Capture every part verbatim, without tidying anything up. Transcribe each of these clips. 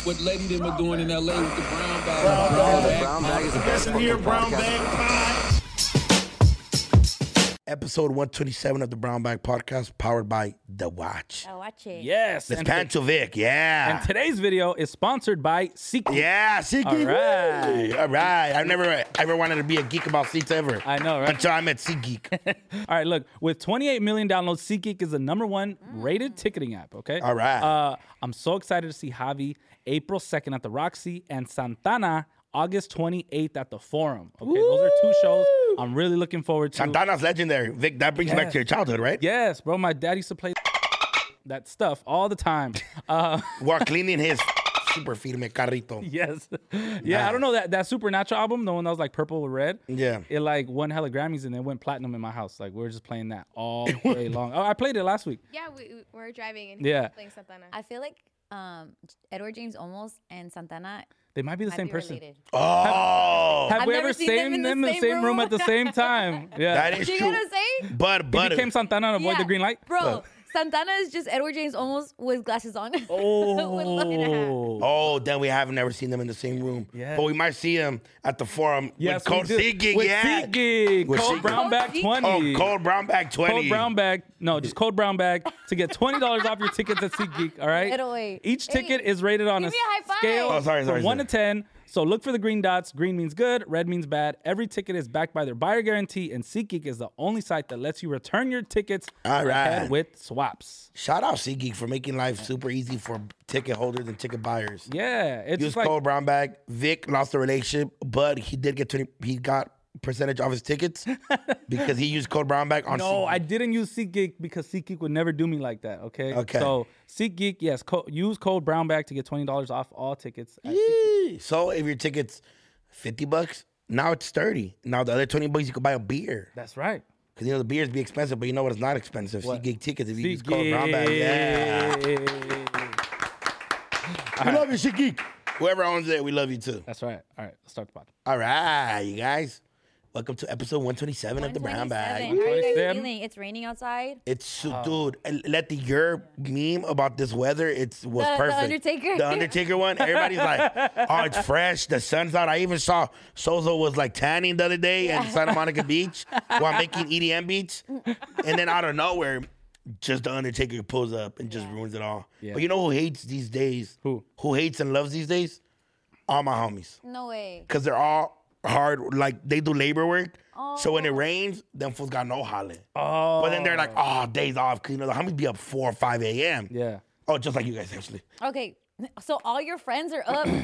What lady them are doing in L A with the brown bag? Brown bag. Brown bag is the best Listen here, fucking brown podcast. bag pie. Episode one twenty-seven of the Brown Bag Podcast, powered by The Watch. Oh, watch it. Yes. Let's and, pan to Vic, yeah. and today's video is sponsored by SeatGeek. Yeah, SeatGeek. All right. All right. I've never ever wanted to be a geek about seats ever. I know, right? Until I met SeatGeek. All right, look, with twenty-eight million downloads, SeatGeek is the number one rated ticketing app, okay? All right. Uh, I'm so excited to see Javi April second at the Roxy and Santana August twenty-eighth at the Forum. Okay, those are two shows I'm really looking forward to. Santana's legendary. Vic, that brings you back to your childhood, right? Yes, bro, my dad used to play that stuff all the time. Uh, While cleaning his super firme carrito. yes. Yeah, I don't know, that, that Supernatural album, the one that was like purple with red. Yeah. It like won hella Grammys and it went platinum in my house. Like, we were just playing that all day long. Oh, I played it last week. Yeah, we, we were driving and Yeah. playing Santana. I feel like um, Edward James Olmos and Santana They might be the might same be person. related. Oh. Have I've we never ever seen them seen in the them in the same same room room. at the same time? Yeah. That is You true. gotta say? But, He but. became Santana and avoid the Yeah. green light? Bro, Santana is just Edward James Olmos with glasses on. Oh. Oh, then we haven't never seen them in the same room. Yeah. But we might see them at the Forum Yes, with Code we do. SeatGeek. With Yeah. SeatGeek. With Code SeatGeek. Brown Bag Code SeatGeek. twenty. Oh, Code Brown Bag twenty. Code Brown Bag. No, just Code Brown Bag to get twenty dollars off your tickets at SeatGeek, all right? Little wait. Each Hey, ticket is rated on a, give me a high five. scale Oh, sorry, sorry, from one sorry. to ten. So look for the green dots. Green means good, red means bad. Every ticket is backed by their buyer guarantee, and SeatGeek is the only site that lets you return your tickets All right. ahead with swaps. Shout out SeatGeek for making life super easy for ticket holders and ticket buyers. Yeah, it's Use just like... Code Brown Bag. Vic lost the relationship, but he did get twenty. He got percentage off his tickets because he used Code Brown Bag on. No, SeatGeek. I didn't use SeatGeek because SeatGeek would never do me like that, okay? Okay. So SeatGeek, yes, co- use code Brown Bag to get twenty dollars off all tickets at SeatGeek. Yee. So if your ticket's fifty bucks, now it's thirty. Now the other twenty bucks you could buy a beer. That's right. Because you know the beers be expensive, but you know what? It's not expensive. What? SeatGeek tickets if you use Code Brown Bag. Yeah. We love you, SeatGeek. Whoever owns it, we love you too. That's right. All right, let's start the pod. All right, you guys. Welcome to episode one twenty-seven of the Brown Bag. one twenty-seven. How are you guys twenty-seven. feeling? It's raining outside. It's so, dude. and Let the your meme about this weather. It's was The- the perfect. Undertaker? The Undertaker one. Everybody's like, oh, it's fresh. The sun's out. I even saw Sozo was like tanning the other day at Santa Monica Beach while making E D M beats, and then out of nowhere, just the Undertaker pulls up and just ruins it all. Yeah. But you know who hates these days? Who? Who hates and loves these days? All my homies, No way. because they're all hard. Like they do labor work. So when it rains, them fools got no holler. Oh. But then they're like, oh, days off. Because, you know, the homies be up four or five a.m. Yeah. Oh, just like you guys, actually. Okay, so all your friends are up.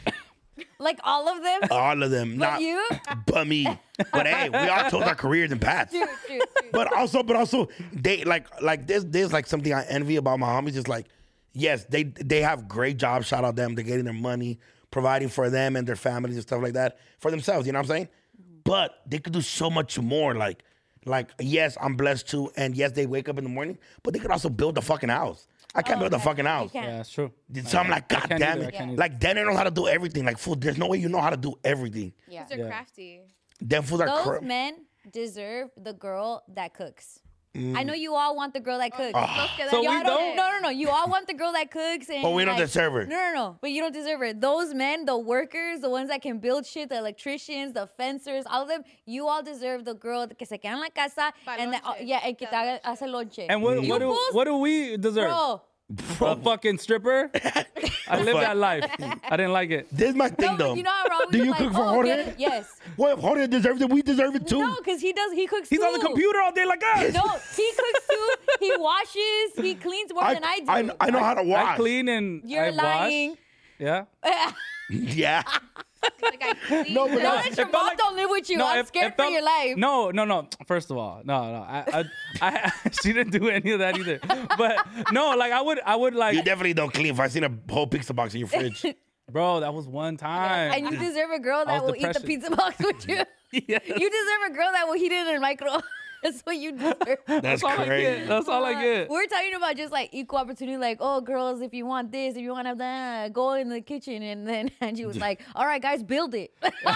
Like all of them? All of them. But not you? But me. But hey, we all chose our careers and paths. True, true, true. But also, but also, they like, like this, this like something I envy about my homies. Is like, yes, they they have great jobs. Shout out them. They're getting their money, providing for them and their families and stuff like that for themselves. You know what I'm saying? But they could do so much more. Like, like yes, I'm blessed too, and yes, they wake up in the morning. But they could also build a fucking house. I can't Oh, build a okay. fucking You house. can't. Yeah, that's true. So I'm like, God can't damn either, I it. can't either. Like, Danny knows how to do everything. Like, fool, there's no way you know how to do everything. Yeah. They're Yeah. crafty. Them fools are Those cra- men deserve the girl that cooks. Mm. I know you all want the girl that cooks. So Y'all we don't? No, no, no. You all want the girl that cooks. And But we don't like- deserve her. No, no, no. But you don't deserve her. Those men, the workers, the ones that can build shit, the electricians, the fencers, all of them, you all deserve the girl que se queda en la casa. Pa And that, lonche. yeah, and que te Da haga- lonche. hace lonche. And what, You what, do, fools, what do we deserve? Bro. A fucking stripper? I lived that life. I didn't like it. This is my thing, No, though. but you know how Raul Do was you like, cook for oh, Jorge? get it? Yes. Well, if Jorge deserves it, we deserve it too. No, because he does, he cooks He's too. on the computer all day like us. No, he cooks too. He washes. He cleans more I, than I do. I, I know how to wash. I clean and You're I lying. wash. Yeah. Yeah. Like I clean No, but them. Now no. that your It felt mom like- don't live with you, No, I'm it- scared it felt- for your life. No, no, no. First of all, no, no. I, I, I, she didn't do any of that either. But no, like I would, I would like, You definitely don't clean. If I seen a whole pizza box in your fridge. bro. That was one time. And you deserve a girl that was will eat the depression. pizza box with you. Yes. You deserve a girl that will heat it in a micro. That's what you deserve. That's all I crazy. get. That's all I get. We're talking about just like equal opportunity, like, oh, girls, if you want this, if you want that, go in the kitchen. And then Angie was like, all right, guys, build it.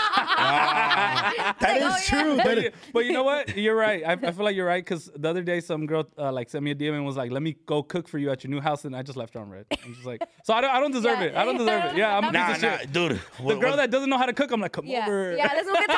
That Like, is oh, yeah. true. But, That is, you- but you know what? You're right. I, I feel like you're right because the other day some girl uh, like sent me a D M and was like, "Let me go cook for you at your new house," and I just left her on red. I'm just like, so I don't, I don't deserve Yeah. it. I don't deserve it. Yeah, I'm a nah, piece of nah, shit. dude. The What- girl what- that doesn't know how to cook, I'm like, come Yeah, over. yeah, that's what we're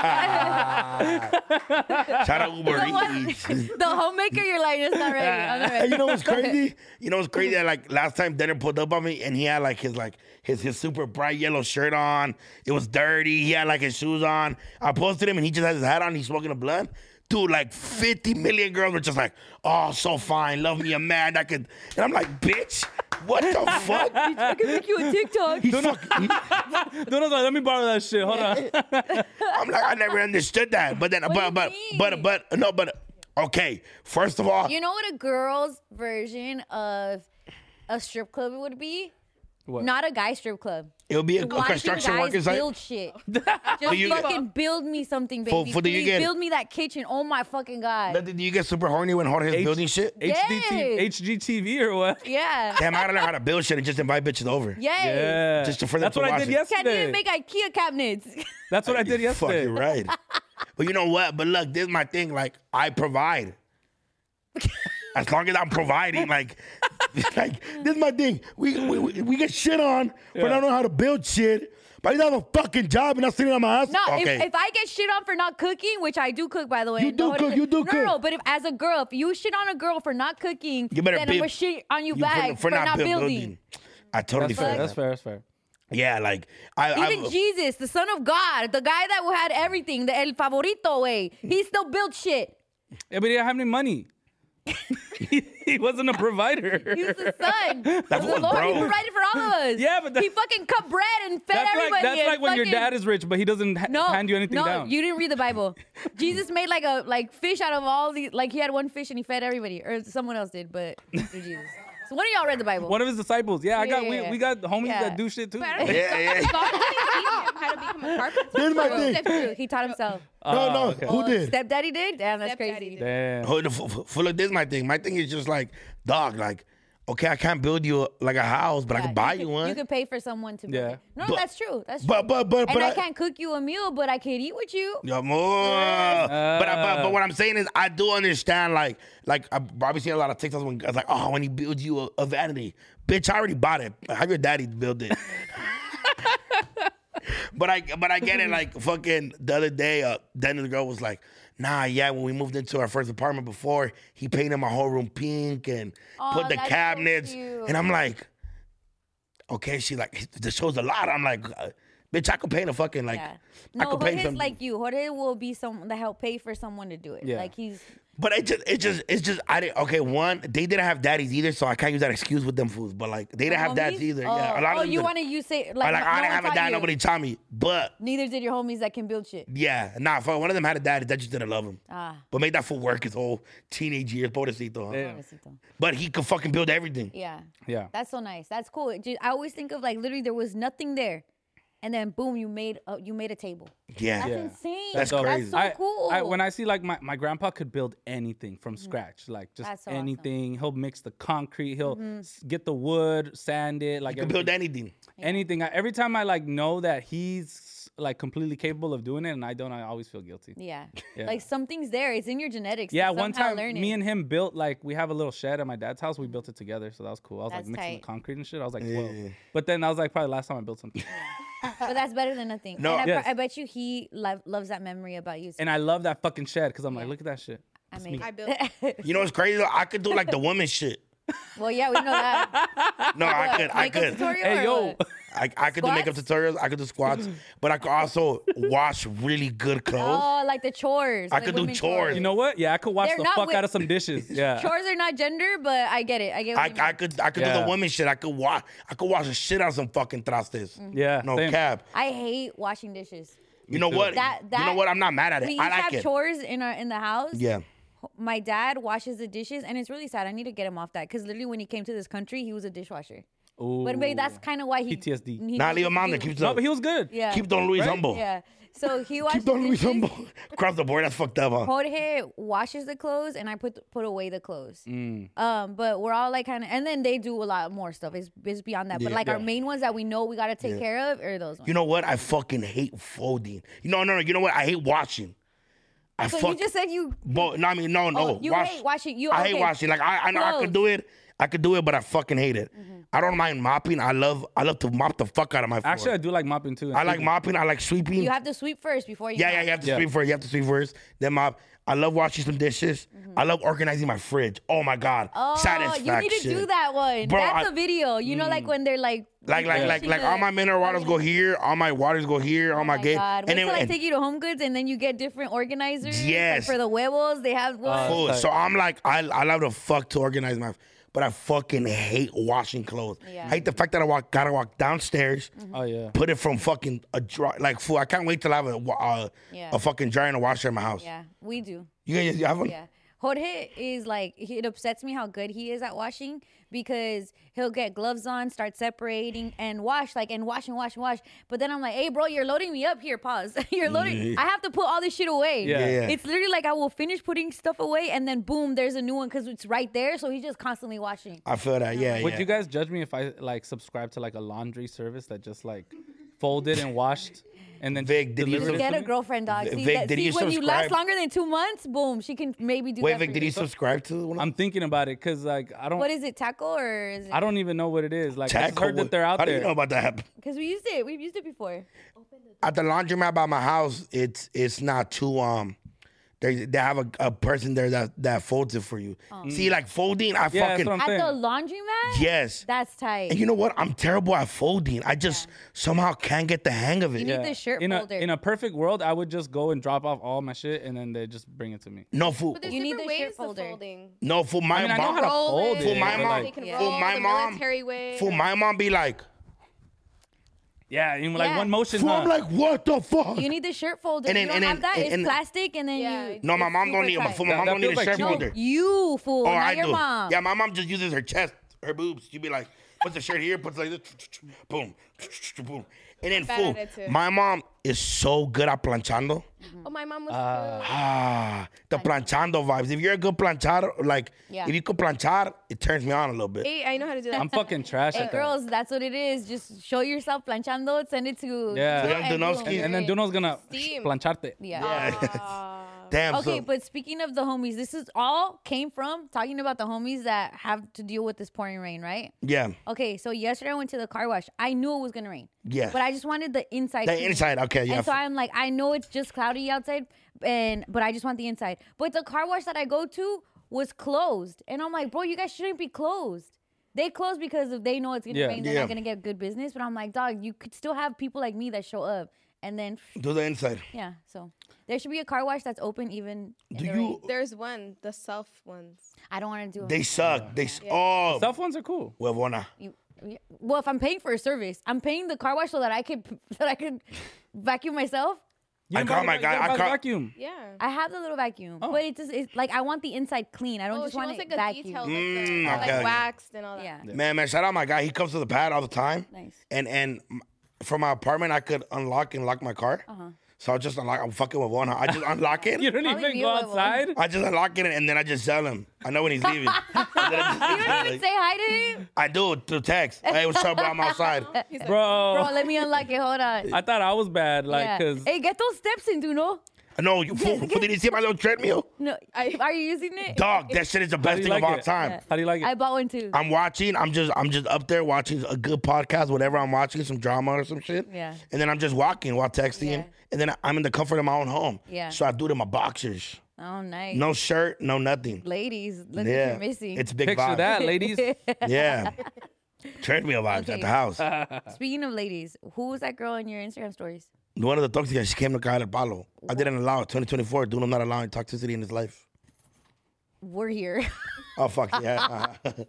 talking about. Shout out Uber The one- Eats. the homemaker, you're like, it's not ready. I'm not Hey, ready. you know what's crazy? You know what's crazy? That like last time Denner pulled up on me and he had like his like his his super bright yellow shirt on. It was dirty. He had like his shoes on. I posted him and he just has his hat on. He's smoking a blunt. Dude, like fifty million girls were just like, "Oh, so fine, love me a man that could." And I'm like, "Bitch, what the fuck?" I can make you a TikTok. He's fuck, he- Donald's like, let me borrow that shit. Hold on. I'm like, I never understood that. But then, What but do but you but mean? but no, but okay. First of all, You know what a girl's version of a strip club would be? What? Not a guy strip club. it would be a, a Watching construction guys worker site. build shit. Just you- fucking build me something, baby. for do you Please get- build me that kitchen. Oh my fucking god. Do you get super horny when Jorge is H- building shit? H D T, Yes. H G T V or what? Yeah. Damn, I gotta learn how to build shit and just invite bitches over. Yes. Yeah. Just to- for them That's to what I watch did it. Can't yesterday. even make IKEA cabinets. That's what I did yesterday. Fucking right. But you know what? But look, this is my thing. Like, I provide. As long as I'm providing, like, like this is my thing. We we, we we get shit on for Yeah. not knowing how to build shit. But I don't have a fucking job and not sitting on my ass. No, okay. if, if I get shit on for not cooking, which I do cook, by the way. You do no, cook, you do no, cook. No, no, but if as a girl, if you shit on a girl for not cooking, You better then be- I'm gonna shit on you You- back for, not, build- building. I totally That's feel fair. that. That's fair. That's fair. Yeah, like I Even I, Jesus, the son of God, the guy that had everything, the El Favorito way, he still built shit. Yeah, but he didn't have any money. he, he wasn't a provider. He was the son of That's the what, Lord. bro. He provided for all of us. Yeah, but that- he fucking cut bread and fed That's like everybody. that's and like when your fucking- dad is rich, but he doesn't ha- no, hand you anything no, down. you didn't read the Bible. Jesus made like a like fish out of all these. Like he had one fish and he fed everybody, or someone else did, but through Jesus. So one of y'all read the Bible. One of his disciples. Yeah, I got Yeah, we, yeah, we got homies yeah. that do shit too. But I don't think Yeah, yeah. God didn't teach him how to become a carpenter. Here's my thing. That's true. He taught himself. No, no. Oh, okay. Who Oh, did? Stepdaddy did? Damn, that's Stepdaddy crazy. did. Damn. Hold the f- f- f- look, this is my thing. My thing is just like, dog, like, okay, I can't build you a, like a house, but I Yeah, can buy you you could, one. You could pay for someone to build Yeah. it. No, But- that's true. That's true. but but but and but I, can't cook you a meal, but I could eat with you. Yeah, more. but, I, but but what I'm saying is, I do understand. Like like I've probably seen a lot of TikToks when guys like, oh, when he builds you a, a vanity, bitch, I already bought it. Have your daddy build it. But I but I get it. Like fucking the other day, uh, then the girl was like, nah, yeah. When we moved into our first apartment before, he painted my whole room pink and Aw, put the that's so cabinets. cute. And I'm like, okay. She like, this shows a lot. I'm like, uh, bitch, I could paint a fucking like. Yeah. I No, could Jorge's paint some. like you. Jorge will be someone that help pay for someone to do it. Yeah. Like he's But it just, it just, it's just, I didn't. Okay, one, they didn't have daddies either, so I can't use that excuse with them fools. But like, they didn't have dads homies? either. Oh, yeah, a lot oh of them you didn't. want to you say I like, like, no I didn't one have a taught dad. you. Nobody taught me. But Neither did your homies that can build shit. yeah, nah. For one of them had a dad that just didn't love him. Ah. But made that fool work his whole teenage years, pobrecito. Huh? Damn. Pobrecito. But he could fucking build everything. Yeah. Yeah. That's so nice. That's cool. It ju- I always think of like literally there was nothing there, and then boom, you made a, you made a table. Yeah. That's Yeah. insane. That's dope. crazy. so I, cool. I, when I see like my, my grandpa could build anything from scratch, like just That's so awesome. anything. He'll mix the concrete. He'll s- get the wood, sand it, like He could build everything. anything. anything. I, every time I like know that he's like completely capable of doing it, and I don't, I always feel guilty. yeah. Yeah. Like something's there. It's in your genetics. to Yeah, one somehow time learn me it. and him built like we have a little shed at my dad's house. We built it together, so that was cool. I was That's like mixing tight. the concrete and shit. I was like, whoa. Yeah. But then that was like probably the last time I built something. But that's better than nothing. No. and I, Yes. I bet you he lo- loves that memory about you. And I love that fucking shed because I'm like, Yeah. look at that shit. I That's mean, me. I built. You know what's crazy? Though? I could do like the woman shit. well, yeah, we know that. No, I What, could. I makeup could. tutorial Hey or yo, what? I, I could do makeup Squats? tutorials. I could do squats, but I could also wash really good clothes. Oh, like the chores. I like could do women chores. you know what? Yeah, I could wash They're the not fuck wi- out of some dishes. Yeah. Chores are not gender, but I get it. I get. What I, you mean. I could I could do Yeah. the woman shit. I could wash I could wash the shit out of some fucking trastes. Yeah. No same. cap. I hate washing dishes. You know too. what? That- you that- know what? I'm not mad at it. We each I like have it. chores in our in the house. Yeah. My dad washes the dishes, and it's really sad. I need to get him off that because literally, when he came to this country, he was a dishwasher. But maybe that's Ooh. kind of why he P T S D. he Nah, knows leave him what on to there. do. Keep No, the, but he was good. Yeah. keep Don Luis Right? humble. Yeah. So he washes Keep Don Luis dishes. humble. Across the board, that's fucked up, huh? Jorge washes the clothes and I put put away the clothes. Mm. Um, but we're all like kind of, and then they do a lot more stuff. It's, it's beyond that. But Yeah. like our Yeah. main ones that we know we gotta take Yeah. care of are those ones. You know what? I fucking hate folding. You know, no, no. You know what? I hate washing. I so fuck. you just said you. But no, I mean, no, no. Oh, you wash, hate washing. You. I okay. hate washing. Like I, I know I Clothes. could do it. I could do it, but I fucking hate it. Mm-hmm. I don't mind mopping. I love. I love to mop the fuck out of my floor. Actually, I do like mopping too. and I like sweeping. mopping. I like sweeping. You have to sweep first before you. yeah, mop. yeah. You have to Yeah. sweep first. You have to sweep first. Then mop. I love washing some dishes. I love organizing my fridge. Oh my god, Mm-hmm. Oh, satisfaction. you need to do that one. Bro, That's I- a video. You know, like when they're like. Like, like, like, finishing like, the- all my mineral waters go here. All my waters go here. All Oh my my game. God. Wait And then, till I and- take you to Home Goods and then you get different organizers. Like Yes. for the huevos, they have one. Fool. Like- So I'm like, I, I love to fuck to organize my, but I fucking hate washing clothes. Yeah. I hate the fact that I walk, gotta walk downstairs, Oh yeah. put it from fucking a dry, like fool. I can't wait till I have a, wa- uh, Yeah. a fucking dryer and a washer in my house. Yeah, we do. You guys, you have one? Yeah. Jorge is like, he- it upsets me how good he is at washing because he'll get gloves on, start separating and wash, like, and wash and wash and wash. But then I'm like, hey, bro, you're loading me up here. Pause. You're loading. I have to put all this shit away. Yeah. Yeah, yeah. It's literally like I will finish putting stuff away and then boom, there's a new one because it's right there. So he's just constantly washing. I feel that. Yeah, Would yeah. you guys judge me if I like subscribe to like a laundry service that just like folded and washed and then Vic, did you delivered it Get to a me? girlfriend, dog. See, Vic, that, did see you when you last subscribe? longer than two months, boom, she can maybe do Wait, that Vic, for did you. you subscribe to one? I'm thinking about it because like I don't What is it, taco or is it? I don't even know what it is. Like I just Taco? heard that they're out How there. do you know about that? Because we used it. We've used it before. At the laundromat by my house, it's it's not too um. They they have a, a person there that that folds it for you. See, like folding, I Yeah, that's fucking what I'm At saying. the laundromat? yes. That's tight. And you know what? I'm terrible at folding. I just somehow can't get the hang of it. You need the shirt in folder. A, in a perfect world, I would just go and drop off all my shit and then they just bring it to me. No fool. But there's You need different the shirt ways of folder. folding. No fool. My I mean, I know mom. how to Roll fold it. it. For my but, mom- like, They can For roll my the mom- military way. Fool, my mom be like, yeah, in like Yeah. one motion. fool, huh? I'm like, what the fuck? You need the shirt folder. And you then- don't and have then- that. and- It's and- plastic, and then Yeah. you. no, my it's mom don't super need. My, tight. fool, my That- mom that don't need a feels like shirt cheating. folder. You fool, Oh, not I your do. mom. Yeah, my mom just uses her chest, her boobs. She'd be like, puts the shirt here, puts like this, boom, boom. And then, bad fool, at it too. my mom is so good at planchando. Oh, my mom was Uh, good. Ah, the planchando vibes. If you're a good planchar, like, Yeah. if you could planchar, it turns me on a little bit. Hey, I know how to do that. I'm fucking trash Hey, at that. girls, that's what it is. Just show yourself planchando, send it to. Yeah. to Young and Donofsky. boom. And then Duno's gonna Steam. plancharte. Yeah. Ah. Damn. Okay, so, but speaking of the homies, this is all came from talking about the homies that have to deal with this pouring rain, right? yeah, Okay, so yesterday I went to the car wash. I knew it was gonna rain. Yeah. But I just wanted the inside. the clean. inside. Okay, yeah. And so I'm like, I know it's just cloudy outside, and but I just want the inside. But the car wash that I go to was closed, and I'm like, bro, you guys shouldn't be closed. They close because if they know it's gonna Yeah. rain, they're Yeah. not gonna get good business. But I'm like, dog, you could still have people like me that show up, and then Do the inside. yeah. So there should be a car wash that's open even. In Do the you? rain. There's one, the self ones. I don't want to do it. They suck. They s oh. Self ones are cool. Huevona. You- yeah. Well, if I'm paying for a service, I'm paying the car wash so that I could that I could vacuum myself. You I can call buy- my you guy- can I buy the call- vacuum. Yeah. I have the little vacuum, Oh. but it's just it's like I want the inside clean. I don't Oh, just she want wants it like a vacuum. detailed, like, Mm, the, okay, like okay. waxed and all that. Yeah. Man, man, shout out my guy. He comes to the pad all the time. Nice. And and m- from my apartment, I could unlock and lock my car. Uh-huh. So I just unlock. I'm fucking with one. I just unlock it. You don't Probably even be go a little- outside. I just unlock it and then I just sell him. I know when he's leaving. And then I, just- You don't even say hi to him, I do through text. Hey, what's up, bro? I'm outside. He's like, Bro, bro. Let me unlock it. Hold on. I thought I was bad, like, Yeah. cause Hey, get those steps in, Duno. No, you fool. fool, Did you see my little treadmill? No, I- are you using it? Dog, that shit is the how best do you thing like of all it? time. How do you like it? I bought one too. I'm watching. I'm just. I'm just up there watching a good podcast, whatever I'm watching, some drama or some shit. Yeah. And then I'm just walking while texting Yeah. him, and then I'm in the comfort of my own home. Yeah. So I do it in my boxers, Oh, nice. no shirt, no nothing. Ladies, look Yeah. what you're missing. It's big Picture vibe. that, ladies. Yeah. Treadmill vibes Okay. at the house. Speaking of ladies, who was that girl in your Instagram stories? One of the toxicas, she came to Caer del Palo. I didn't allow it. twenty twenty-four, dude, I'm not allowing toxicity in his life. We're here. Oh, fuck, yeah.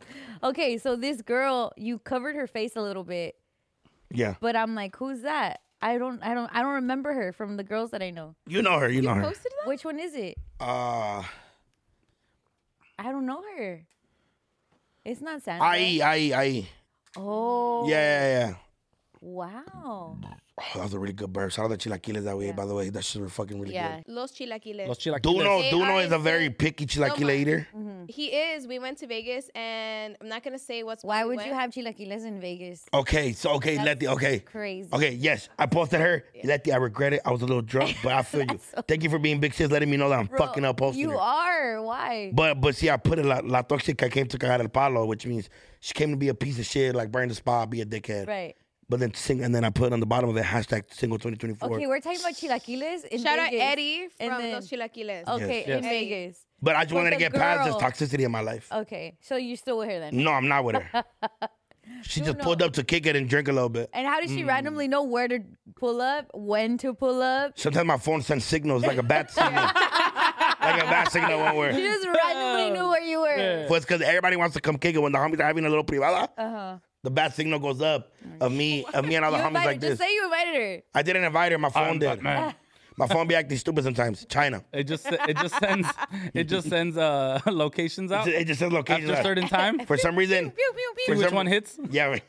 Okay, so this girl, you covered her face a little bit, yeah. but I'm like, who's that? I don't, I don't, I don't remember her from the girls that I know. You know her, you know her. posted that? Which one is it? Uh, I don't know her. It's not Sandra. ahí, ahí, ahí. Oh. Yeah, yeah, yeah. Wow. Oh, that was a really good burp. Shout out to chilaquiles that way, Yeah. by the way. That shit were fucking really Yeah. good. Los chilaquiles. Los chilaquiles. Duno, They Duno are is a very the- picky chilaquile my- eater. He is. We went to Vegas, and I'm not gonna say what's. Why we would you went. have chilaquiles in Vegas? Okay, so okay, That's Letty. Okay, crazy. Okay, yes, I posted her. Letty, I regret it. I was a little drunk, but I feel you. Thank you for being big sis, letting me know that I'm Bro, fucking up posting You her. are. Why? But but see, I put it la, la tóxica came to cagar el palo, which means she came to be a piece of shit, like burn the spot, be a dickhead. Right. But then sing, and then I put on the bottom of it hashtag single twenty twenty-four. Okay, we're talking about chilaquiles in Shout out Vegas. Eddie And from then- Los Chilaquiles. Okay, Yes. in Yes. Vegas. But I just But wanted to the get past this girl- toxicity in my life. Okay, so you're still with her then. No, I'm not with her. She just no. pulled up to kick it and drink a little bit. And how did Mm. she randomly know where to pull up, when to pull up? Sometimes my phone sends signals like a bat signal. Like a bat signal won't She work. just randomly knew where you were. Yeah. Well, it's because everybody wants to come kick it when the homies are having a little privada. Uh-huh. The bat signal goes up of me, of me and all the You homies invited, like just this. say you invited her. I didn't invite her. My phone I'm did. Batman. My phone be acting stupid sometimes. China. It just it just sends it just sends uh locations out It just says location. after a certain time. For some reason. Pew, pew, See pew. which some- one hits. Yeah. Right.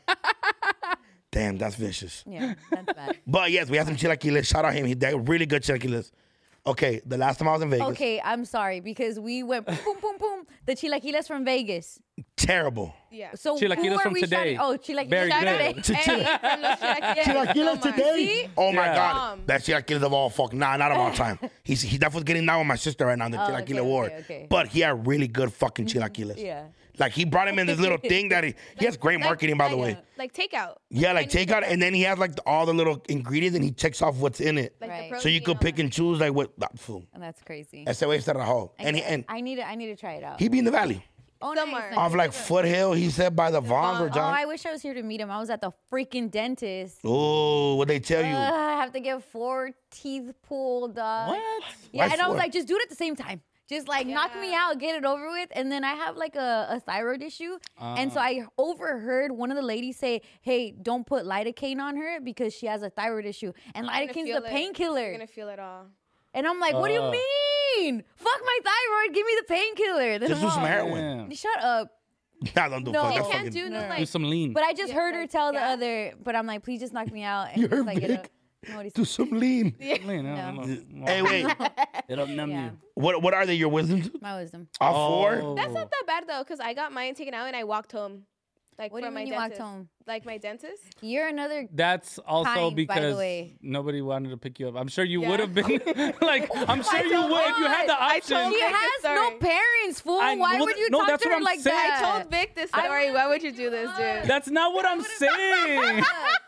Damn, that's vicious. Yeah, that's bad. But yes, we had some chilaquiles. Shout out him. He did really good chilaquiles. Okay, the last time I was in Vegas, Okay, I'm sorry because we went boom, boom, boom, boom. The chilaquiles from Vegas. terrible. Yeah. So Chilaquiles who are from we today. shouting- Oh, chilaquiles Very from good. today. Eddie from Los Chilaquiles. Chilaquiles Oh my- today. See? Oh my Yeah. God. Um, That chilaquiles of all fuck. Nah, not of all time. He's he definitely getting down with my sister right now in the Oh, chilaquile okay, war. okay, okay. But he had really good fucking chilaquiles. Yeah. Like he brought him in this little thing that he, he has great marketing, by the like, way. uh, Like takeout. Yeah, like take out, and then he has like all the little ingredients, and he checks off what's in it, Like Right. the so you could pick and choose like what. ah, fool. And that's crazy. Ese way se rajó. And he and I need to. I need to try it out. he be in the valley, oh, somewhere. nice, off like Foothill. He said by the Vons or Oh, John. I wish I was here to meet him. I was at the freaking dentist. Oh, what they tell you? Uh, I have to get four teeth pulled. Dog. What? Yeah, Why and I was four? like, just do it at the same time. Just like knock me out, get it over with. And then I have like a, a thyroid issue. And so I overheard one of the ladies say, hey, don't put lidocaine on her because she has a thyroid issue. And You're gonna lidocaine's feel the it. painkiller. You're gonna feel it all. And I'm like, what do you Uh. mean? Fuck my thyroid. Give me the painkiller. Then Just do I'm some all- heroin. Damn. Shut up. Nah, don't do No. fuck. You That's You can't fucking. do no No. like. Do some lean. But I just Yeah, heard her like tell the gas. other, but I'm like, please just knock me out. And You just, heard like, get Vic? a- what he Do said. some lean. Lean, I don't know. Hey, wait. It'll numb Yeah. you. What what are they? Your wisdoms? My wisdom. All Oh. four? That's not that bad though, cause I got mine taken out and I walked home. Like What do from you my mean you walked dentist. home? Like my dentist. You're another. That's also Kind, by the because way. nobody wanted to pick you up. I'm sure you Yeah. would have been like. I'm sure you told- would if you had the I told option. She Vic has this no story. parents, fool. I- Why well, would you no, talk that's to what her I'm like saying. that? I told Vic this I story. would've- Why would you do this, dude? That's not what I'm saying.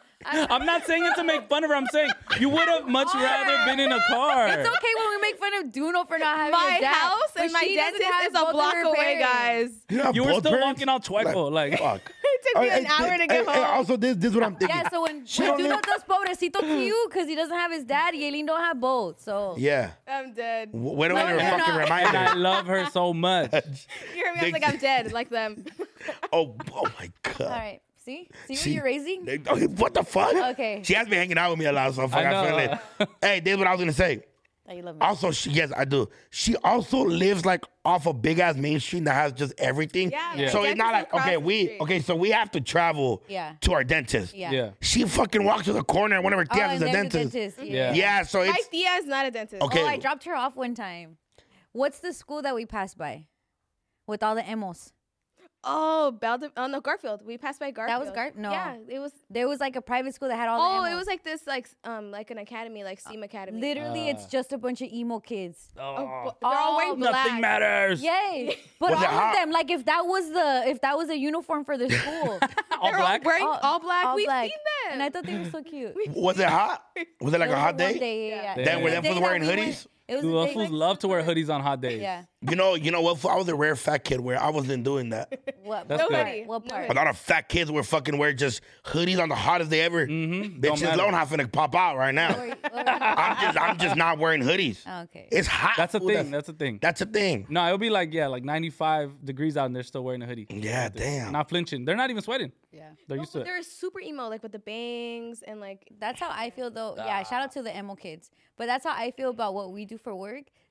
I'm not saying it to make fun of her. I'm saying you would have much rather been in a car. It's okay when we make fun of Duno for not having My a dad, house but and my she doesn't dentist have is both a of block her away, parents. guys. You, have You were both still parents? walking out Chueco, like- fuck. It took me an hour to get hey, hey, home. also, this this is what I'm thinking. Yeah, so when, She when don't Duno live- does pobrecito to you because he doesn't have his dad, Yaelin don't have both. So Yeah. I'm dead. You Wait a No, minute, no, fucking no. And I reminder. love her so much. heard me? I was like, I'm dead, like them. Oh, oh my God. all right, see, see what See? you're raising. They- okay, What the fuck? Okay. She has been hanging out with me a lot, so fuck, I I, feel know. it. Hey, this is what I was gonna say. That you love me. Also, she yes, I do. She also lives like off a big ass main street that has just everything. Yeah, Yeah. So my it's not like dentist is okay, across the we street. okay, so we have to travel Yeah. to our dentist. Yeah. Yeah. She fucking walks to the corner and one of her Oh, tias and is a there's dentist. dentist. Yeah. Yeah, so My it's tia is not a dentist. okay. Oh, I dropped her off one time. What's the school that we passed by with all the emos? Oh, Baldi- oh no, Garfield. We passed by Garfield. was Gar- no. Yeah, it was. There was like a private school that had all the Oh, emos. it was like this, like um, like an academy, like STEAM academy. Literally, it's just a bunch of emo kids. Oh, they're all wearing black. Nothing matters. Yay! But Was all it hot? of them, like if that was the if that was a uniform for the school, All They're black. all wearing all, all, black. all We've black. seen them. and I thought they were so cute. was it hot? Was it like It a was hot the one day? day, yeah, yeah. Damn. Then were The them day fools that wearing we went- hoodies? It was Dude, the those day- fools love to wear hoodies on hot days. Yeah. You know, you know what? I was a rare fat kid where I wasn't doing that. What? That's what good. part? Nobody. What No part? A lot of fat kids were fucking wear just hoodies on the hottest day ever. Mm-hmm. Don't Bitches matter. alone having to pop out right now. What were you- what were you- I'm just, I'm just not wearing hoodies. Oh, okay. It's hot. That's a fool. thing. That's a thing. That's a thing. No, it'll be like, yeah, like ninety-five degrees out and they're still wearing a hoodie. Yeah, damn. Not flinching. They're not even sweating. Yeah. They're No, used to but it. they're super emo, like with the bangs and like. That's how I feel though. Yeah, shout out to the emo kids. But that's how I feel about what we do for work.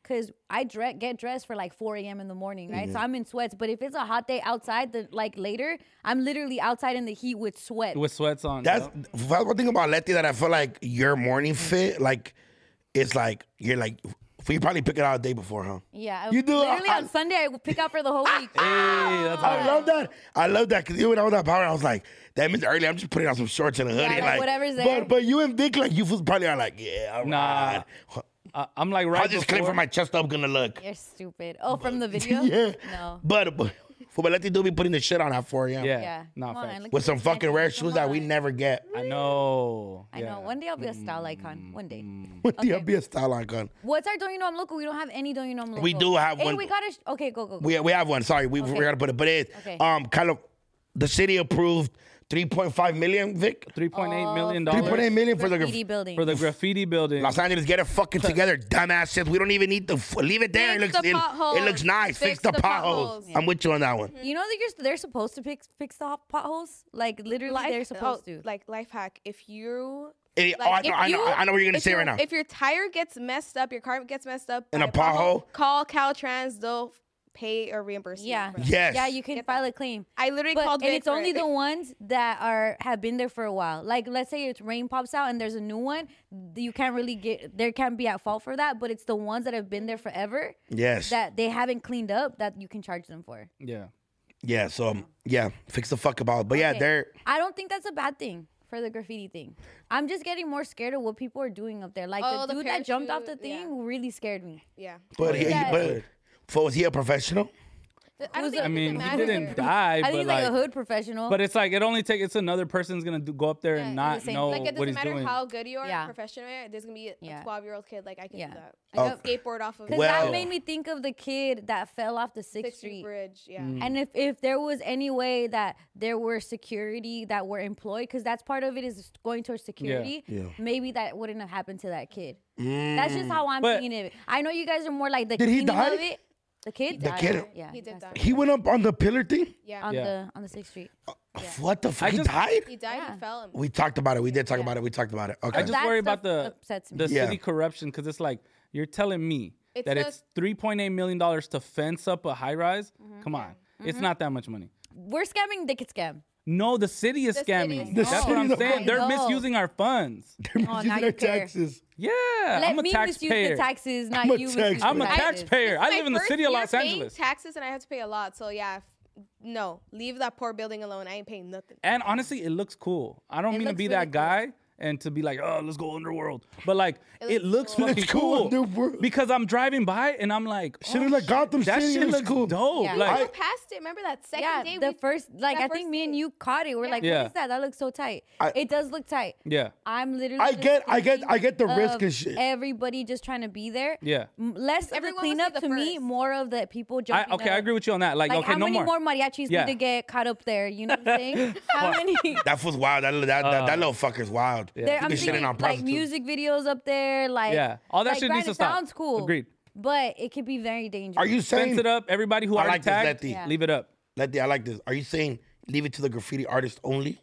because I dre- get dressed for like four a.m. in the morning, right? Mm-hmm. So I'm in sweats. But if it's a hot day outside, the, like later, I'm literally outside in the heat with sweat. With sweats on. That's yeah. that's one thing about Letty that I feel like your morning fit, like, it's like you're like we probably pick it out a day before, huh? Yeah, I- You do? Literally I- on Sunday, I would pick out for the whole week. Hey, that's I hot. love that. I love that because even with all that power, I was like, that means early. I'm just putting on some shorts and a hoodie, like, whatever's there. But but you and Vic, like you was probably are like, yeah, all Nah. right. Uh, I'm like right How's this clip before. for my chest up gonna look? You're stupid. Oh, from the video? Yeah. No. But but but Letty do be putting the shit on at four a.m. Yeah. Yeah. Nah, Come on, facts. look With at some this fucking neck. rare Come shoes that we on. never get. I know. I know. Yeah. One day I'll be a style icon. One day. What do you Okay. be a style icon? What's our Don't You Know I'm Local? We don't have any Don't You Know I'm Local. We do have hey, one. we gotta. Sh- okay, go, go, go. We we have one. Sorry, we Okay. we gotta put it, but it's Okay. um kind of the city approved three point five million, Vic. Three point eight million Three point dollars eight million for the Graffiti graf- building. for the graffiti building. Los Angeles. Get it fucking together, dumbass shit. We don't even need to f- leave it there. It Fix looks the it, potholes. it looks nice. Fix, Fix the, the potholes. potholes. I'm with you on that one. You know that you're they're supposed to fix fix the hot potholes. Like literally, Life- they're supposed oh, to. Like life hack. If you Eh, oh, I, like, know, if I, know, you- I know what you're gonna if say your- right now. If your tire gets messed up, your car gets messed up In by a pothole? call Caltrans. They'll pay or reimburse yeah. you. for that. Yes. Yeah, you can Get file that. a claim. I literally But called and Vic it's for only it. the ones that are have been there for a while. Like let's say it's rain pops out and there's a new one, you can't really get there can't be at fault for that. But it's the ones that have been there forever Yes. that they haven't cleaned up that you can charge them for. Yeah. yeah. So um, yeah, fix the fuck about. But yeah, Okay. they're I don't think that's a bad thing for the graffiti thing. I'm just getting more scared of what people are doing up there. Like Oh, the the dude that jumped off the parachute, thing really scared me. Yeah. but he, Yeah. but so was he a professional? I, don't think I it mean, he matters. didn't die, I but think he's like, like, a hood professional. but it's like it only takes it's another person's gonna do, go up there Yeah, and it's not the same- know Like it what doesn't he's matter doing. how good you are, Yeah. professional. There's gonna be a Yeah. twelve-year-old kid like I can Yeah. do that. I I know- can skateboard off of Because Well- that made me think of the kid that fell off the Sixth Sixth Street Street. Bridge. Yeah. Mm. And if, if there was any way that there were security that were employed, because that's part of it is going towards security, Yeah. maybe that wouldn't have happened to that kid. That's just how I'm But- thinking of it. I know you guys are more like the Did he cleaning die? of it. The kid The died. kid- Yeah, He did passed die. away. He went up on the pillar thing. Yeah. On Yeah. the on the Sixth Street. What the fuck? I He just- died. He died. Yeah. He fell. And We talked about it. We did talk Yeah. about it. We talked about it. I Okay. just That worry stuff about the upsets me. the Yeah. city corruption because it's like you're telling me It's that just- it's three point eight million dollars to fence up a high rise. Mm-hmm. Come on, it's not that much money. We're scamming, they could scam. No, the city is The city scamming. is That's scamming. what I'm The saying. city- They're I know. misusing our funds. They're Oh, now using you our care. taxes. Yeah, Let I'm a me misuse taxpayer. the taxes, not I'm a you. tax- misuse I'm the a taxes. taxpayer. I My live in the first city of year Los paying Angeles. taxes and I have to pay a lot. So yeah, f- no, leave that poor building alone. I ain't paying nothing. And honestly, it looks cool. I don't It mean to looks be really that cool. guy and to be like, oh, let's go underworld. But like, it, It looks looks cool. fucking Let's go cool. underworld. Because I'm driving by and I'm like, Shit oh, is like Gotham that City. shit Looks looks cool. dope. Yeah. We Like, drove past it. Remember that second Yeah, day? the we, first, like, that I think first me and day. you caught it. We're like, Yeah. what is that? That looks so tight. I- it does look tight. yeah, I'm literally. I just get- I get- I get the thinking risk of and shit. Everybody just trying to be there. yeah. M- Less of the Everyone wants to be cleanup the to me, first. more of the people I, jumping. okay, I up. agree with you on that. Like, Like, okay, how no many more. more mariachis Yeah. need to get caught up there? You know what I'm saying? How many? That was wild. That that, that, Uh, that little fucker's wild. Yeah. There, He I'm be shitting thinking on like prostitutes. music videos up there, like Yeah. All that like, shit needs granted, to stop. Sounds cool. Agreed. But it could be very dangerous. Are you saying? Fence it up. Everybody who I already like this, tagged, Letty. Yeah. leave it up. Letty, I like this. Are you saying leave it to the graffiti artist only?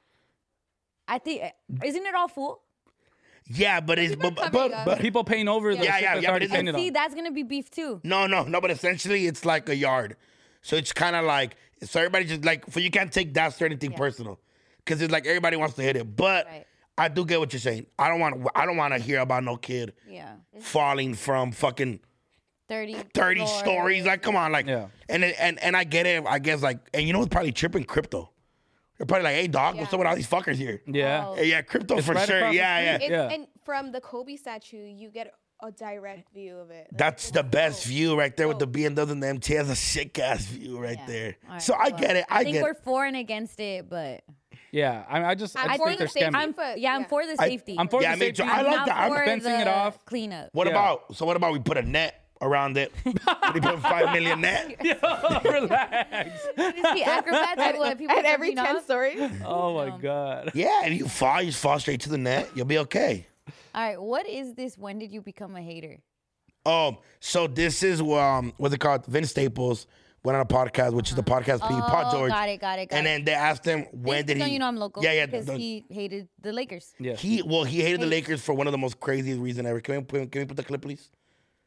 I think isn't it all full? Yeah, but it's but but, covering but, up. but People paying over the Yeah, shit yeah, that's yeah, but already it's- painted See, on. that's gonna be beef too. no, no, no. But essentially, it's like a yard. So it's kind of like so everybody just like for you can't take that or anything Yeah. personal because it's like everybody wants to hit it. But Right. I do get what you're saying. I don't want I don't want to hear about no kid Yeah, falling from fucking thirty, thirty floors. stories. Like, come on, like, Yeah. and and and I get it. I guess like, and you know what's probably tripping crypto. They're probably like, hey dog, what's Yeah. up with all these fuckers here? Yeah. Oh. Hey, yeah, crypto It's for right sure. across the Yeah, yeah. street. It's, Yeah. And from the Kobe statue, you get a direct view of it. Like, That's it's the best dope. view right there with the Dope. B M W and the M T. That's a sick ass view right Yeah. there. All right, So I well, get it. I, I think get we're it. for and against it, but Yeah. I, I just, I I'm just for think the they're safety. scamming. I'm But, yeah, I'm yeah. for the I- safety. I'm for Yeah, the me safety. too. I like not that. I'm for fencing it the off. Cleanup. What Yeah. about so? What about we put a net around it? What, you put five million net. Relax. See acrobats at what people At every jumping ten off? stories. Oh my god. Yeah, if you fall, you just fall straight to the net. You'll be okay. All right, what is this? When did you become a hater? Um, so this is um, what's it called? Vince Staples went on a podcast, which is the podcast P. Oh, Pod George. got it, got it, got And it. then they asked him when This did is he? how you know I'm local. Yeah, yeah. Because the- he hated the Lakers. Yeah. he well, he hated the Hates. Lakers for one of the most craziest reasons ever. Can we put, can we put the clip, please?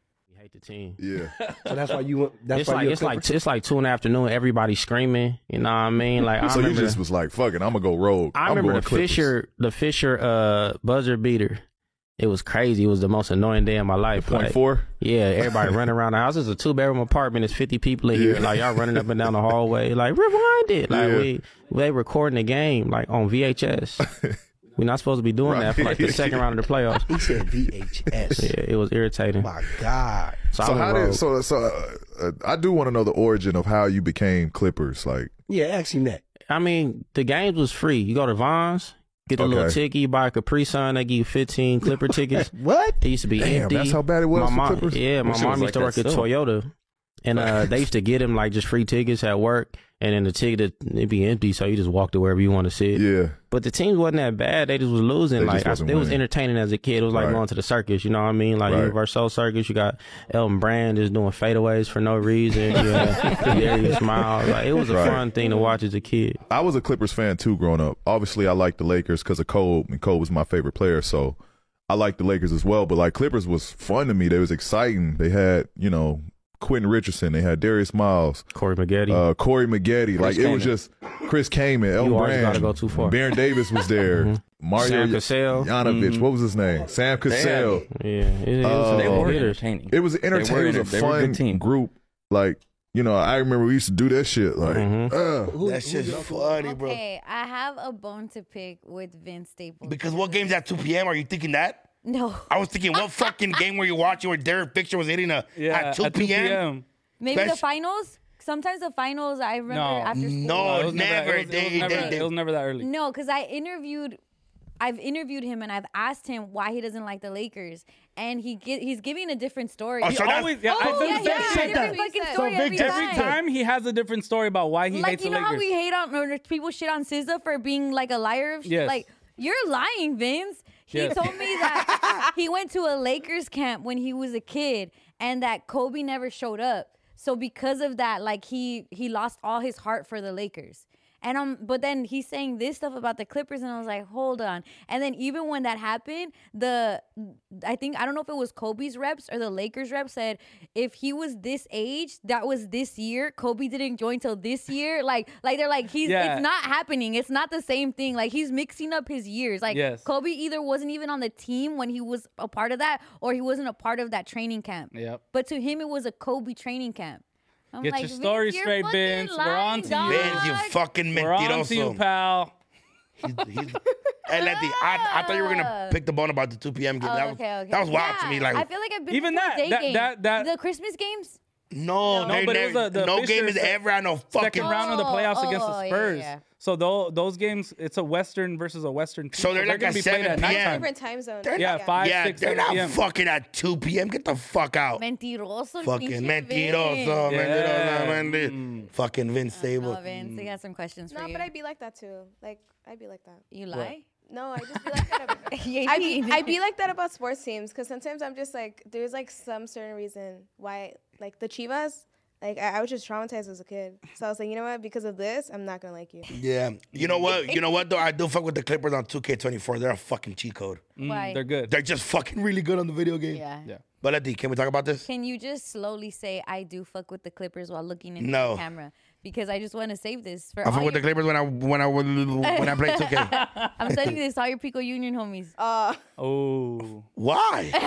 hate the team. Yeah. So that's why you want. That's It's why like you're a it's like Clipper? it's like two in the afternoon. Everybody screaming. You know what I mean? Like I So you remember, just was like, fuck it, I'm gonna go rogue. I I'm remember going the Clippers. Fisher the Fisher uh, buzzer beater. It was crazy. It was the most annoying day of my life. Point Like, four. yeah, everybody running around the house. It's a two bedroom apartment. It's fifty people in here. Yeah. Like y'all running up and down the hallway. Like rewind it. Like Yeah. we they recording the game like on V H S. We're not supposed to be doing that for like the Right. second round of the playoffs. He said V H S. Yeah, it was irritating. My God. So, So I how went rogue. did so so uh, uh, I do want to know the origin of how you became Clippers. Like, Yeah, ask him that. I mean, the games was free. You go to Vons, get a little Okay. ticket, you buy a Capri Sun, they give you fifteen Clipper tickets. What? It used to be Damn, empty. that's how bad it was My for mom, Clippers? Yeah, my That shit mom was used to like work that at still. Toyota, and uh, they used to get him like just free tickets at work, and then the ticket it'd be empty, so you just walk to wherever you want to sit. yeah, But the teams wasn't that bad. They just was losing. They like just I, wasn't it was winning. entertaining as a kid. It was like Right. going to the circus. You know what I mean? Like Right. Universal Circus. You got Elton Brand just doing fadeaways for no reason. You had Darius Miles. Like it was a Right. fun thing to watch as a kid. I was a Clippers fan too growing up. Obviously, I liked the Lakers because of Kobe, and Kobe was my favorite player. So I liked the Lakers as well. But like Clippers was fun to me. They was exciting. They had you know Quentin Richardson. They had Darius Miles, Corey Maggette. uh, Corey Maggette. Like it was Kaman. just Chris Kaman, Elton You always Brand, gotta go too far. Baron Davis was there. Mario Sam Cassell. Yanovich. What was his name? Sam Cassell. yeah, it, it was Uh, some They good were hitters. entertaining. It was entertaining. They were It was a enter- they were a fun good team. group. Like you know, I remember we used to do that shit. Like, Mhm. uh, That shit's funny, bro. Okay, I have a bone to pick with Vince Staples. Because what game's at two p.m.? Are you thinking that? No. I was thinking, what fucking game were you watching where Derek Fisher was hitting a Yeah, at two p.m.? Maybe the Spec- finals? Sometimes the finals, I remember No. after school. No. it was never. It was, it was They- never, they- it was never that early. No, because I interviewed, I've interviewed him and I've asked him why he doesn't like the Lakers, and he gi- he's giving a different story. Oh, He so that's- always, yeah, I oh said yeah, the yeah, same said thing. that. different fucking So story Vic every just- Every time. time he has a different story about why he Like hates you the know how Lakers. we hate on or people shit on S Z A for being like a liar of shit. Yes. Like you're lying, Vince. He Yes. told me that he went to a Lakers camp when he was a kid, and that Kobe never showed up. So because of that, like he he lost all his heart for the Lakers. And um, but then he's saying this stuff about the Clippers, and I was like, hold on. And then even when that happened, the I think I don't know if it was Kobe's reps or the Lakers reps said if he was this age, that was this year. Kobe didn't join till this year. Like like they're like he's Yeah. it's not happening. It's not the same thing. Like he's mixing up his years. Like Yes. Kobe either wasn't even on the team when he was a part of that, or he wasn't a part of that training camp. Yep. But to him, it was a Kobe training camp. I'm Get like, your story Vince, you're straight, fucking Vince. We're lying, on to you. dog. Vince, you fucking We're on to you, mentiroso. pal. He's, he's, hey, Letty, I, I thought you were gonna pick the bone about the two p.m. game. Oh, that was, okay, okay. that was wild to Yeah, me. Like, I feel like I've been Even to a that- day that- game. that- that- the Christmas games. no, No, they but it never, was the- the no Fisher game is sec- ever at no fucking. Second round of the playoffs Oh, against oh, the yeah, Spurs. yeah. So those those games, it's a Western versus a Western team. So they're like gonna at be played seven at p.m. nighttime. Different time zone. Yeah, five, Yeah, six, they're seven not p.m. fucking at two p.m. Get the fuck out. Mentiroso. el Fucking pinche mentiroso, Vince. mentiroso, Yeah. menti- Mm. Fucking Vince No, Stable. Vince, I got some questions for No, you. but I'd be like that too. Like I'd be like that. you lie? No, I just be like that. About, Yeah, I be, you I be like that about sports teams because sometimes I'm just like, there's like some certain reason why, like the Chivas, like I, I was just traumatized as a kid. So I was like, you know what? Because of this, I'm not gonna like you. Yeah. You know what? You know what though? I do fuck with the Clippers on two K twenty-four. They're a fucking cheat code. Mm, Why? They're good. They're just fucking really good on the video game. Yeah. Yeah. But Letty, can we talk about this? Can you just slowly say I do fuck with the Clippers while looking into No. the camera? Because I just want to save this for I all fuck with the your, Clippers when I when I when I play two K. I'm sending this to all your Pico Union homies. Uh, Oh, Why?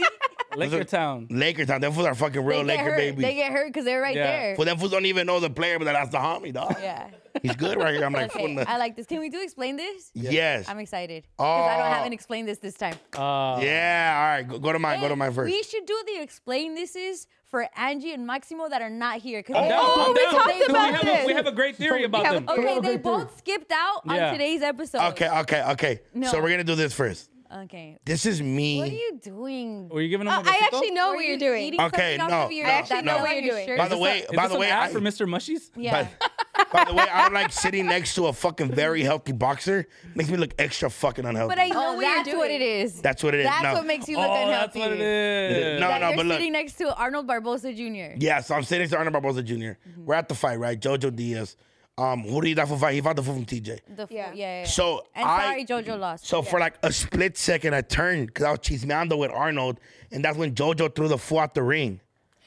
Laker Town. Laker time. Them fools are fucking real they get Laker hurt. babies. They get hurt because they're right Yeah. there. Well, them fools don't even know the player, but that's the homie, dog. Yeah. He's good right here. I'm like, Okay, fool, I like this. Can we do explain this? yes. I'm excited because I don't Oh. haven't explained this this time. Uh, Yeah. All right. Go, go to mine. Go to mine first. We should do the explain this is for Angie and Maximo that are not here. 'cause I'm they- down. Oh, I'm we down. talked 'Cause about we have, this. A, we have a great theory about have a them. theory. Okay, they both skipped out Yeah. on today's episode. Okay. Okay. Okay. No. So we're gonna do this first. Okay. This is me. What are you doing? Were you giving them uh, a I besito? actually know Were what you you're doing. eating Okay, something off no, of your, no, that actually goes know on what your you're doing. shirt? By the Is way, this a- by is the this way, an ad I- for Mister Mushies? Yeah. By the way, I don't like sitting next to a fucking very healthy boxer. Makes me look extra fucking unhealthy. But I know Oh, what you're that's doing. what it is. That's what it is. That's No. what makes you look Oh, unhealthy. that's what it is. No, That no, you're but look. sitting next to Arnold Barbosa Junior Yeah, so I'm sitting to Arnold Barbosa Junior We're at the fight, right? Jojo Diaz. Um, who did he die for fight? He fought the fool from T J. The f- Yeah. yeah. yeah, yeah. So and I, sorry, JoJo lost. So for like a split second, I turned because I was chismeando with Arnold, and that's when JoJo threw the fool out the ring.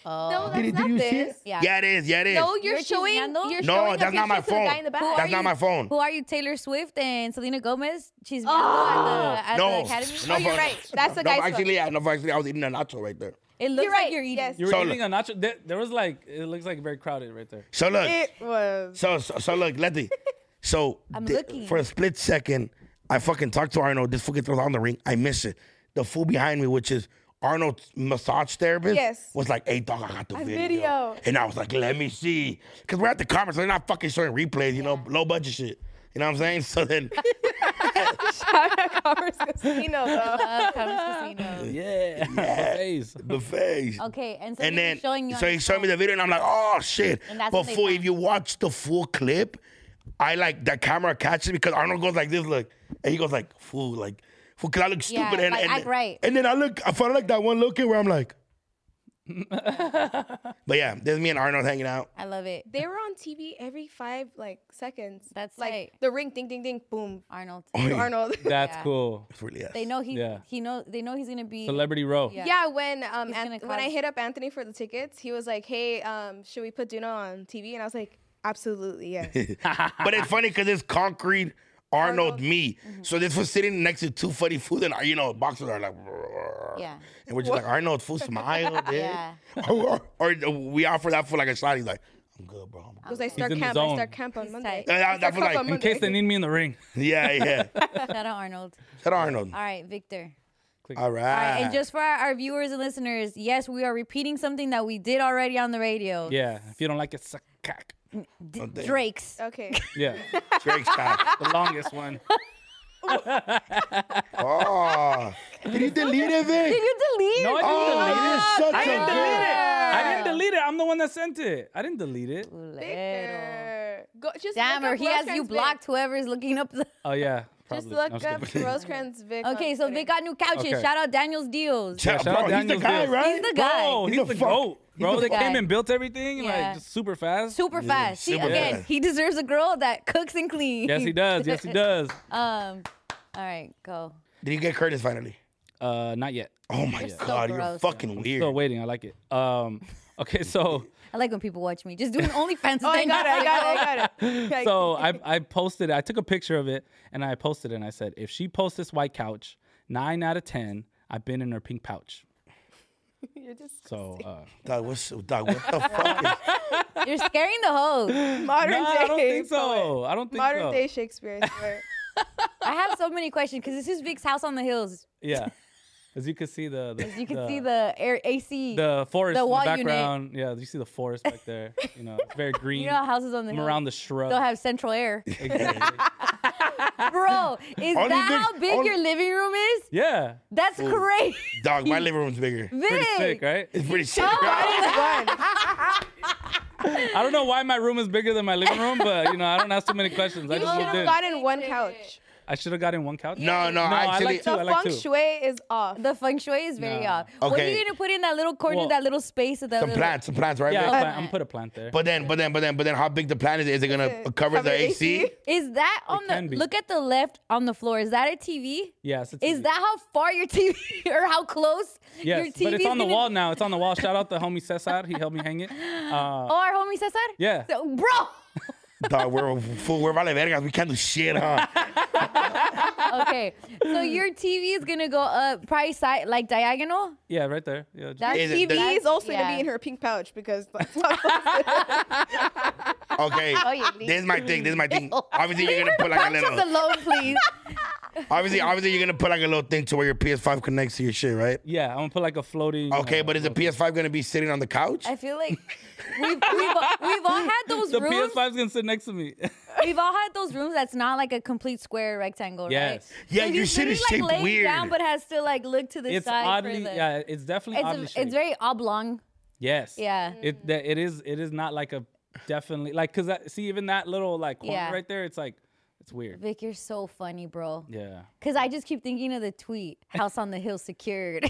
Oh. No, that's Did, not did you this. see it? Yeah. Yeah, it is. Yeah, it is. No, you're, You're showing. chismeando? You're No, showing that's the not my picture to phone. the guy in the back. Who That's are not you- my phone. Who are you? Taylor Swift and Selena Gomez? She's Oh. at the, at No. the Academy. No, Oh, you're for- right. That's the no, guy's actually, yeah, no, actually, I was eating a nacho right there. It looks You're like right, you're eating. yes. You were So eating a nacho. There, there was like, it looks like very crowded right there. So look, It was. so so, so look, Letty. So I'm the- looking. for a split second, I fucking talked to Arnold. This fool gets on the ring. I miss it. The fool behind me, which is Arnold's massage therapist, Yes. was like, "Hey, dog, I got the A video. video. And I was like, "Let me see," because we're at the conference, so they're not fucking showing replays, you know, low budget shit. You know what I'm saying? So then, Shout out Commerce Casino, though. Love Commerce Casino. Yeah. Buffets. the face. Okay, and so And he then, was showing you. so on he his showed me phone. the video, and I'm like, "Oh shit!" And that's But when they fool, if found you watch the full clip, I like the camera catches because Arnold goes like this, look, and he goes like, "Fool, like." Because I look Yeah, stupid, and, like, and, act right. and then I look, I felt like that one looking where I'm like, but yeah, there's me and Arnold hanging out. I love it. They were on T V every five like seconds. That's like tight. the ring, ding, ding, ding, boom. Arnold. Arnold. That's Yeah. cool. It's really yes. They know he. Yeah. He know. They know he's gonna be. Celebrity row. Yeah. Yeah, when um He's An- gonna when I cause- hit up Anthony for the tickets, he was like, "Hey, um, should we put Duno on T V?" And I was like, "Absolutely, yes." But it's funny because it's concrete Arnold, Arnold. me. Mm-hmm. So this was sitting next to two funny foods, and you know, boxers are like, Yeah. and we're just like, Arnold, fool, smile, dude. Yeah. or, or, or we offer that for like a shot. He's like, I'm good, bro. I'm good. Because I start in the camp, I zone. start camp on Monday. tight. Yeah, that- I that start was camp like- on In Monday. case they need me in the ring. Yeah, yeah. Shout out Arnold. Shout out Arnold. All right, Victor. All right. All right, and just for our, our viewers and listeners, yes, we are repeating something that we did already on the radio. Yeah. If you don't like it, suck cock. D- damn. Drake's. Okay. Yeah. Drake's cock. The longest one. Oh. Did you delete it, Vic? Did you delete? No, I it? didn't Oh, delete you're it. such I a didn't delete good- it. I didn't delete it. I'm the one that sent it. I didn't delete it. Culero. Victor. Go, just Damn, look or up he has you Rosecrans Vic. blocked. Whoever's looking up the. Oh, yeah. Just Probably. look No, I'm up just kidding. Rosecrans Vic. Okay, on so Twitter. Vic got new couches. Okay. Shout out Daniel's Deals. Shout- shout out bro, he's the Daniel's guy, Deals. right? He's the guy. Bro, He's he's, the the fuck- goat. Bro, the they guy. came and built everything Yeah. like just super fast. Super fast. See, super again, fast. he deserves a girl that cooks and cleans. Yes, he does. Yes, he does. Um, all right, go. Did you get Curtis finally? Uh, not yet. Oh my so God, you're gross. fucking I'm weird. still waiting. I like it. Um, okay, so I like when people watch me. Just doing OnlyFans. Oh, I got it. I got it. I got it. Like, so I I posted. I took a picture of it and I posted it. And I said, if she posts this white couch, nine out of ten, I've been in her pink pouch. You're just So uh, Dog, what's, dog, what the fuck is... You're scaring the hoes. modern no, day. I don't think poet. so. I don't think Modern so. day Shakespeare. I swear. I have so many questions because this is Vic's house on the hills. Yeah, as you can see the, the As you can see the air A C. the forest the in the wall unit. background. Yeah, you see the forest back there. You know, it's very green. you know how houses on the I'm hills around the shrub. don't have central air. Exactly. Bro, is Only that Vic- how big only- your living room is? Yeah, That's crazy. Dog, my living room's bigger. pretty Vic. sick, right? It's pretty sick, Oh, right? I don't know why my room is bigger than my living room, but you know, I don't ask too many questions. I You just should moved have in. gotten one couch. I should have gotten one couch. No, no, no, I actually... like two. The I like feng two. shui is off. The feng shui is very Nah. off. What are Okay. you gonna put in that little corner, Well, that little space of that Some little... plants, some plants, right? Yeah, Vic? I'll plant- I'm gonna put a plant there. But then, but then, but then, but then, how big the plant is? Is it gonna cover the A C? Is that on can the be. look at the left on the floor? Is that a T V? Yeah, it's a Is T V. that how far your T V or how close your Yes, T V but it's is on the gonna- wall now. It's on the wall. Shout out to homie Cesar. He helped me hang it. Uh, Oh, our homie Cesar? Yeah. So- bro. Dog, we're fool, we're vale vergas. We can't do shit, huh? Okay. So your T V is gonna go up probably side like diagonal? yeah, right there. Yeah, just- That's Is it T V the- is also Yeah. gonna be in her pink pouch because that's Okay, Oh, you leave. this is my thing. This is my thing. Obviously, you're gonna put like a Pouch us little. alone, please. Obviously, obviously, you're gonna put like a little thing to where your P S five connects to your shit, right? yeah, I'm gonna put like a floating. Okay, uh, but is the P S five gonna be sitting on the couch? I feel like we've, we've, we've all had those the P S rooms. five's gonna sit next to me. We've all had those rooms that's not like a complete square rectangle, Yes. right? Yeah, So your he's shit is literally, like, shaped laying weird. down, but has to like look to the it's side. oddly, for the, yeah, it's definitely oddly It's, a, shaped. it's very oblong. Yes. Yeah. It that it is it is not like a definitely like because see even that little like corner Yeah. right there, it's like it's weird. Vic, you're so funny, bro. Yeah. Cause I just keep thinking of the tweet, "House on the hill secured."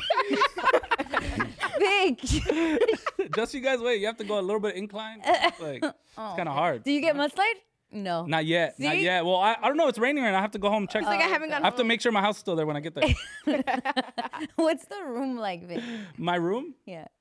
Vic, Just you guys wait. You have to go a little bit inclined. Like it's kind of hard. do you get mudslide? No. Not yet. Not See? yet. Well, I, I don't know. It's raining right now. I have to go home and check. like I haven't gone I have to home. make sure my house is still there when I get there. What's the room like, Vic? My room. Yeah.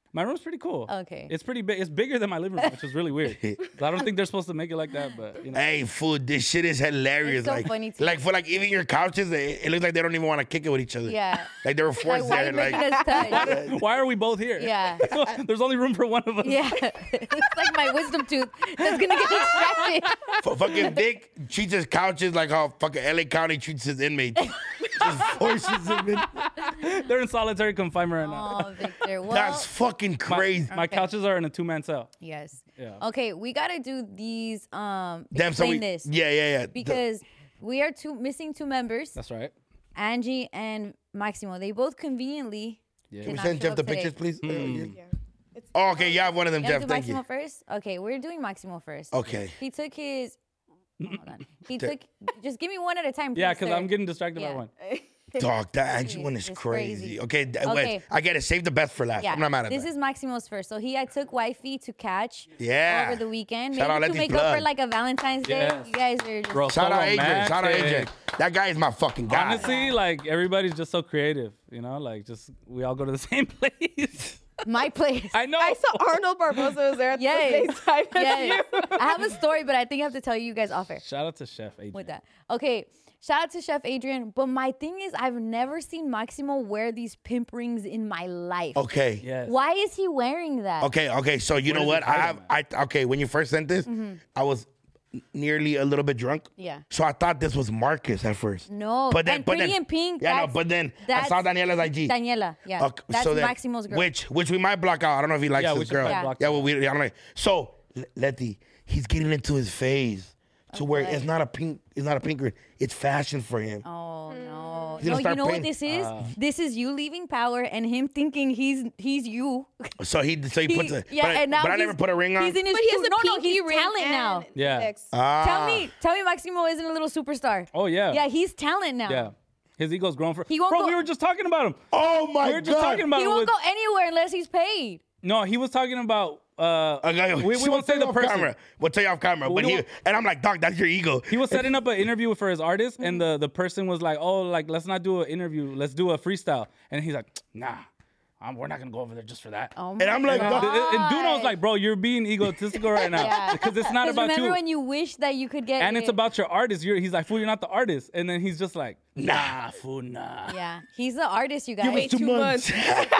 My room's pretty cool. Okay. It's pretty big. It's bigger than my living room, which is really weird. I don't think they're supposed to make it like that, but you know. Hey, food, this shit is hilarious. It's so like, funny to like me. for like even your couches, it, it looks like they don't even want to kick it with each other. Yeah. Like they were Like, forced why are there. you Like, making us touch? Why are we both here? Yeah. There's only room for one of us. Yeah. It's like my wisdom tooth that's going to get extracted. F- fucking Dick treats his couches like how fucking L A County treats his inmates. Just forces them in. They're in solitary confinement right now. Oh, Victor. Well, That's fucking crazy. My Okay. couches are in a two-man cell. yes. Yeah. Okay, we got to do these, um, Damn, so explain we, this. yeah, yeah, yeah. The- Because we are two missing two members, That's right. Angie and Maximo. They both conveniently Yeah. did Can we not send show Jeff up the today. pictures, please? Hmm. Yeah. It's, Oh, okay, you have one of them, You wanna Jeff. do Thank Maximo you. first? Okay, we're doing Maximo first. Okay. He took his. Hold on. He took. Just give me one at a time. Yeah, please, because sir. I'm getting distracted Yeah. by one. Dog, that Angie one is It's crazy. crazy. Okay, th- Okay. wait, I get it. Save the best for last. Yeah, I'm not mad at this that. is Maximo's first. So he I took wifey to catch Yeah. over the weekend. Shout Maybe out to Letty's make up blood. for like a Valentine's Day. Yes. You guys are just Bro, Shout so out Adrian. Shout out romantic. Adrian. That guy is my fucking guy. Honestly, like everybody's just so creative, you know. Like just we all go to the same place. my place. I know. I saw Arnold Barbosa was there at Yes. the same time as Yes. you. I have a story, but I think I have to tell you guys off air Shout out to Chef Adrian. with that. Okay. Shout out to Chef Adrian. But my thing is, I've never seen Maximo wear these pimp rings in my life. Okay. Yes. Why is he wearing that? Okay, okay. So you Where know does what? he I hide have them I okay, when you first sent this, I was nearly a little bit drunk. Yeah. So I thought this was Marcus at first. No. But then and but Pretty then, in Pink. Yeah, no, that's- but then I that's saw Daniela's I G. Daniela. Yeah. Okay, That's so then- Maximo's girl. Which which we might block out. I don't know if he likes Yeah, this we should girl. probably Yeah. block Yeah, that. well, we I don't know. So L- Letty, he's getting into his phase to where Okay. it's not a pink, it's not a pink ring. It's fashion for him. Oh no! He's No, gonna you start know what paying- this is? Uh. This is you leaving power and him thinking he's he's you. So he so he, He- puts a yeah, but, I- and now but I he's- never put a ring on. He's in his But he has true- a no, no, pinky he's ring talent and now. Yeah. index. Ah. Tell me, tell me, Maximo isn't a little superstar. Oh yeah. Yeah, he's talent now. Yeah. His ego's grown for. He won't Bro, go- we were just talking about him. Oh my we were just god. talking about He him. won't With, go anywhere unless he's paid. no, he was talking about. Uh, Okay, we, we so won't say tell the you off person. Camera. We'll tell you off camera. We But he won't- and I'm like, dog, that's your ego. He was setting up an interview for his artist, and the, the person was like, "Oh, like let's not do an interview, let's do a freestyle." And he's like, "Nah, um, we're not gonna go over there just for that." Oh And I'm like, And, dog. and Duno's like, "Bro, you're being egotistical right now Yeah. because it's not 'Cause about remember you, when you wish that you could get and it's it? about your artist." You're, he's like, "Fool, you're not the artist," and then he's just like, "Nah, fool, nah." Yeah, he's the artist, you guys. Wait two months.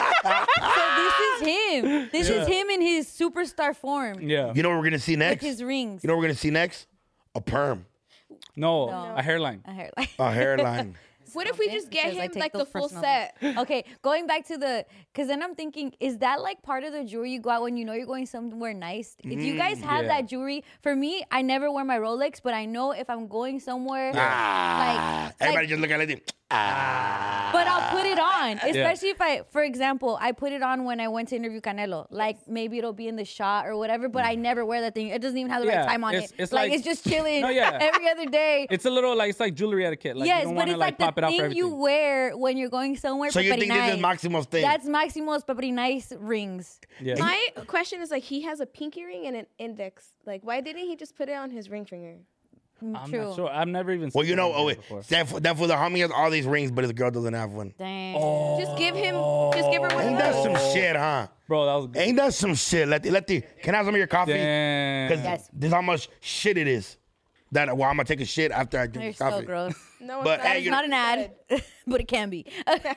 So this is him. This is him in his superstar form Yeah. You know what we're gonna see with next? his rings. You know what we're gonna see next? A perm, No, No. a hairline. I heard like. a hairline. What if we just get Because I him take like the those full personal. set? Okay, going back to the, because then I'm thinking, is that like part of the jewelry you go out when you know you're going somewhere nice? If you guys have yeah. that jewelry, for me, I never wear my Rolex, but I know if I'm going somewhere, Ah, like, everybody like- just look at it. Ah, but I'll put it on. Especially if I, for example, I put it on when I went to interview Canelo. Like maybe it'll be in the shot or whatever, but I never wear that thing. It doesn't even have the Yeah, right time on it's- it. it's like, like- it's just chilling No, yeah. every other day. It's a little like it's like jewelry etiquette. Like yes, you don't but want to it's like like, pop the it out for thing everything. you wear when you're going somewhere. so you think this is paperinais. Maximo's thing? That's Maximo's Papri Nice rings. yeah. My question is like he has a pinky ring and an index. Like why didn't he just put it on his ring finger? I'm True. not sure. I've never even. well, seen you know, one oh of wait, those before. that for, that for the homie has all these rings, but his girl doesn't have one. Dang. Just give him. Just give her one. Ain't of that those. some shit, huh? Bro, that was good. Ain't that some shit? Let the, let the, can I have some of your coffee? Damn. Because Yes. this is how much shit it is. That well, I'm gonna take a shit after I drink You're this coffee. so gross. No, But, it's hey, not. you Not an ad, but it can be.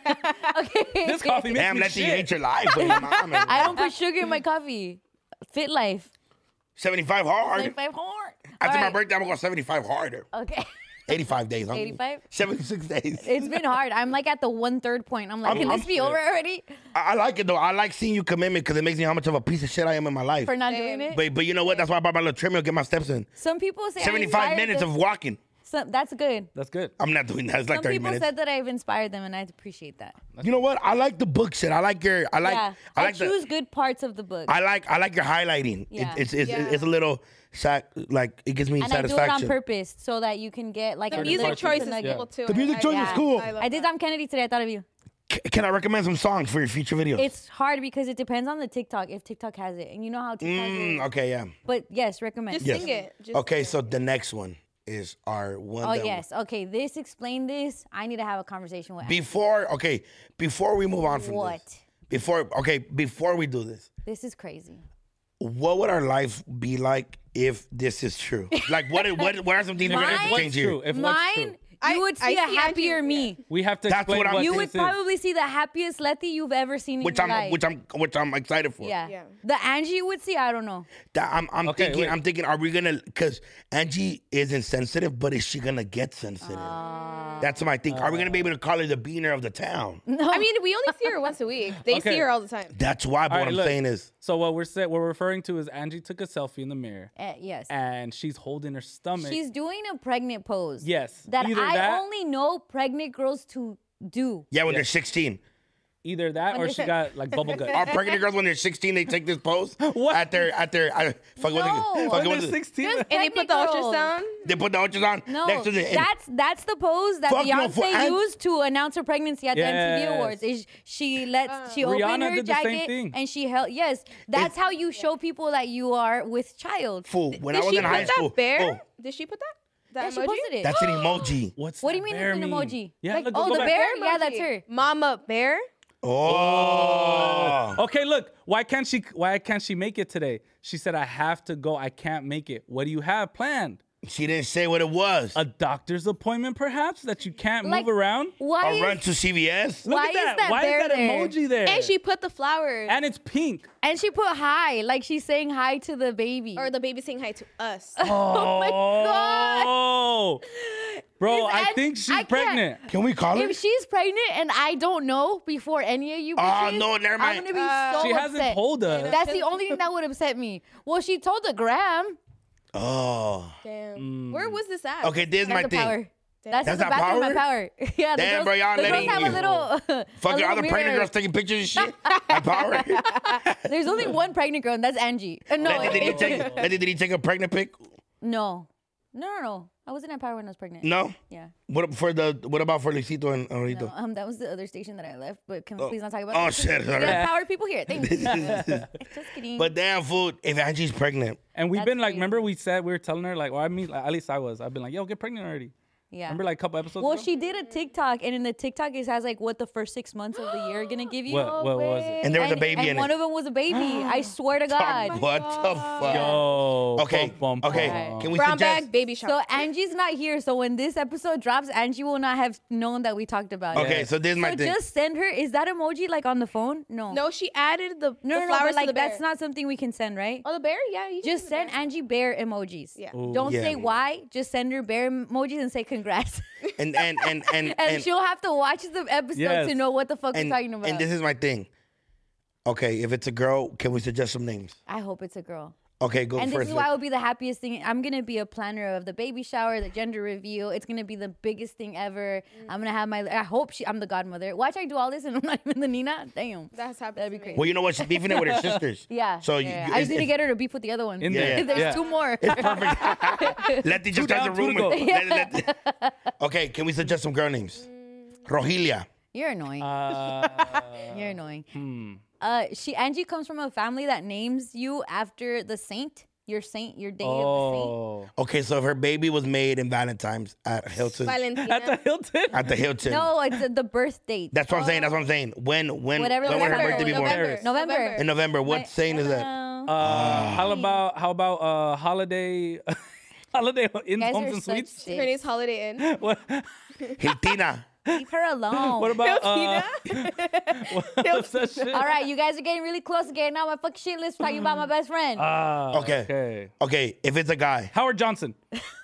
okay. This coffee makes Damn, me let the shit. hate your life. With your mom, man. I don't put sugar in my coffee. Fit life. seventy-five hard. seventy-five hard. After All my right. birthday, I'm gonna go seventy-five harder. Okay. eighty-five days. huh? eighty-five? seventy-six days. It's been hard. I'm like at the one third point. I'm like, I'm- can I'm this be shit. over already? I, I like it though. I like seeing you commitment because it makes me how much of a piece of shit I am in my life. For not Same. doing it? But but you know what? That's why I bought my little treadmill to get my steps in. Some people say I seventy-five inspired minutes them. of walking. Some, that's good. That's good. I'm not doing that. It's like Some thirty people minutes. said that I've inspired them, and I appreciate that. You know what? I like the book shit. I like your. I like. yeah. I I, like choose the. good parts of the book. I like. I like your highlighting. It- Yeah. it's it's, Yeah. it's a little sac like it gives me and I do it satisfaction. on purpose so that you can get like The a music little choice piece is of Yeah. cool too. The music I- choice is I- cool. I, love I did that. Dom Kennedy today. I thought of you. C- can I recommend some songs for your future videos? It's hard because it depends on the TikTok, if TikTok has it. And you know how TikTok Mm, is. okay, yeah. But yes, recommend. Just Yes. sing it. Just Okay, sing it. so the next one is our one. Oh, that yes. Okay, this, explain this. I need to have a conversation with Ashley. Before, okay, before we move on from What? this, before okay, before we do this, This is crazy. what would our life be like if this is true? Like, what what what are some things we're gonna have to Mine- change What's true? here? If what's Mine, true? you I- would I see a see happier Angie, me. We have to That's explain what I'm- what You this would is. probably see the happiest Letty you've ever seen in Which your I'm life. which I'm which I'm excited for. yeah. Yeah. The Angie you would see, I don't know. That I'm I'm Okay, thinking wait. I'm thinking, are we gonna? Because Angie isn't sensitive, but is she gonna get sensitive? That's my thing. Are we gonna be able to call her the beaner of the town? I mean, we only see her once a week. They Okay. see her all the time. That's why. But All what right, I'm look. saying is, So what we're saying, what we're referring to is Angie took a selfie in the mirror Eh, yes. and she's holding her stomach. She's doing a pregnant pose. Yes. That Either I that- only know pregnant girls to do. yeah, when they're sixteen. Either that or she got like bubble gut. Are pregnant girls when they're sixteen they take this pose? What? At their at their I, fuck, what No. they, fuck, When what they're they- sixteen. Just And they put the pregnant girls. ultrasound. They put the ultrasound No, next to the. and- that's that's the pose that Fuck no, Beyonce for An- used to announce her pregnancy at the M T V Yes. Awards. Is she lets she opened Rihanna her did the same jacket thing. and she held. Yes, that's It- how you show people that you are with child. fool. When Did I was she in put high that school, bear? oh, Did she put that? That Yeah, she emoji? posted it. that's an emoji. What's What do that you mean bear it's an mean? emoji? Yeah, Like, look, oh, go the back. bear? Bear Yeah, that's emoji. her. Mama bear. Oh. Okay, look. Why can't she? Why can't she make it today? She said, "I have to go. I can't make it." What do you have planned? She didn't say what it was. A doctor's appointment, perhaps, that you can't Like, move around. Why A is, run to C V S. Look why at is that. that Why bear is that there? emoji there? And she put the flowers. and it's pink. and she put hi, like she's saying hi to the baby. or the baby saying hi to us. Oh my god! Oh, bro, Is I An- think she's I can't- pregnant. Can we call her? If she's pregnant and I don't know before any of you Oh, bitches, no, never mind. I'm gonna be Uh, so She upset. hasn't told us. That's the only thing that would upset me. Well, she told the gram. Oh. Damn. Mm. Where was this at? Okay, this is my That's the thing. power. That's, That's the not bathroom at power? power. Yeah, the Damn, girls, bro, y'all the girls letting have a you- little. Fucking a other little pregnant mirror. girls taking pictures and shit. At power. There's only one pregnant girl, and that's Angie. Uh, no, Letty, did he take? Letty, did he take a pregnant pic? no, no, no, no. I wasn't at power when I was pregnant. No. Yeah. What for the? What about for Luisito and Aurito? No, um, that was the other station that I left. But can we Oh. please not talk about Oh, that? shit, We sorry. got power people here. Thank you. Just kidding. But damn, food. If Angie's pregnant, And we've That's been like, crazy. remember we said we were telling her like, well, I mean, like, at least I was. I've been like, yo, get pregnant already. yeah. Remember like a couple episodes Well, ago? she did a TikTok, and in the TikTok, it has like what the first six months of the year are gonna give you. What, what was it? and there was a And- baby and in one it. of them was a baby. I swear to God. What the fuck? Yo. Okay. bum, bum, Okay. bum. Can we Brown suggest? bag baby shower. So Angie's not here. So when this episode drops, Angie will not have known that we talked about it. Okay, so this is my So thing. just send her. Is that emoji like on the phone? No. no, she added the, no, the no, no. flowers But like to the bear. that's not something we can send, right? Oh, the bear? Yeah. You can Just the send bear. Angie bear emojis. Yeah. Don't Yeah. say why. Just send her bear emojis and say congrats. And and and and and, and, she'll have to watch the episode Yes. to know what the fuck and, we're talking about. and this is my thing. Okay, if it's a girl, can we suggest some names? I hope it's a girl. Okay, go And first. this is why it will be the happiest thing. I'm gonna be a planner of the baby shower, the gender reveal. It's gonna be the biggest thing ever. I'm gonna have my. I hope she. I'm the godmother. Watch I do all this and I'm not even the Nina. Damn. That's happened. That'd be to crazy. me. Well, you know what? She's beefing it with her sisters. Yeah. So yeah, you- yeah. you- I just need to it's- get her to beef with the other one. In Yeah, there. yeah. There's Yeah. two more. It's perfect. Let the just Two has down, a two to room. go. Let- let- let- Okay, can we suggest some girl names? Rogelia. You're annoying. Uh, You're annoying. hmm. Uh, she Angie comes from a family that names you after the saint. Your saint. Your day of Oh. Okay, so if her baby was made in Valentine's at Hilton, Valentina. At the Hilton? at the Hilton. the saint. No, it's uh, the birth date. That's what I'm saying. That's what I'm saying. When when Whatever when the would her November, birthday be born? November. November. In November. What My- saint is that? Hello. Uh, how about how about uh holiday holiday in You guys homes are and such suites? Her dicks. name's Holiday Inn. What, Hiltina. Leave her alone. what about uh, what's that shit? All right, you guys are getting really close to getting out my fucking shit list talking about my best friend. Ah, Okay. okay. Okay, if it's a guy. Howard Johnson.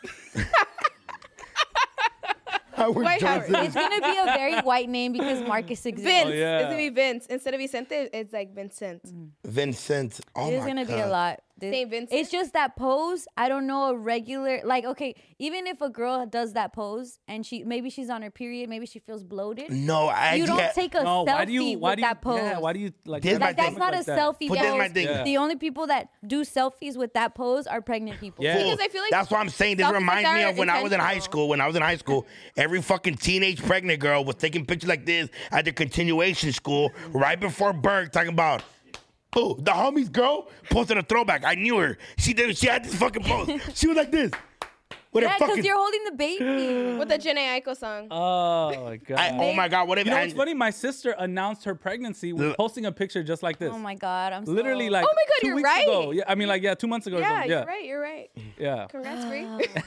Howard White Howard. Johnson. It's gonna be a very white name because Marcus exists. Vince. Oh, yeah. It's gonna be Vince. Instead of Vicente, it's like Vincent. Vincent. Oh It's my gonna God. be a lot. This- Saint Vincent? It's just that pose. I don't know a regular like. Okay, even if a girl does that pose and she maybe she's on her period, maybe she feels bloated. No, I You don't yeah. take a No, selfie why do you why with do you that pose. yeah, why do you like This is my Like that's thing. not a like that? selfie. But this is pose. my thing. Yeah. The only people that do selfies with that pose are pregnant people. Yeah. Because I feel like That's what I'm saying. This selfies reminds like me that of are when I was in high intentional. school. When I was in high school, every fucking teenage pregnant girl was taking pictures like this at their continuation school right before Berg, talking about, oh, the homies girl posted a throwback. I knew her. She did. She had this fucking pose. She was like this. With Yeah, a because fucking. you're holding the baby. With the Janae Aiko song. Oh my god. I, oh my God! What if? You know I- what's funny? My sister announced her pregnancy with posting a picture just like this. Oh my god, I'm so... Literally like Oh my God, two you're weeks right. ago. Yeah, I mean like yeah, two months ago. or Yeah, something. you're yeah, right. You're right. yeah. Congrats, Bree.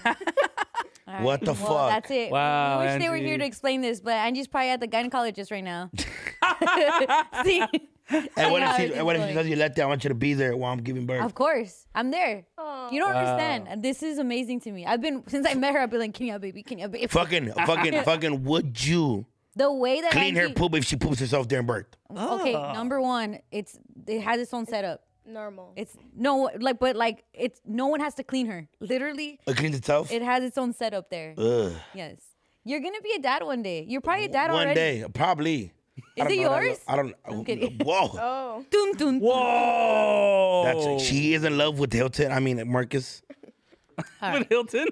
All right. What the well, fuck? That's it. Wow, I wish they were Angie. here to explain this, but Angie's probably at the gynecologist right now. See? And what Yeah, if she? it's And what if she like- tells you, "Let I want you to be there while I'm giving birth." Of course, I'm there. You don't Wow. understand. And This is amazing to me. I've been since I met her. I've been like, "Can you have baby? Can you have baby?" Fucking, fucking, fucking. Would you The way that clean her Angie- poop if she poops herself during birth? Okay, number one, it's it has its own setup. Normal. It's no like, but like it's no one has to clean her. Literally, It cleans itself. it has its own setup there. Ugh. Yes, you're gonna be a dad one day. You're probably a dad One already. day, probably. I Is don't it know that- yours? I don't. I'm kidding. Whoa. Oh. Dun, dun, dun. Whoa. That's she is in love with Hilton. I mean Marcus. with Hilton.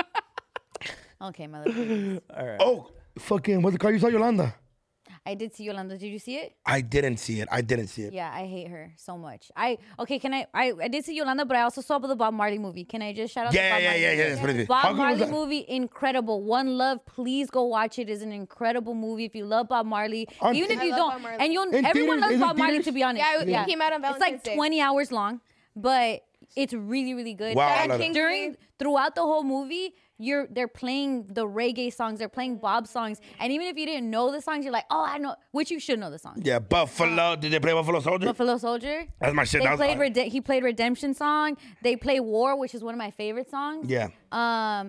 Okay, my little. Oh, fucking. What's it called? You saw Yolanda. I did see Yolanda. Did you see it? I didn't see it. I didn't see it. Yeah, I hate her so much. I okay. Can I? I, I did see Yolanda, but I also saw the Bob Marley movie. Can I just shout out? Yeah, the Bob yeah, Marley yeah, movie? yeah, that's pretty good. How Bob good was Marley that? movie, incredible. One Love, please go watch it. It's an incredible movie. If you love Bob Marley, On- even if I you love don't, Bob Marley. and you'll In everyone theaters? loves Is it Bob Marley. theaters? To be honest, Yeah, it- it came out on It's like Valentine's Day. twenty hours long, but it's really, really good. Wow, I And love that. during throughout the whole movie, you're they're playing the reggae songs, they're playing Bob songs, and even if you didn't know the songs, you're like, oh, I know, which you should know the song. Yeah, Buffalo. Did they play Buffalo Soldier? Buffalo Soldier. That's my shit. They That was- played Rede- he played Redemption Song. They play War, which is one of my favorite songs. Yeah. Um,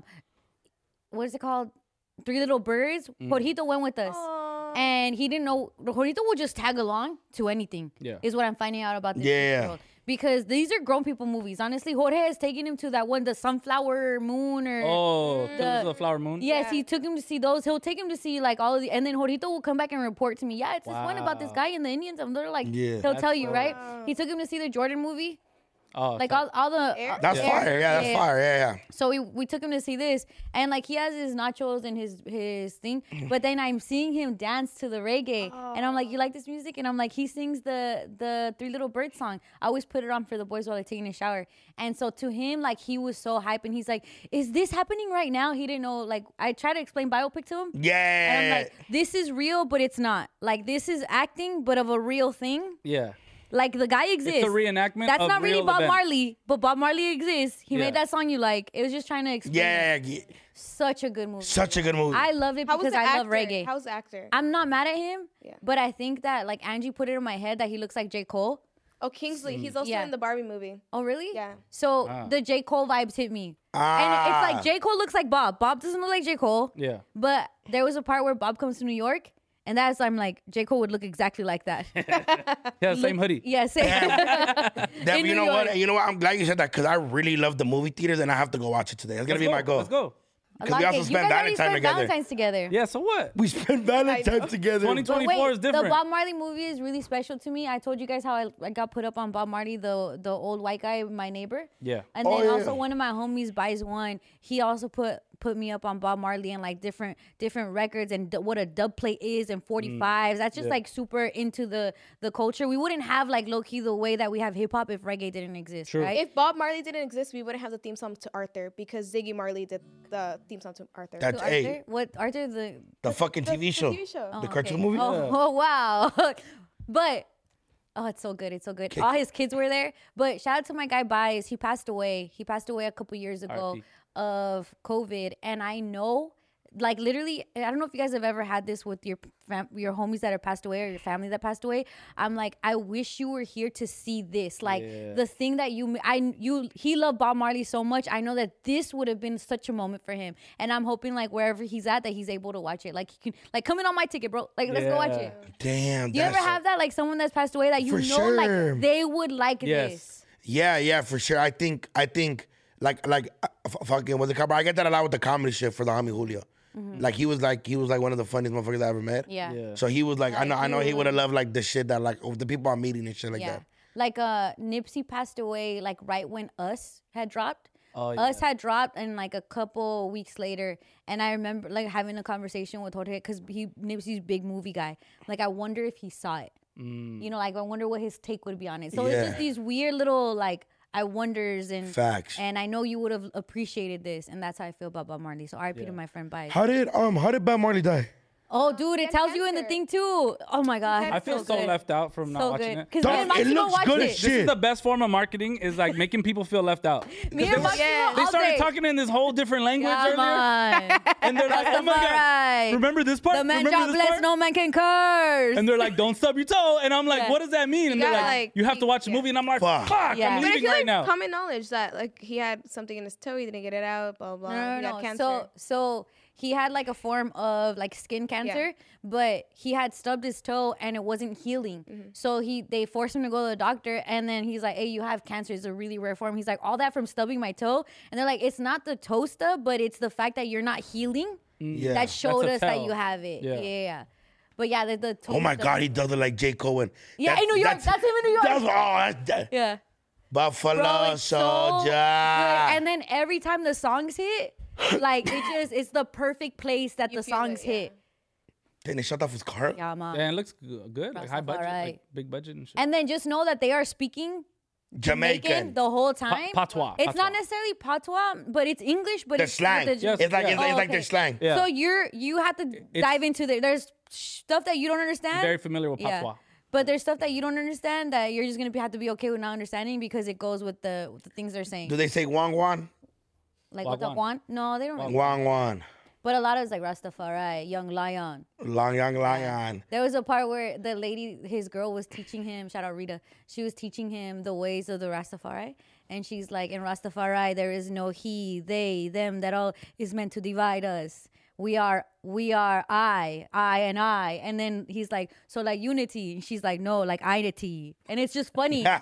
what is it called? Three Little Birds. Mm. Jorgito went with us, and he didn't know. Jorgito will just tag along to anything. Yeah. is what I'm finding out about this Yeah. world. Because these are grown people movies. Honestly, Jorge has taken him to that one, the Sunflower Moon, or Oh, The- Killers of the Flower Moon. yes, he took him to see those. He'll take him to see like all of the, and then Jorgito will come back and report to me. Yeah, it's this one about this Wow. guy and the Indians. And they're like, Yeah. he'll That's tell you, dope. right? He took him to see the Jordan movie. Oh, Like so- all, all the Air? That's Air- fire. Yeah, that's yeah. fire. Yeah, yeah. So we, we took him to see this, and like he has his nachos and his his thing, but then I'm seeing him dance to the reggae, and I'm like, you like this music? And I'm like, he sings the the Three Little Birds song. I always put it on for the boys while they're taking a shower, and so to him, like he was so hype, and he's like, is this happening right now? He didn't know. Like I tried to explain biopic to him. Yeah. And I'm like, this is real, but it's not. Like this is acting, but of a real thing. yeah. Like the guy exists. It's a reenactment. That's of not really real Bob events. Marley, but Bob Marley exists. He Yeah. made that song you like. It was just trying to explain. yeah, yeah. Such a good movie. Such a good movie. I love it How was because the I actor? love reggae. How's the actor? I'm not mad at him, Yeah. but I think that like Angie put it in my head that he looks like J. Cole. Oh, Kingsley. He's also Yeah. in the Barbie movie. Oh, really? Yeah. So Wow. the J. Cole vibes hit me. Ah. And it's like J. Cole looks like Bob. Bob doesn't look like J. Cole. Yeah. But there was a part where Bob comes to New York, and that's I'm like, J. Cole would look exactly like that. Yeah, same hoodie. yeah, same. That, in you New know what? York. You know what? I'm glad you said that because I really love the movie theaters and I have to go watch it today. It's gonna Let's be go. my goal. Let's go. I Because we like also it. You spent guys already Valentine spent together. Valentine's together. Yeah. So what? We spent Valentine's together. twenty But twenty-four wait, is different. the Bob Marley movie is really special to me. I told you guys how I, I got put up on Bob Marley, the the old white guy, my neighbor. Yeah. And Oh, then yeah. also one of my homies buys one. He also put put me up on Bob Marley and like different different records and d- what a dub plate is and forty-fives. That's just Mm. Yeah. like super into the the culture. We wouldn't have like low key the way that we have hip hop if reggae didn't exist, True. right? If Bob Marley didn't exist, we wouldn't have the theme song to Arthur because Ziggy Marley did the theme song to Arthur. That's Arthur, hey, what Arthur the the fucking T V the show. T V show. Oh, The cartoon okay. movie? Oh, Yeah. oh, wow. But oh, it's so good. It's so good. All his kids were there. But shout out to my guy Bias. He passed away. He passed away a couple years ago R I P. of COVID. And I know, like literally, I don't know if you guys have ever had this with your fam- your homies that have passed away or your family that passed away. I'm like, I wish you were here to see this. Like Yeah. the thing that you, I, you, he loved Bob Marley so much. I know that this would have been such a moment for him. And I'm hoping like wherever he's at, that he's able to watch it. Like he can, like come in on my ticket, bro. Like let's go watch Yeah. it. Damn. Do you ever that's- have that, like someone that's passed away that you For know, sure. like they would like Yes. this? Yeah, yeah, for sure. I think, I think, like, like, uh, f- fucking, what's it called? I get that a lot with the comedy shit for the homie Julio. Like he was like, he was like one of the funniest motherfuckers I ever met. Mm-hmm. Yeah, yeah. Yeah. So he was like, I know, I know, he he would have loved like the shit that like of the people I'm meeting and shit like that. Like uh, Nipsey passed away like right when Us had dropped. Oh, Us yeah. had dropped, and like a couple weeks later, and I remember like having a conversation with Jorge because he Nipsey's big movie guy. Like I wonder if he saw it. Mm. You know, like I wonder what his take would be on it. So Yeah. it's just these weird little like. I wonders and Facts. and I know you would have appreciated this, and that's how I feel about Bob Marley. So R I P to my friend Bye. How did um how did Bob Marley die? Oh, dude, it had tells you in the cancer. thing too. Oh my god, I feel so good. left out from not So watching good. it. Because me and Dog, it Maximo looks watched good it. as This is shit. the best form of marketing is like making people feel left out. Me They, and Maximo Yeah. they all started day. talking in this whole different language Come earlier. on. And they're like, oh my God, Rastafari. remember this part? The man remember this jobless, part? no man can curse. And they're like, don't stub your toe. And I'm like, Yeah. what does that mean? And You they're gotta, like, like, you have to keep- watch the yeah. movie. And I'm like, Fuck. fuck, Yeah. I'm But I leaving feel right like now. common knowledge that like he had something in his toe, he didn't get it out, blah blah. blah. No, he no, got no. cancer. So, so he had like a form of like skin cancer, but he had stubbed his toe and it wasn't healing. Mm-hmm. So he they forced him to go to the doctor, and then he's like, "Hey, you have cancer. It's a really rare form." He's like, "All that from stubbing my toe," and they're like, "It's not the toe stub, but it's the fact that you're not healing Yeah. that showed That's us a that tell. you have it." Yeah. Yeah, yeah. yeah. But yeah, the, the toe Oh my stub- God, he does it like J. Cohen. Yeah, in New York. That's him in New York. That's, oh, that's that. Yeah. Buffalo Bro, it's so Soldier. good. And then every time the songs hit, like it just it's the perfect place that You the feel it, songs yeah. hit. Then they shut off his car. Yeah, man. Yeah, it looks g- good. Like high budget, Rastafari. like big budget and shit. And then just know that they are speaking Jamaican. Jamaican the whole time. patois, It's patois. not necessarily patois, but it's English, but The it's slang. with the- Yes, It's like yeah. it's, it's Oh, like their okay. slang. Yeah. So you're you have to dive into there. There's stuff that you don't understand. Very familiar with Yeah. patois. But there's stuff that you don't understand that you're just gonna be, have to be okay with not understanding because it goes with the with the things they're saying. Do they say Wang Wan? Like what the Wagwan. Guan? No, they don't. really- Wang Wan. But a lot of it's like Rastafari, Young Lion. Long Young Lion. There was a part where the lady, his girl, was teaching him. Shout out Rita. She was teaching him the ways of the Rastafari, and she's like, "In Rastafari, there is no he, they, them. That all is meant to divide us. We are, we are I, I, and I." And then he's like, "So like unity?" And she's like, "No, like identity." And it's just funny. So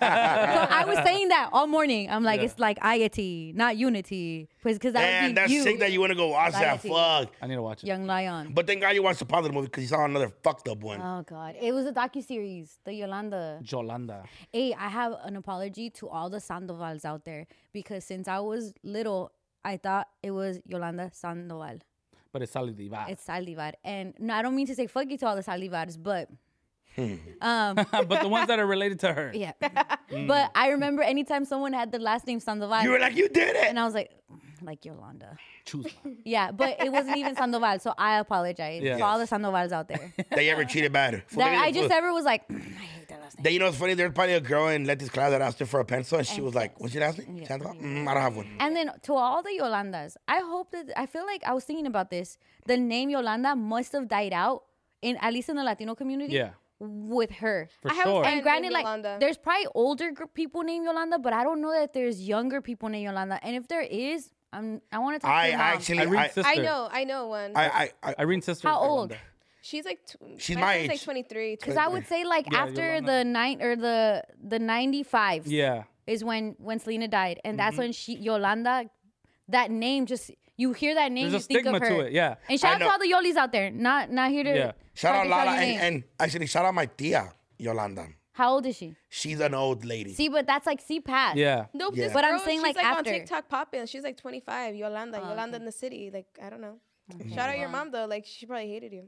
I was saying that all morning. I'm like, Yeah. it's like identity, not unity, because that Man, would be that's you, sick that you want to go watch that. Society. Fuck. I need to watch it. Young Lion. But thank God you watched the positive movie because you saw another fucked up one. Oh God, it was a docuseries, the Yolanda. Jolanda. Hey, I have an apology to all the Sandovals out there because since I was little, I thought it was Yolanda Sandoval. But it's Salidivar. It's Saldivar. And no, I don't mean to say fuck you to all the Saldivars, but Hmm. um But the ones that are related to her. yeah. But I remember anytime someone had the last name Sandoval, You were like, you did it. and I was like, like Yolanda. Choose one. Yeah, but it wasn't even Sandoval, so I apologize Yeah. to all the Sandovals out there. They ever treated bad. that I just ever was like, I hate that last name. Then you know what's funny? There's probably a girl in Letty's class that asked her for a pencil, and she was like, "What's your last name? Yeah. Sandoval? Mm, I don't have one." And then to all the Yolandas, I hope that I feel like I was thinking about this. The name Yolanda must have died out in at least in the Latino community. Yeah. With her. For I have a sure. friend And granted, named like Yolanda. there's probably older gr- people named Yolanda, but I don't know that there's younger people named Yolanda. And if there is, I'm I want to talk I to your mom. actually, I, Irene's sister. I know, I know one. I, I, I, Irene's sister. How is old? Yolanda. She's like, tw- She's my my friend's like age. twenty-three. Because I would say like Yeah, after Yolanda. the nine or the the ninety-fives Yeah. is when when Selena died, and that's Mm-hmm. when she Yolanda, that name just you hear that name, There's you a think of stigma her. to it. Yeah. And shout I out to know. all the Yolis out there. Not not here to Yeah. shout out talk about Lala, your and, name. and actually shout out my tia Yolanda. How old is she? She's an old lady. See, but that's like C PATH. Yeah. Nope, Yeah. this But I'm girl, saying, she's like, like after. on TikTok popping. She's like twenty-five. Yolanda, Oh, Yolanda okay. in the city. Like I don't know. Shout out your mom though. Like she probably hated you.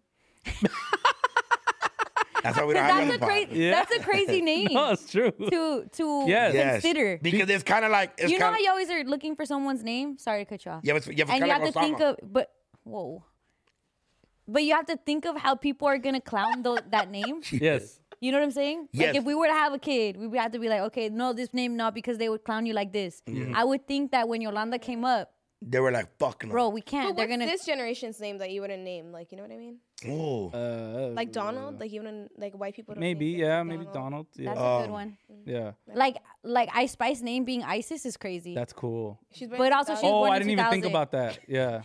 That's why we don't have That's you a on the crazy. pod. Yeah. That's a crazy name No, it's true. to to Yes. Yes. consider. Because it's kind of like it's You know kind how you always are looking for someone's name? Sorry to cut you off. yeah, but it's, yeah, it's and kind you of have like to think Osama. of, but whoa. But you have to think of how people are gonna clown tho- that name. Yes. You know what I'm saying? Yes. Like if we were to have a kid, we would have to be like, okay, no, this name not because they would clown you like this. Mm-hmm. I would think that when Yolanda came up, They were like, "Fucking bro, we can't. But They're what's gonna. this generation's name that you wouldn't name? Like you know what I mean? Oh, Uh, Like Donald. Like even like white people. Don't maybe. name kids Yeah. like Maybe Donald. Yeah. That's Um, a good one. yeah. Like like Ice Spice name being ISIS is crazy. That's cool. She's born But in also two she's thousand. Oh, born I in didn't even think two thousand. about that. Yeah.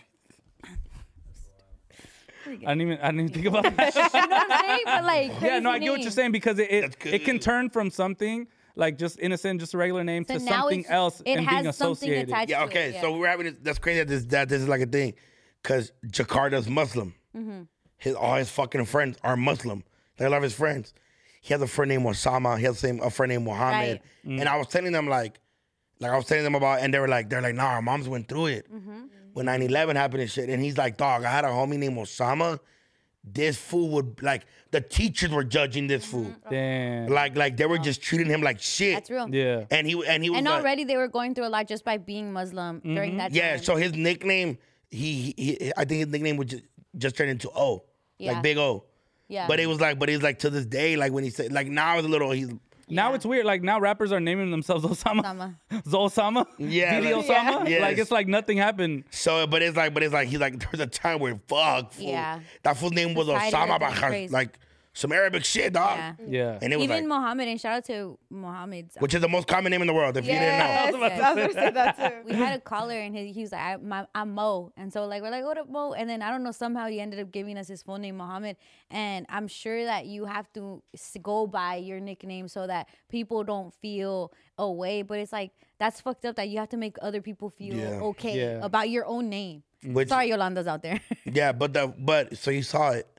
I didn't even. I didn't even think about that. You know what I'm saying? But like, Yeah, no, I crazy get what you're name. saying because it it, That's it can good. turn from something like just innocent, just a regular name, So to now something it's- else it and has being something associated. attached- yeah. to it, Okay, yeah. so we're having this. That's crazy that this that this is like a thing, because Jakarta's Muslim. Mm-hmm. His all his fucking friends are Muslim. They love his friends. He has a friend named Osama. He has the same a friend named Mohammed. Right. And I was telling them like, like I was telling them about, and they were like, they're like, nah, our moms went through it Mm-hmm. when nine eleven happened and shit. And he's like, dog, I had a homie named Osama, this fool would like the teachers were judging this fool. Damn. Like like they were just treating him like shit. That's real. Yeah. And he and he was And like, already they were going through a lot just by being Muslim during that time. yeah. So his nickname, he, he I think his nickname would just, just turn into O, Yeah. like Big O. Yeah. But it was like, but it's like to this day, like when he said, like now it's a little, he's Now it's weird. Like now rappers are naming themselves Osama. Osama. Zosama. Yeah, Didi like- Osama. Yes. Like it's like nothing happened. so. But it's like, but it's like he's like there was a time where fuck, fool. Yeah. that fool's name was Society Osama, was going Bahar, crazy. like some Arabic shit, dog. Yeah. Yeah. And it was Even like, Muhammad, and shout out to Muhammad's. which is the most common name in the world. If Yes, you didn't know. I was going to say that too. we had a caller and he, he was like, I, my, I'm Mo. And so like, we're like, what up, Mo? And then I don't know, somehow he ended up giving us his full name, Muhammad. And I'm sure that you have to s- go by your nickname so that people don't feel away. But it's like, that's fucked up that you have to make other people feel Yeah. okay Yeah. about your own name. Which- Sorry, Yolanda's out there. Yeah, but the but so you saw it.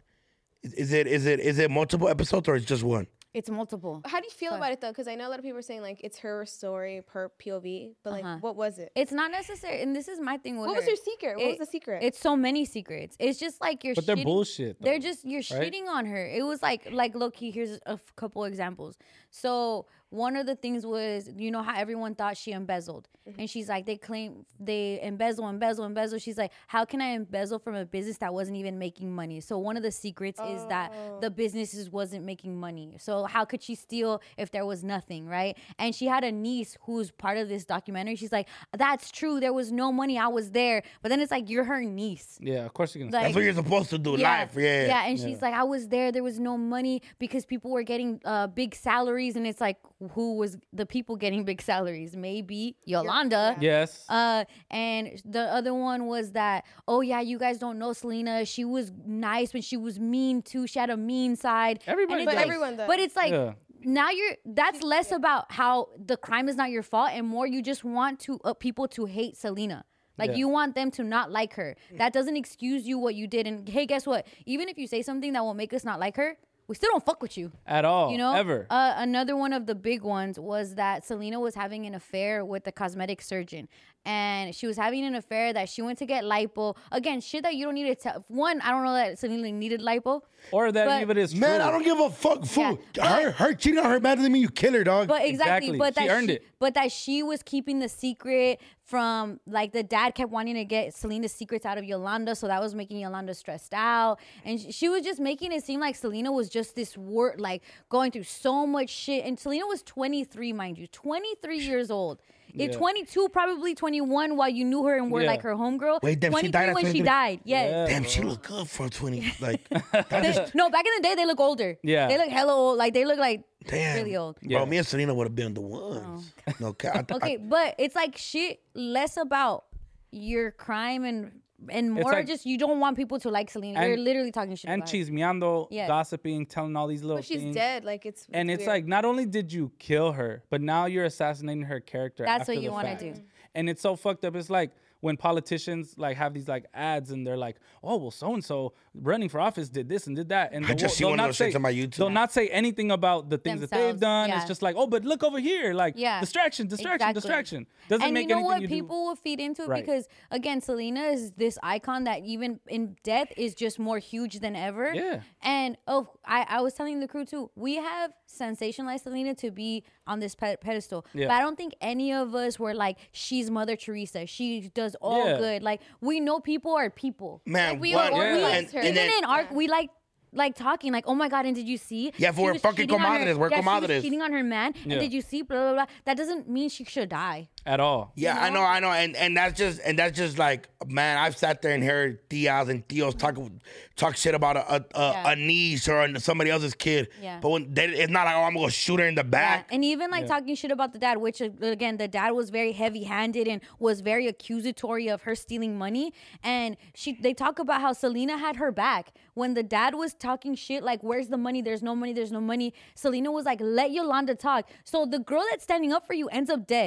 Is it is it is it multiple episodes or it's just one? It's multiple. How do you feel about it though? Because I know a lot of people are saying like it's her story per P O V, but like Uh-huh. what was it? It's not necessary. And this is my thing with What was her. your secret? What was It- the secret? It's so many secrets. It's just like you're But they're shitting- bullshit, though, They're just, you're right? shitting on her. It was like, like, low key, here's a f- couple examples. So one of the things was, you know how everyone thought she embezzled. And she's like, they claim they embezzle, embezzle, embezzle. She's like, how can I embezzle from a business that wasn't even making money? So one of the secrets is that the businesses wasn't making money. So how could she steal if there was nothing, right? And she had a niece who's part of this documentary. She's like, that's true. There was no money. I was there. But then it's like, you're her niece. Yeah, of course you're gonna. Like- That's what you're supposed to do. Life, yeah. Yeah, and she's like, I was there. There was no money because people were getting uh, big salaries. And it's like, who was the people getting big salaries? Maybe Yolanda. Yes. Uh, and the other one was that, oh yeah, you guys don't know Selena. She was nice, but she was mean too. She had a mean side. Everybody And it's But does. like- everyone does. But it's like, Yeah. now you're, that's less about how the crime is not your fault and more you just want to uh, people to hate Selena. Like Yeah. you want them to not like her. That doesn't excuse you what you did. And hey, guess what? Even if you say something that will make us not like her, we still don't fuck with you. At all. You know, Ever. Uh, another one of the big ones was that Selena was having an affair with a cosmetic surgeon, and she was having an affair that she went to get lipo. Again, shit that you don't need to tell. One, I don't know that Selena needed lipo, or that but- even is true. Man, I don't give a fuck. Fool. Yeah, her her cheating on her better than me. You kill her, dog. but exactly, Exactly. but She that earned she, it. but that she was keeping the secret from, like, the dad kept wanting to get Selena's secrets out of Yolanda, so that was making Yolanda stressed out, and she, she was just making it seem like Selena was just this word, like going through so much shit. And Selena was twenty-three, mind you, twenty-three years old. If Yeah. twenty-two, probably twenty-one, while you knew her and were Yeah. like her homegirl. Wait, damn, she twenty-three died at when she twenty-three? died. Yes. Yeah. Damn, she look good for twenty. Like, They- no, back in the day, they look older. Yeah. They look hella old. Like, they look like damn, really old. Yeah. Bro, me and Selena would have been the ones. No, I, I, Okay, but it's like shit less about your crime and and more like- just you don't want people to like Selena. And- You're literally talking shit and about her. chismeando, Yeah. gossiping, telling all these little but she's things. dead. Like it's And it's weird. like, not only did you kill her, but now you're assassinating her character. That's after what you the wanna fact. do. And it's so fucked up. It's like when politicians like have these like ads and they're like, oh well, so and so running for office did this and did that. And I they'll- just see they'll one of not those say, shits on my YouTube. They'll not say anything about the things that they've Themselves, done. yeah. It's just like, oh, but look over here, like Yeah. distraction, distraction, Exactly. distraction. Doesn't and make you know anything what? you do- People will feed into it Right. because again, Selena is this icon that even in death is just more huge than ever. Yeah. And oh, I, I was telling the crew too, we have sensationalized Selena to be on this pe- pedestal. Yeah. But I don't think any of us were like, she's Mother Teresa. She does all Yeah. good. Like we know people are people. man, we what? all Yeah. organize And, her. and Even then, in art, we like like talking like, oh my god, and did you see? Yeah, if She we're was fucking cheating on her- comadres, we're yeah, she was comadres. cheating on her man, Yeah. and did you see? Blah blah blah. That doesn't mean she should die. at all. yeah, I know, I know, and and that's just and that's just like, man, I've sat there and heard tias and tios talk talk shit about a a, a, Yeah. a niece or a, somebody else's kid. Yeah. But when they, it's not like, oh, I'm gonna shoot her in the Yeah, back. and even like talking shit about the dad, which uh, again, the dad was very heavy-handed and was very accusatory of her stealing money. And she, they talk about how Selena had her back when the dad was talking shit like, "Where's the money? There's no money. There's no money." Selena was like, "Let Yolanda talk." So the girl that's standing up for you ends up dead.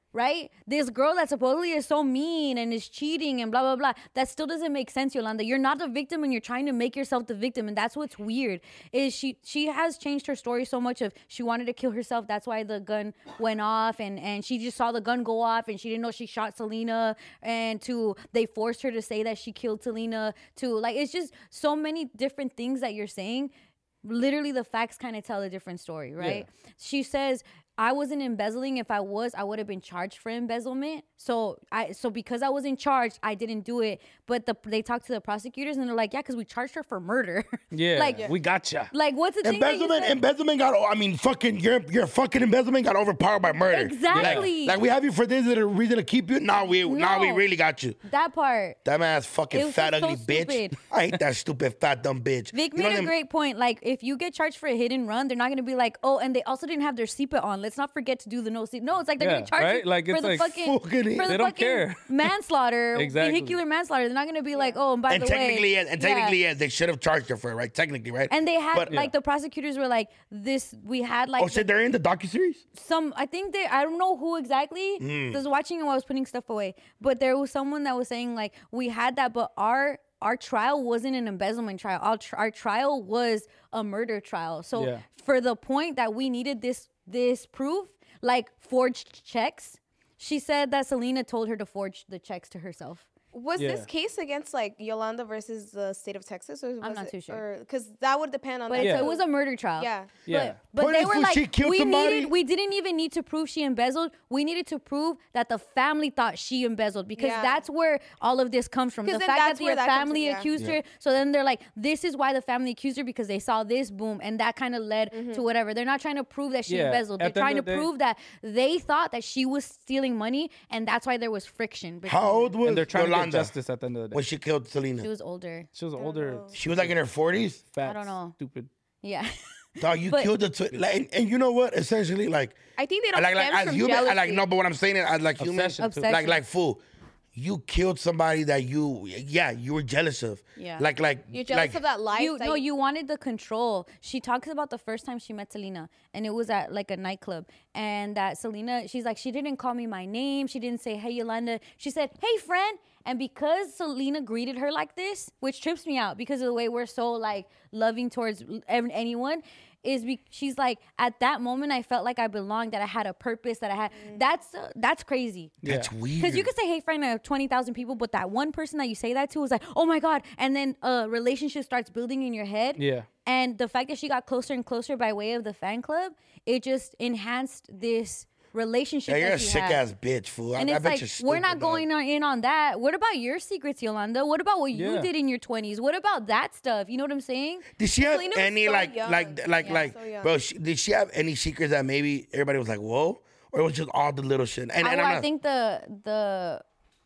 right? This girl that supposedly is so mean and is cheating and blah, blah, blah. That still doesn't make sense, Yolanda. You're not the victim and you're trying to make yourself the victim. And that's what's weird is she she has changed her story so much of she wanted to kill herself. That's why the gun went off and, and she just saw the gun go off and she didn't know she shot Selena and to they forced her to say that she killed Selena to like it's just so many different things that you're saying. Literally the facts kind of tell a different story, right? Yeah. She says I wasn't embezzling. If I was, I would have been charged for embezzlement. So I, so because I wasn't charged, I didn't do it. But the they talked to the prosecutors and they're like, yeah, because we charged her for murder. Yeah, like yeah. we gotcha. Like what's the thing that you Embezzlement, said? embezzlement got. I mean, fucking your your fucking embezzlement got overpowered by murder. Exactly. Like, like we have you for this is a reason to keep you. Now we, now we No. really got you. That part. That man's It fucking was fat just so ugly bitch. stupid. I hate that stupid fat dumb bitch. Vic You know made what a I great point. Like, if you get charged for a hit and run, they're not going to be like, oh, and they also didn't have their seatbelt on. Let's not forget to do the no seat. No, it's like they're Yeah, going to charge right? you Like, for it's the like, fucking, fucking- for the They don't fucking care. manslaughter, Exactly. vehicular manslaughter. They're not going to be like, oh, and by And the technically, way. yes, and yeah. technically, yes, they should have charged her for it, right? Technically, right? And they had, But- like, the prosecutors were like, this, we had, like, oh, shit, they're in the docuseries? some I think they I don't know who exactly. Mm. I was watching it while I was putting stuff away. But there was someone that was saying like we had that, but our our trial wasn't an embezzlement trial. Our, tr- our trial was a murder trial. So Yeah. for the point that we needed this this proof, like forged checks, she said that Selena told her to forge the checks to herself. Was Yeah. this case against like Yolanda versus the state of Texas, or was I'm not it, too sure. Because that would depend on. But that it's- Yeah. it was a murder trial. Yeah. Yeah. But, Point but they is, were fool, like, she killed we somebody? needed, we didn't even need to prove she embezzled. We needed to prove that the family thought she embezzled because Yeah. that's where all of this comes from. The 'Cause fact then that that's the where that comes family in, yeah. accused her. So then they're like, this is why the family accused her because they saw this boom and that kind of led Mm-hmm. to whatever. They're not trying to prove that she Yeah. embezzled. They're At the end trying to of the day- prove that they thought that she was stealing money and that's why there was friction. between How old them. was And they're trying Yolanda to get justice at the end of the day. when she killed Selena? She was older. She was older, She was like in her forties? fat, I don't know. stupid. Yeah. Dog, you But- killed the twi- like, and, and you know what? Essentially, like, I think they don't like, like stem as from human, jealousy. like no, but what I'm saying is, as like human, Obsession, too. Obsession. like like fool, you killed somebody that you, yeah, you were jealous of. Yeah. Like like You're jealous like, of that life. You that no, you wanted the control. She talks about the first time she met Selena, and it was at like a nightclub, and that Selena, she's like, she didn't call me my name. She didn't say, "Hey, Yolanda." She said, "Hey, friend." And because Selena greeted her like this, which trips me out because of the way we're so like loving towards ev- anyone, is be- she's like, at that moment I felt like I belonged, that I had a purpose, that I had. That's uh, that's crazy. That's weird. Because you could say, hey, friend, to twenty thousand people, but that one person that you say that to is like, oh my God. And then a relationship starts building in your head. Yeah. And the fact that she got closer and closer by way of the fan club, it just enhanced this relationship. Yeah, you're that a she sick had. ass bitch, fool. I, And I it's bet like, you're stupid, we're not dog. going on, in on that. What about your secrets, Yolanda? What about what you Yeah. did in your twenties? What about that stuff? You know what I'm saying? Did she have Selena was any so like young. like like Yeah, like so young. bro? She, did she have any secrets that maybe everybody was like, whoa, or it was just all the little shit? And, I, and well, I'm I not, think the the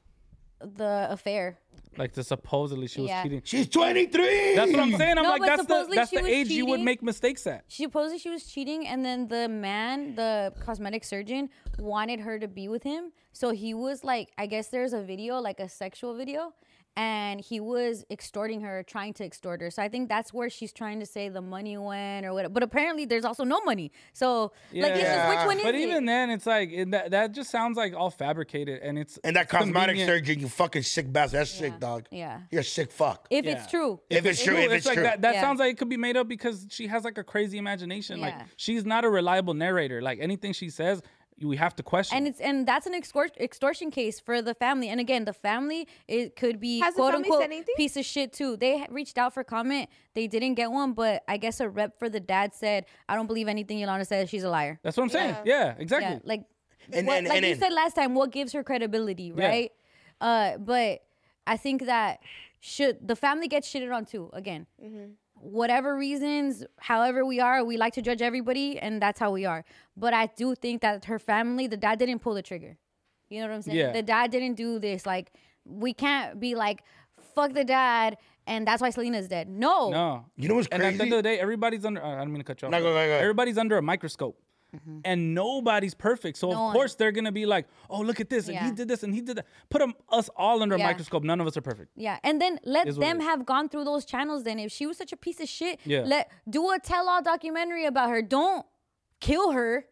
the affair. Like the supposedly she was Yeah. cheating. she's twenty-three. That's what I'm saying. I'm No, like, but that's the supposedly that's she the was age you would cheating. make mistakes at. She supposedly she was cheating, and then the man, the cosmetic surgeon, wanted her to be with him. So he was like, I guess there's a video, like a sexual video, and he was extorting her, trying to extort her. So I think that's where she's trying to say the money went or whatever. But apparently, there's also no money. So like, it's just which one is But it? even then, it's like it, that. That just sounds like all fabricated, and it's And that cosmetic convenient. surgeon, you fucking sick bastard. That's sick, dog. Yeah. You're a sick fuck. if Yeah. it's true. If it's true, if it's like true. that. That Yeah. sounds like it could be made up because she has like a crazy imagination. Like Yeah. she's not a reliable narrator. Like anything she says, we have to question. And it's and that's an extor- extortion case for the family. And again, the family, it could be Has the quote family unquote said anything? piece of shit too. They ha- reached out for comment. They didn't get one, but I guess a rep for the dad said, "I don't believe anything Yolanda says. She's a liar." That's what I'm saying. Yeah, exactly. Yeah, like And- what- and- like and you then- said last time, what gives her credibility, right? Uh, but I think that should the family gets shitted on too. Again, whatever reasons, however we are, we like to judge everybody, and that's how we are. But I do think that her family, the dad didn't pull the trigger. You know what I'm saying? Yeah. The dad didn't do this. Like, we can't be like, fuck the dad, and that's why Selena's dead. No. No. You know what's And at the crazy? end of the day, everybody's under. Uh, I don't mean to cut you off. No, go, go, go. Everybody's under a microscope. And nobody's perfect. So, No of one. course, they're going to be like, oh, look at this. And he Yeah. did this and he did that. Put them, us all under Yeah. a microscope. None of us are perfect. Yeah, and then let Is what it them is. have gone through those channels. Then, if she was such a piece of shit, Yeah. let do a tell-all documentary about her. Don't kill her. Yeah.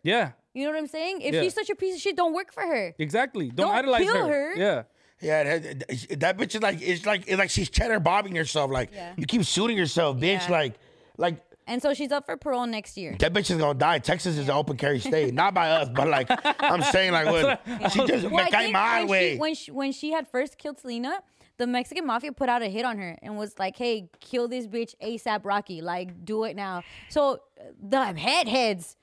You know what I'm saying? If Yeah. she's such a piece of shit, don't work for her. Exactly. Don't, Don't idolize kill her. her. Yeah. Yeah, that, that bitch is like it's like it's like she's cheddar bobbing herself. Like Yeah. you keep shooting yourself, bitch. Yeah. Like, like And so she's up for parole next year. that bitch is gonna die. Texas is an open carry state, not by us, but like I'm saying, like what she just Well, I me cae think mal, when, she, way. when, she, when she had first killed Selena, the Mexican mafia put out a hit on her and was like, hey, kill this bitch ASAP Rocky. Like, do it now. So the head heads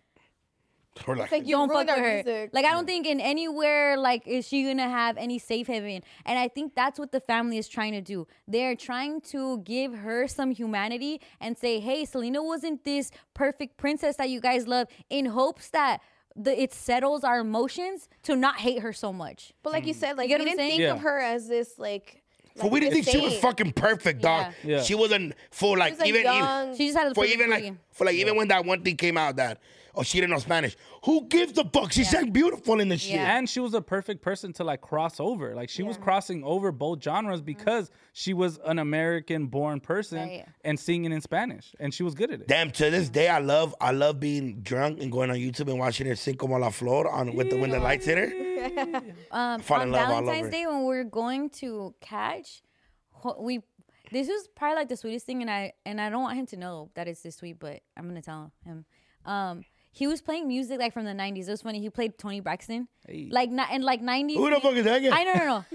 We're like, Like you don't fuck ruined with our her. music. Like, I don't think in anywhere, like, is she gonna have any safe haven. And I think that's what the family is trying to do. They're trying to give her some humanity and say, hey, Selena wasn't this perfect princess that you guys love, in hopes that the, it settles our emotions to not hate her so much. But like you said, like get we what I'm didn't saying? think of Yeah. her as this like. but like we didn't this think she was saint. fucking perfect, dog. Yeah. Yeah. She wasn't full like, She was, like, even young. even She just had a for perfect even like booty. for like even when that one thing came out that oh she didn't know Spanish. Who gives a fuck? She sang beautiful in the shit. Yeah. And she was a perfect person to like cross over. Like she was crossing over both genres because she was an American-born person Right. and singing in Spanish, and she was good at it. Damn, to this day, I love I love being drunk and going on YouTube and watching her sing como la flor on with the when the lights hit her. Um, Fall on in love all Valentine's over. Day, when we were going to catch, ho- we this was probably like the sweetest thing, and I and I don't want him to know that it's this sweet, but I'm gonna tell him. Um, he was playing music like from the nineties. It was funny. He played Tony Braxton, like not and like nineties. Who the fuck is that again? I know, no, no.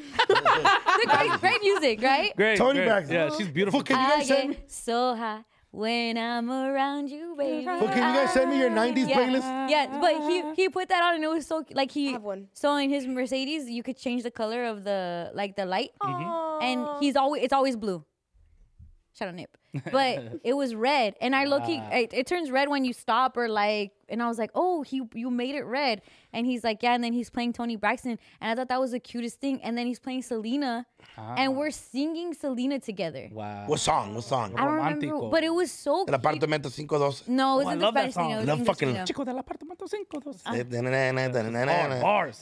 The great, great music, right? Great, Tony great. Braxton. Yeah, she's beautiful. Fuck, can you I guys send me? get so high when I'm around you, baby. Fuck, can you guys send me your nineties yeah, playlist? Yeah, but he he put that on and it was so like he have one. so in his Mercedes you could change the color of the like the light, Mm-hmm. and he's always it's always blue. Shout out Nip, but it was red, and I look it, it turns red when you stop or like, and I was like, oh, he you made it red, and he's like, yeah, and then he's playing Tony Braxton, and I thought that was the cutest thing, and then he's playing Selena, and we're singing Selena together. Wow. What song? What song? I don't remember, Romantico. but it was so El cute. apartamento cinco dos. No, it Oh, I wasn't the love that Spanish thing. song. It was Love English fucking- thing, though. Chico del apartamento cinco dos. Bars.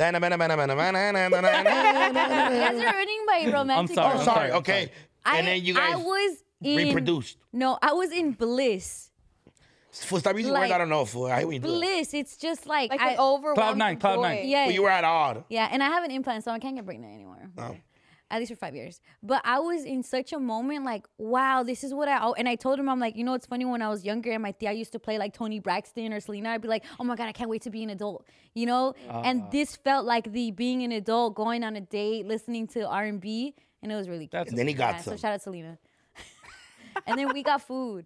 You guys are running by romantic. sorry, Oh, I'm sorry. I'm Okay. I, And then you I guys was in, reproduced. No, I was in bliss. Fool, stop using Like, words I don't know. Fool. I hate when you do it. Bliss. It's just like, Like I, an overwhelming Cloud nine, Cloud joy. nine. yeah, But you were at odd. yeah, and I have an implant, so I can't get pregnant anymore. Oh. At least for five years. But I was in such a moment, like, wow, this is what I. al- And I told him, I'm like, you know, it's funny when I was younger and my tia used to play like Tony Braxton or Selena. I'd be like, oh my god, I can't wait to be an adult, you know. And this felt like the being an adult, going on a date, listening to R and B, and it was really cute. That's And then he got Yeah, so some. shout out Selena. And then we got food.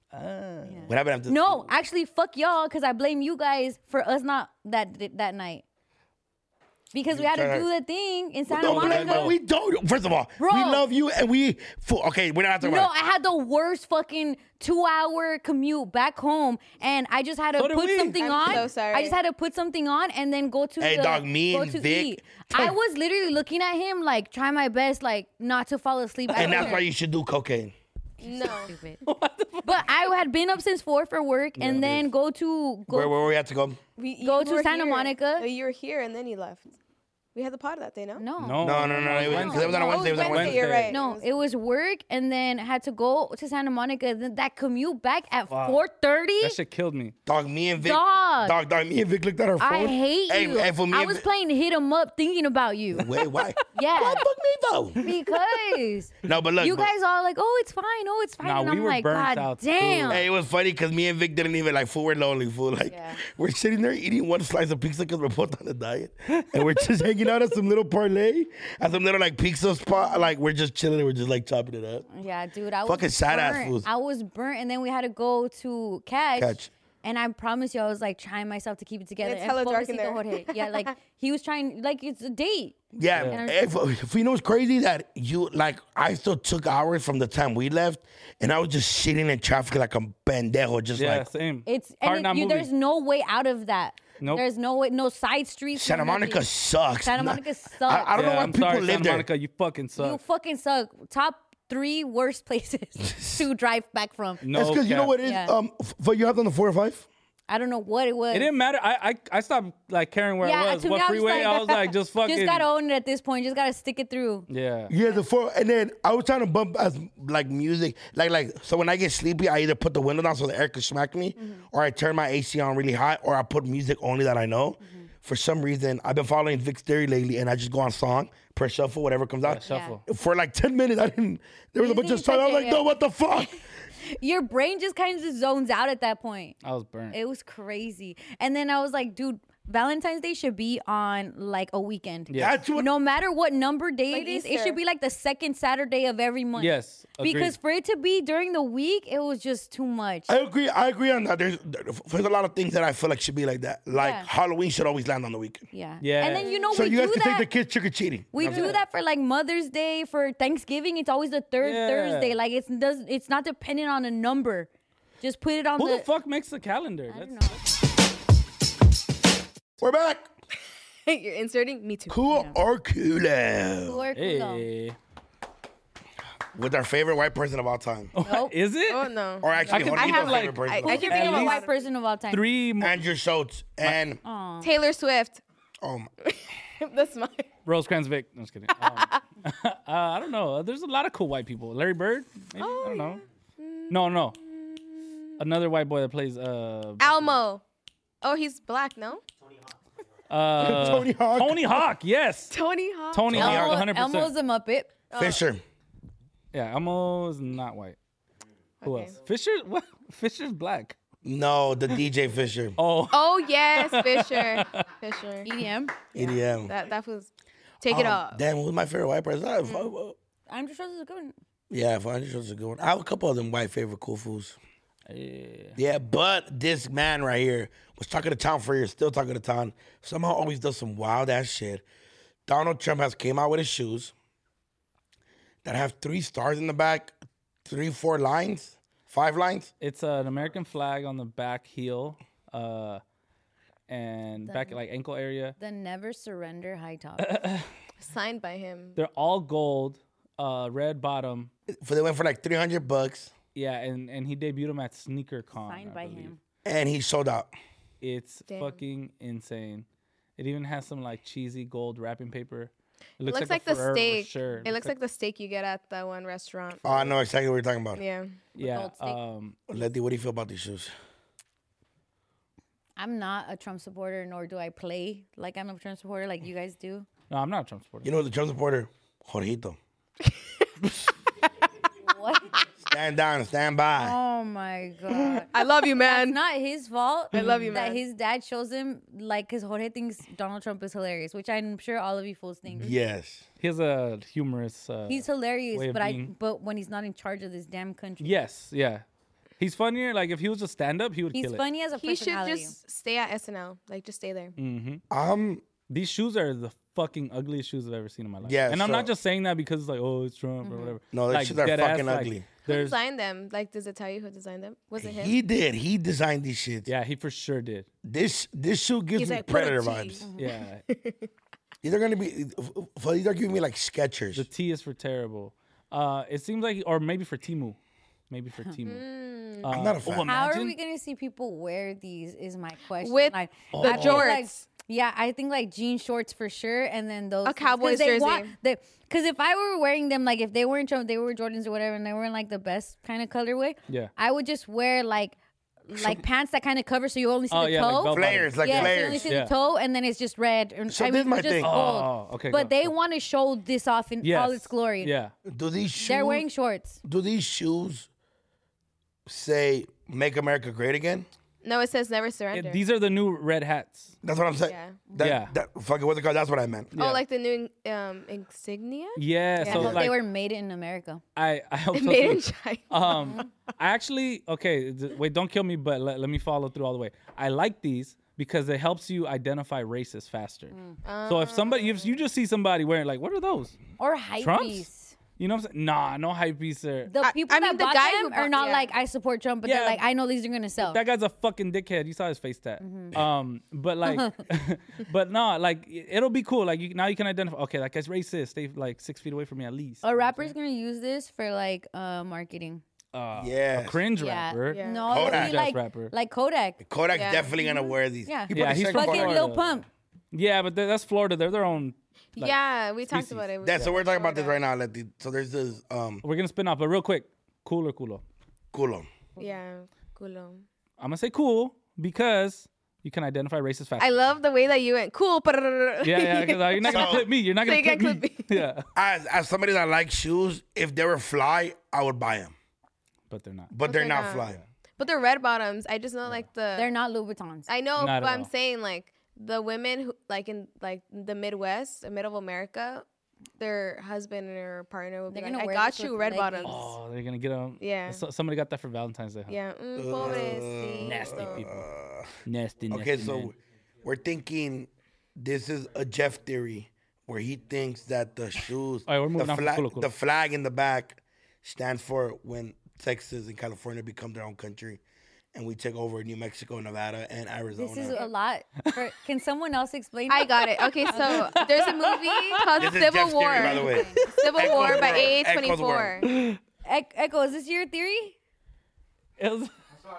What happened after? No, actually, fuck y'all, because I blame you guys for us not that that night. Because we had to Sorry. do the thing in Santa No, Monica. but we don't. First of all, Bro. we love you and we. Fool, okay, we're not talking No, about. I had the worst fucking two-hour commute back home, and I just had to So did put we. something I'm on. so sorry. I just had to put something on and then go to Hey, the dog, me go and to Vic- eat. I was literally looking at him like trying my best, like not to fall asleep. And at that's dinner. why you should do cocaine. No. Stupid. But I had been up since four for work, and then go to go Where, where we had to go? We, Go you to were Santa here. Monica. No, you were here and then you left. We had the pod that day, no? no. No, No, no, no. It was, Wednesday. it was on a Oh, Wednesday. It was on a Wednesday, Wednesday. you're right. No, it was work, and then had to go to Santa Monica. Then that commute back at four thirty. That shit killed me. Dog, me and Vic. Dog. Dog, dog, me and Vic looked at our phone. I hate hey, you. Hey, for me I and was Vic- playing hit 'em up, thinking about you. Wait, why? Yeah. Why fuck me though? Because No, but look. you but- guys all like, oh, it's fine, oh, it's fine, Nah, and we I'm were like, burnt God out, too. damn. Hey, it was funny because me and Vic didn't even like fool. We're lonely, fool. Like Yeah. we're sitting there eating one slice of pizza because we're both on a diet, and we're just hanging out at some little parlay, at some little like pizza spot. Like we're just chilling. and We're just like chopping it up. Yeah, dude, I was Fucking sad ass burnt. fools. I was burnt, and then we had to go to catch. Catch. And I promise you, I was like trying myself to keep it together. it's And hella dark in pobrecito there. Jorge. Yeah, like he was trying, like it's a date. Yeah, Yeah. If, if you know what's crazy that you like, I still took hours from the time we left, and I was just sitting in traffic like a pendejo, just Yeah, like same. It's Hard and not it, you, moving. there's no way out of that. Nope. There's no way, no side streets. Santa no Monica nothing. sucks. Santa Nah, Monica sucks. I, I don't know Yeah, why I'm people sorry, live Santa there. Monica, you fucking You suck. fucking suck. Top three worst places to drive back from. No That's because you know cap. what it is. Yeah. Um, f- but you have on the four or five. I don't know what it was. It didn't matter. I I, I stopped like caring where Yeah, I was, to me, what I was freeway. like- I was like, just fucking. Just gotta own it at this point. Just gotta stick it through. yeah. Yeah, the four, and then I was trying to bump as like music, like like so when I get sleepy, I either put the window down so the air can smack me, or I turn my A C on really high, or I put music only that I know. For some reason, I've been following Vic's theory lately, and I just go on song, press shuffle, whatever comes out. Shuffle. For like ten minutes, I didn't. There was You a bunch didn't of songs. I was touch like, it, no, yeah. what the fuck? Your brain just kind of just zones out at that point. I was burnt. It was crazy. And then I was like, dude, Valentine's Day should be on like a weekend. Yes. That's what. No matter what number day Like it is, it Easter. should be like the second Saturday of every month. Yes. Agreed. Because for it to be during the week, it was just too much. I agree. I agree on that. There's there's a lot of things that I feel like should be like that. Like Yeah. Halloween should always land on the weekend. Yeah. Yeah. And then you know So we you guys do can that. take the kids trick or treating. We do that for like Mother's Day, for Thanksgiving. It's always the third Yeah. Thursday. Like it's does it's not dependent on a number. Just put it on Who the. the fuck makes the calendar? I don't That's- know. We're back. You're inserting me too. Cool or coolio Or cool. Hey. with our favorite white person of all time, Nope. Is it? Oh no. or actually, I can- Jorgito's I have, favorite like- person. I- of all I Who's your can At favorite least white person of all time? Three mo- Andrew Schultz and Aw. Taylor Swift. oh my, That's my. Rosecrans Vic. I'm just kidding. Um, uh, I don't know. There's a lot of cool white people. Larry Bird? Maybe? I don't know. No, no. Another white boy that plays uh Almo. Oh, he's black, no? uh Tony Hawk. Tony Hawk, yes. Tony Hawk. Tony Hawk, Elmo, one hundred Elmo's percent. a Muppet. Fisher. Yeah, Elmo is not white. Who Okay. else? Fisher? What? Fisher's black. No, the D J Fisher. Oh, Oh yes, Fisher. Fisher. E D M. E D M. That that was. Take it Um, off. Damn, who's my favorite white person? I- fuck- Andrew Schultz is a good one. Yeah, Andrew Schultz is a good one. I have a couple of them white favorite cool fools. yeah. Yeah, but this man right here was talking to town for years, still talking to town. Somehow always does some wild ass shit. Donald Trump has came out with his shoes that have three stars in the back, three, four lines, five lines. It's an American flag on the back heel, uh, and back like ankle area. The Never Surrender high top. Signed by him. They're all gold, uh, red bottom. For they went for like three hundred bucks, Yeah, and, and he debuted them at SneakerCon. Signed I by believe. him. and he sold out. It's Damn. fucking insane. It even has some like cheesy gold wrapping paper. It It looks, looks like, like, a the Ferrero steak. Rocher. It looks like the steak you get at that one restaurant. Oh, I know exactly what you're talking about. Yeah. yeah. gold steak. Um, Letty, what do you feel about these shoes? I'm not a Trump supporter, nor do I play like I'm a Trump supporter, like you guys do. no, I'm not a Trump supporter. You know the Trump supporter? Jorgito. What? Stand down, stand by. Oh my god. I love you, It's man. not his fault. I love you, that man. his dad shows him like because Jorge thinks Donald Trump is hilarious, which I'm sure all of you fools think. Yes. He has a humorous. Uh, He's hilarious, way of but I being. but when he's not in charge of this damn country, yes, yeah. He's funnier. Like if he was a stand-up, he would he's kill funny as a He should personality. just stay at S N L. Like, just stay there. it. hmm Um, These shoes are the fucking ugliest shoes I've ever seen in my life. Yeah, and I'm so- not just saying that because it's like, oh, it's Trump Mm-hmm. or whatever. No, those like, shoes are dead fucking like, ugly. Who there's, designed them? Like, does it tell you who designed them? Was it him? he did. He designed these shit. yeah, he for sure did. This this shoe gives He's me like, "Put a predator T." vibes. Yeah, These are gonna be. For these are giving me like Skechers. the T is for terrible. Uh, it seems like, or maybe for Timu, maybe for Timu. Mm. Uh, I'm not a fan. oh, How are imagine- we gonna see people wear these? Is my question. With like, the I feel jorts. like- yeah, I think like jean shorts for sure, and then those A Cowboys they jersey. Because if I were wearing them, like if they weren't Trump, they were Jordans or whatever, and they were in like the best kind of colorway. Yeah. I would just wear like like pants that kind of cover so you only see Oh the yeah, like toe. bell Flares, like yeah, so you only flares. see Yeah. the toe, and then it's just red. And, So I this mean, is my just thing. gold. Oh, okay, But go, they go. want to show this off in all Yes. its glory. Yeah. Do these shoes? They're wearing shorts. Do these shoes say "Make America Great Again"? No, it says never It- surrender. these are the new red hats. That's what I'm saying. Yeah. That, Yeah. That fucking what's it called? That's what I meant. Yeah. Oh, like the new um, insignia? Yeah. I So thought like, they were made in America. I I hope so Made too. in China. Um, I actually okay. th- Wait, don't kill me, but let, let me follow through all the way. I like these because it helps you identify racists faster. Mm. So if somebody, if you just see somebody wearing like, what are those? Or hype Trumps? beast. You know what I'm saying? Nah, no hype beast there. The I- people I mean, that the bought guy them who are bought- not yeah. like I support Trump, but Yeah. they're like I know these are gonna sell. That guy's a fucking dickhead. You saw his face tat. Mm-hmm. Um, but like, but no, like it- it'll be cool. Like you, now you can identify. Okay, that guy's racist. Stay like six feet away from me at least. A rapper's gonna use this for like uh marketing. uh, Yes. a cringe Yeah. rapper. Yeah. No, Kodak. it'd be like Rapper. like Kodak. Kodak's Yeah. definitely gonna wear these. Yeah. He put Yeah, the he's second from part Fucking on. Lil Florida. Pump. Yeah, but th- that's Florida. They're their own. Like, yeah, we talked species. about it. We That, so said we're talking about this Florida. right now. Letty. So there's this um We're gonna spin off, but real quick, cool or culo? culo. Yeah, culo. I'm gonna say cool because you can identify racist fast. I love the way that you went cool. yeah, yeah, because you're not gonna So- clip me. You're not so gonna you can't clip me. clip me. Yeah, As as somebody that likes shoes, if they were fly, I would buy them. but they're not. But they're they're not not. fly. But they're red bottoms. I just know like the. They're not Louboutins. I know, Not but at I'm all. saying like the women who like in like the Midwest, the middle of America, their husband or partner will be They're like, gonna "I wear got this you with red leggings. bottoms." Oh, they're gonna get them. Yeah. So, somebody got that for Valentine's Day. Huh? Yeah, mm, pobrecito. Nasty people. Nasty. nasty Okay, so man. we're thinking this is a Jeff theory where he thinks that the shoes, All right, we're moving the, on from flag, culo, culo. the flag in the back stands for when Texas and California become their own country, and we take over New Mexico, Nevada, and Arizona. This is a lot. For, can someone else explain? I it? got it. Okay, so there's a movie called This is Civil Jeff's War. theory, by the way. Civil Echoes War by world. A Echoes twenty-four. E- Echo, is this your theory? It was-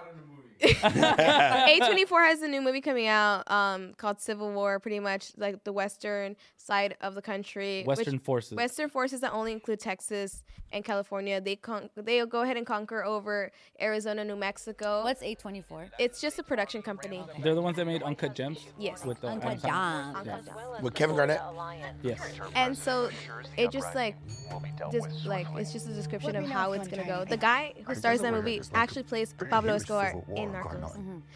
A twenty-four has a new movie coming out um, called Civil War, pretty much like the western side of the country. Western which- forces. Western forces that only include Texas and California. They con- they'll go ahead and conquer over Arizona, New Mexico. What's A twenty-four? It's just a production company. They're the ones that made Uncut Gems. Yes. With the Uncut Adam Sandler. Gems. With Kevin Garnett. Yes. And so it just like just like it's just a description of how it's gonna go. The guy who stars in that movie actually plays Pablo Escobar in Narcos.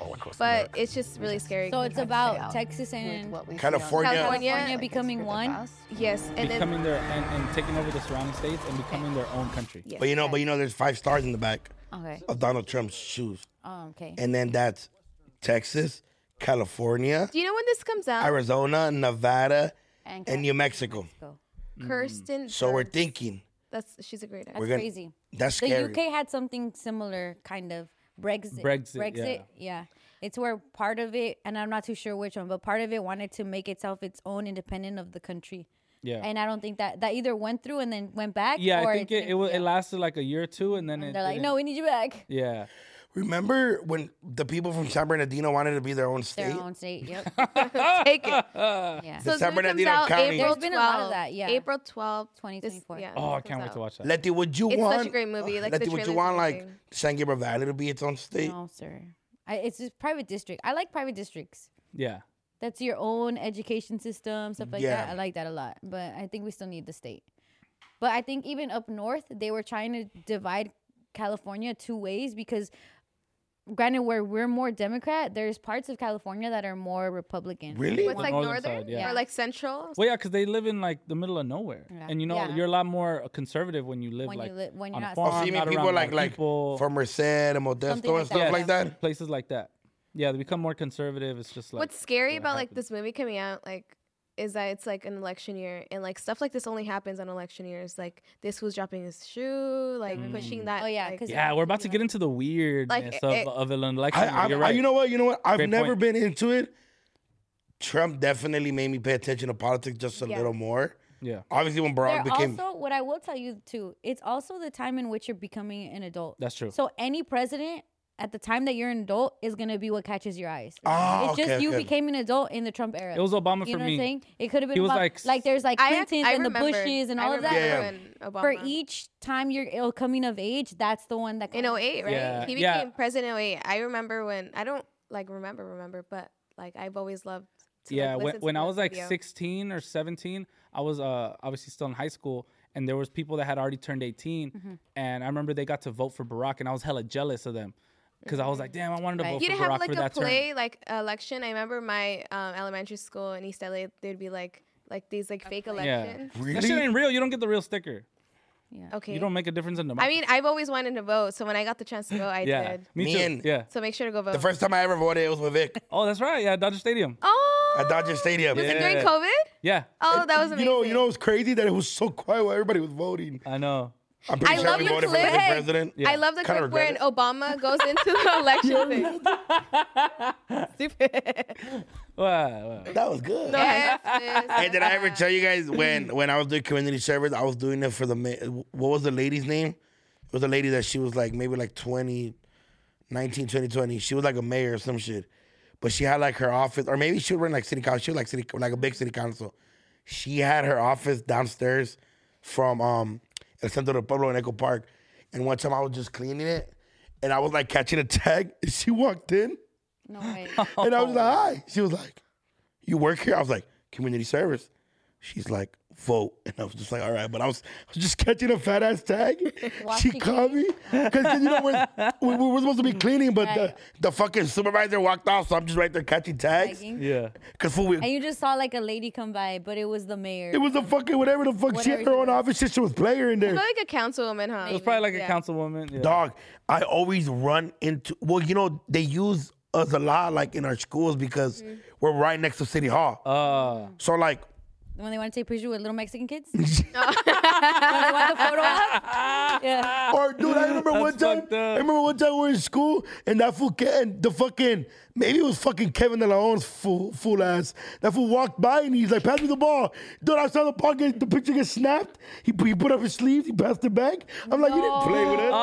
But it's just really scary. So it's about Texas and California. California. California becoming one. Yes, and then Becoming their and, and taking over the surrounding states and becoming their own country. yes. But you know, but you know, there's five stars in the back Okay. of Donald Trump's shoes, Oh, okay. and then that's Texas, California, Do you know when this comes out? Arizona, Nevada, And, and New Mexico. Go. Kirsten. So we're Dunst. thinking That's she's a great actor. That's We're gonna- crazy. that's The scary. U K had something similar, kind of Brexit. Brexit, yeah. It's where part of it, and I'm not too sure which one, but part of it wanted to make itself its own independent of the country. Yeah. And I don't think that that either went through and then went back. yeah, or I think it's it it, wa- yeah. it lasted like a year or two, and then it, They're like, it- no, we need you back. Yeah. Remember when the people from San Bernardino wanted to be their own state? Their own state. Yep. Take it. Yeah. So The San this movie comes Bernardino out County. April There's been a lot of twelfth. that, yeah. April twelfth, twenty This- twenty-four. yeah, Oh, I this can't comes wait to out. watch that. Letty, would you It's want? such a great movie, like, the Letty, would you trailer's want like amazing. San Gabriel Valley to be its own state? No, sir. I, it's just private district. I like private districts. Yeah. That's your own education system, stuff like Yeah. that. I like that a lot. But I think we still need the state. But I think even up north, they were trying to divide California two ways because, granted, where we're more Democrat, there's parts of California that are more Republican. Really? What's like Northern northern side, yeah. or like central? Well, yeah, because they live in like the middle of nowhere, Yeah. and you know Yeah. you're a lot more conservative when you live When like you li- when on you're a not farm, Oh, so you mean not people around a lot like of like people. from Merced and Modesto Something and like stuff that. like Yes, that? places like that. Yeah, they become more conservative. It's just like What's scary what about like happens. this movie coming out, like, is that it's like an election year, and like stuff like this only happens on election years. Like this was dropping his shoe, like pushing that. Oh, yeah, like, 'cause Yeah, we're about to get into the weirdness Like, of, it- of an election. I, I, You're I- right. you know what? You know what? I've Great never point. been into it. Trump definitely made me pay attention to politics just a Yeah. little more. Yeah, Obviously, when They're Barack became also, what I will tell you too, it's also the time in which you're becoming an adult. that's true. So any president at the time that you're an adult is gonna be what catches your eyes. Oh, it's just okay, you okay. became an adult in the Trump era. It was Obama you for know me. what I'm saying? It could have been He was about, like like, there's like I, Clintons I and the remember, Bushes and I all of that. Yeah, remember yeah. when For Obama- each time you're ill coming of age, that's the one that in kinda- oh eight, right? Yeah, He became yeah. president in oh eight. I remember when I don't like remember remember, but like I've always loved. To, Yeah, like, when, listen to when I the was like video. sixteen or seventeen, I was uh, obviously still in high school, and there was people that had already turned eighteen, Mm-hmm. and I remember they got to vote for Barack, and I was hella jealous of them because I was like, damn, I wanted to Right. vote You for didn't have Barack like for a that term. play like election. I remember my um, elementary school in East L A. There'd be like like these like fake Yeah, elections. that shit Really? ain't real. You don't get the real sticker. Yeah. Okay. You don't make a difference in the. I mean, I've always wanted to vote, so when I got the chance to vote, I yeah, did. me Me too. and- yeah. So make sure to go vote. the first time I ever voted, it was with Vic Oh, that's right. Yeah, Dodger Stadium. oh, at Dodger Stadium. was it Yeah. during COVID? Yeah, Oh, that was You amazing. know, you know, it was crazy that it was so quiet while everybody was voting. I know. I'm pretty I sure love we the voted for the clip. good president. Yeah. I love the Kinda clip when regret Obama goes into the election thing. Stupid. Wow, wow. That was good. No, Hey, did I ever tell you guys when when I was doing community service, I was doing it for the ma- what was the lady's name? It was a lady that she was like maybe like twenty, nineteen, twenty, twenty. She was like a mayor or some shit. But she had like her office, or maybe she would run like city council. She was like city, like a big city council. She had her office downstairs from um El Centro del Pueblo in Echo Park. And one time I was just cleaning it, and I was like catching a tag, and she walked in, No way. and I was like, hi. She was like, you work here? I was like, community service. She's like, vote. And I was just like, all right. But I was, I was just catching a fat ass tag. She Watching called me. Because, you know, we're, we, we were supposed to be cleaning, but the, Right. the fucking supervisor walked off. So I'm just right there catching tags. Tagging. Yeah. Because fool, we, And you just saw like a lady come by, but it was the mayor. it was the fucking whatever the fuck. She Whatever had her she own was. office. Shit, she was player in I feel there. like a councilwoman, huh? It was probably like a Yeah. councilwoman. Yeah. Dog, I always run into, well, you know, they use us a lot like in our schools because Mm-hmm. we're right next to City Hall. Uh, So like, When they want to take pictures with little Mexican kids? When they want the photo op? Yeah. or dude, I remember one That's time. fucked up. I remember one time we were in school and that fool, Ke- and the fucking maybe it was fucking Kevin De Leon's fool, fool ass. That fool walked by and he's like, "Pass me the ball." Dude, I saw the ball get, the picture get snapped. He put, he put up his sleeves. He passed it back. I'm like, "You didn't play with us,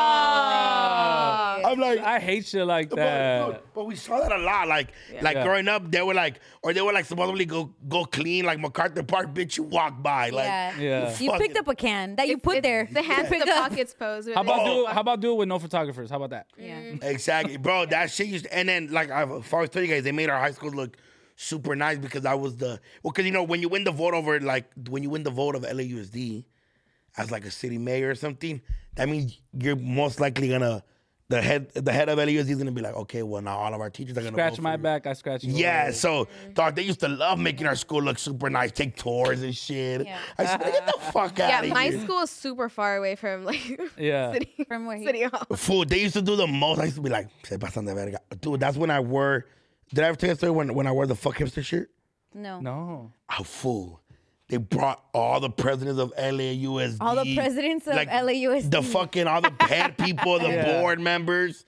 bitch." I'm like, I hate shit like But, that. dude, but we saw that a lot. Like, like Yeah. growing up, they were like, or they were like supposedly go go clean, like MacArthur Park, bitch. You walk by, like, Yeah. Yeah. You fuck picked it. up a can that you put It's there. The hands You in the picked up. pockets pose. How about Oh. do how about do it with no photographers? How about that? Yeah. exactly, bro. That shit used, and then like I've if I was telling you guys, they made our high school look super nice because I was the well, because you know when you win the vote over like when you win the vote of L A U S D as like a city mayor or something, that means you're most likely gonna the head the head of L A U S D is gonna be like, okay, well now all of our teachers are gonna Scratch vote my for you. back, I scratch yours. Yeah, so dog, they used to love making our school look super nice, take tours and shit. Yeah. I said, get the fuck out Yeah, of my here. school is super far away from like Yeah. city, From where he- city hall. Fool, they used to do the most. I used to be like, se pasan de verga. Dude, that's when I wore, did I ever tell you a story when, when I wore the fuck hipster shirt? No. No. Oh, fool. They brought all the presidents of L A U S D. All the presidents of L A U S D. The fucking, all the head people, the Yeah. board members.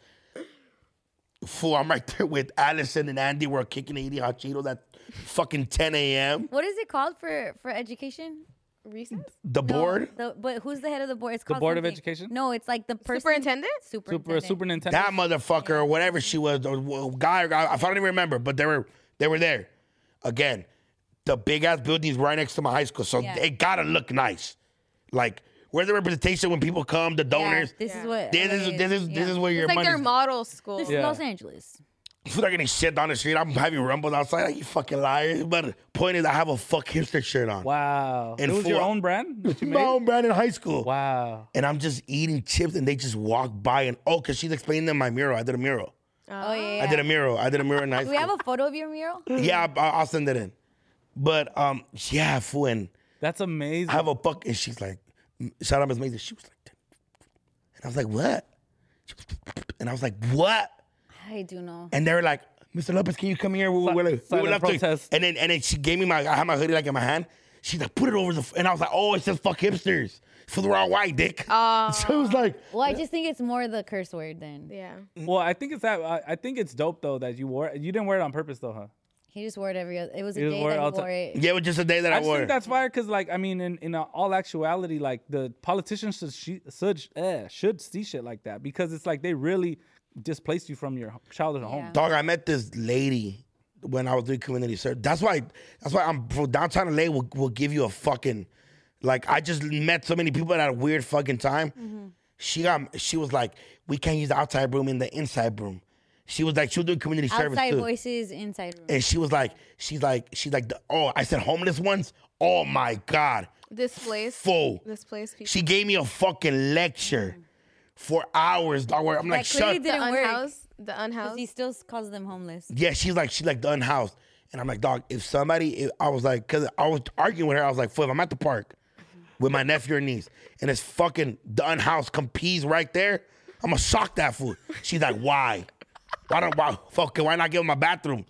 Fool, I'm right there with Allison and Andy. We're kicking eighty hot Cheetos at fucking ten a.m. What is it called for, for education? Recess? The No, board. the, but who's the head of the board? It's The called Board of something. Education? No, it's like the person. Superintendent? Super Superintendent. Super Nintendo. That motherfucker or whatever she was, or well, guy or guy, I don't even remember, but they were they were there. Again, the big ass building's right next to my high school, so Yeah. they gotta look nice. Like, where's the representation when people come, the Yeah, donors? this Yeah. is what. This is L A this is yeah. this is where your It's like their money's. model school. This is Yeah. Los Angeles. Food are getting shit down the street. I'm having rumbles outside. Like, you fucking liars. But point is, I have a fuck hipster shirt on. Wow. And it was your full- own brand that you My made? own brand in high school. Wow. And I'm just eating chips, and they just walk by and oh, because she's explaining them my mural. I did a mural. Oh, yeah. I did a mural. I did a mural in high Do school. we have a photo of your mural? Yeah, I- I'll send it in. But um, yeah, fool, and That's amazing. I have a fuck, and she's like, shout out Miss Mason. She was like, and I was like, what? She was- And I was like, what? I do know. And they were like, Mister Lopez, can you come here? We, we, we, we silent would love to. protest. And then and then she gave me my, I had my hoodie like in my hand. She's like, put it over the, f-. And I was like, oh, it says fuck hipsters. So they're all white, dick. Oh. So it was like, Well, I just think it's more the curse word then. Yeah. Well, I think it's that. I, I think it's dope though that you wore. it. You didn't wear it on purpose though, huh? He just wore it every other. It was a He just day wore it that all he the wore it. yeah, it was just a day that I, I just wore. think that's fire because, like, I mean, in in all actuality, like the politicians should she- should uh, should see shit like that because it's like they really displaced you from your childhood home. Dog, I met this lady when I was doing community service. That's why. That's why I'm from downtown L A. Will will give you a fucking like. I just met so many people at a weird fucking time. Mm-hmm. She got. She was like, we can't use the outside room in the inside room. She was like, she was doing community service Outside too. voices, inside room. And she was like, she's like, she's like, the, oh, I said homeless ones. Oh my god, Displaced. full. Displaced people. She gave me a fucking lecture for hours. Dog, where I'm like, That clearly shut. the didn't work. unhoused. The 'Cause unhoused. he still calls them homeless. Yeah, she's like, she's like the unhoused. And I'm like, dog, if somebody, if, I was like, because I was arguing with her, I was like, fool, if I'm at the park with my nephew or niece, and it's fucking the unhoused compees right there, I'm gonna shock that fool. She's like, why? Why don't, why, fucking, why not give him a bathroom?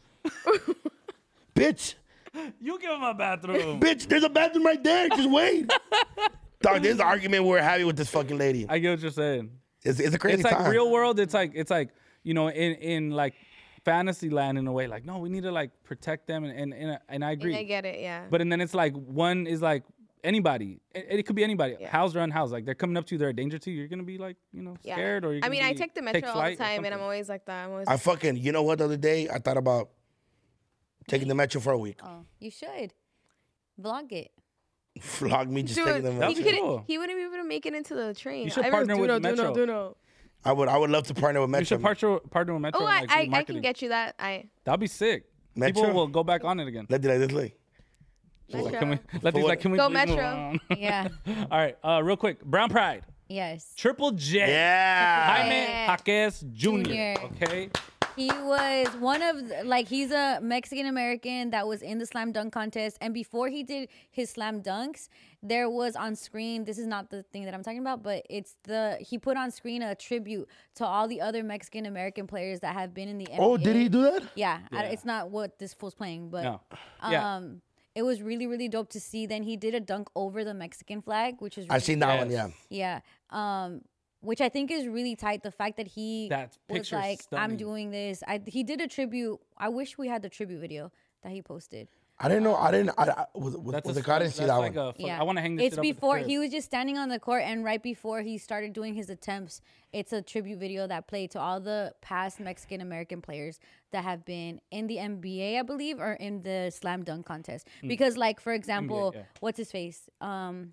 Bitch, You give him a bathroom. bitch, there's a bathroom right there. Just wait. Dog, this is the argument we we're having with this fucking lady. I get what you're saying. It's, it's a crazy It's like time. real world. It's like it's like you know in in like fantasy land in a way. Like no, we need to like protect them and and and, and I agree. I get it. Yeah. But and then it's like one is like anybody. It, it could be anybody. Yeah. House or unhoused. Like they're coming up to you, they're a danger to you. You're gonna be like, you know, Yeah. scared or. You're I gonna mean, I be- take the metro all the flight or time, and I'm something. always like that. I'm always. I fucking, you know what? The other day I thought about taking the metro for a week. Oh, you should vlog it. Vlog me just Dude, taking the That he was metro. couldn't. cool. He wouldn't be able to make it into the train. You should Everyone's, partner with "Duno, Duno, Metro." Duno." I would, I would love to partner with Metro. You should partner partner with Metro. Oh, and, I, like, I, do I can marketing. get you that. I That'd be sick. Metro? People will go back on it again. Let's do like this, look. She's like, Metro. can we? Let these what? like, can we Go please move Metro. on? Yeah. All right. Uh, real quick. Brown Pride. Yes. Triple J. Yeah. Jaime Yeah. Jaquez Junior Junior. Okay. He was one of the- like he's a Mexican American that was in the slam dunk contest, and before he did his slam dunks, there was on screen. This is not the thing that I'm talking about, but it's the he put on screen a tribute to all the other Mexican American players that have been in the N B A. Oh, did he do that? Yeah, I- Yeah. it's not what this fool's playing, but No. um, Yeah. it was really really dope to see. Then he did a dunk over the Mexican flag, which is I really seen that one, yeah. Yes. yeah. Um, which I think is really tight. The fact that he That was picture's like, I'm stunning. doing this. I he did a tribute. I wish we had the tribute video that he posted. I didn't know. I didn't. I, I was was, That's was a the I didn't that's see that like one. A, fuck- Yeah, I want to hang this It's shit up at the before crib. he was just standing on the court, and right before he started doing his attempts, it's a tribute video that played to all the past Mexican American players that have been in the N B A, I believe, or in the slam dunk contest. Because, like for example, yeah. what's his face? Um,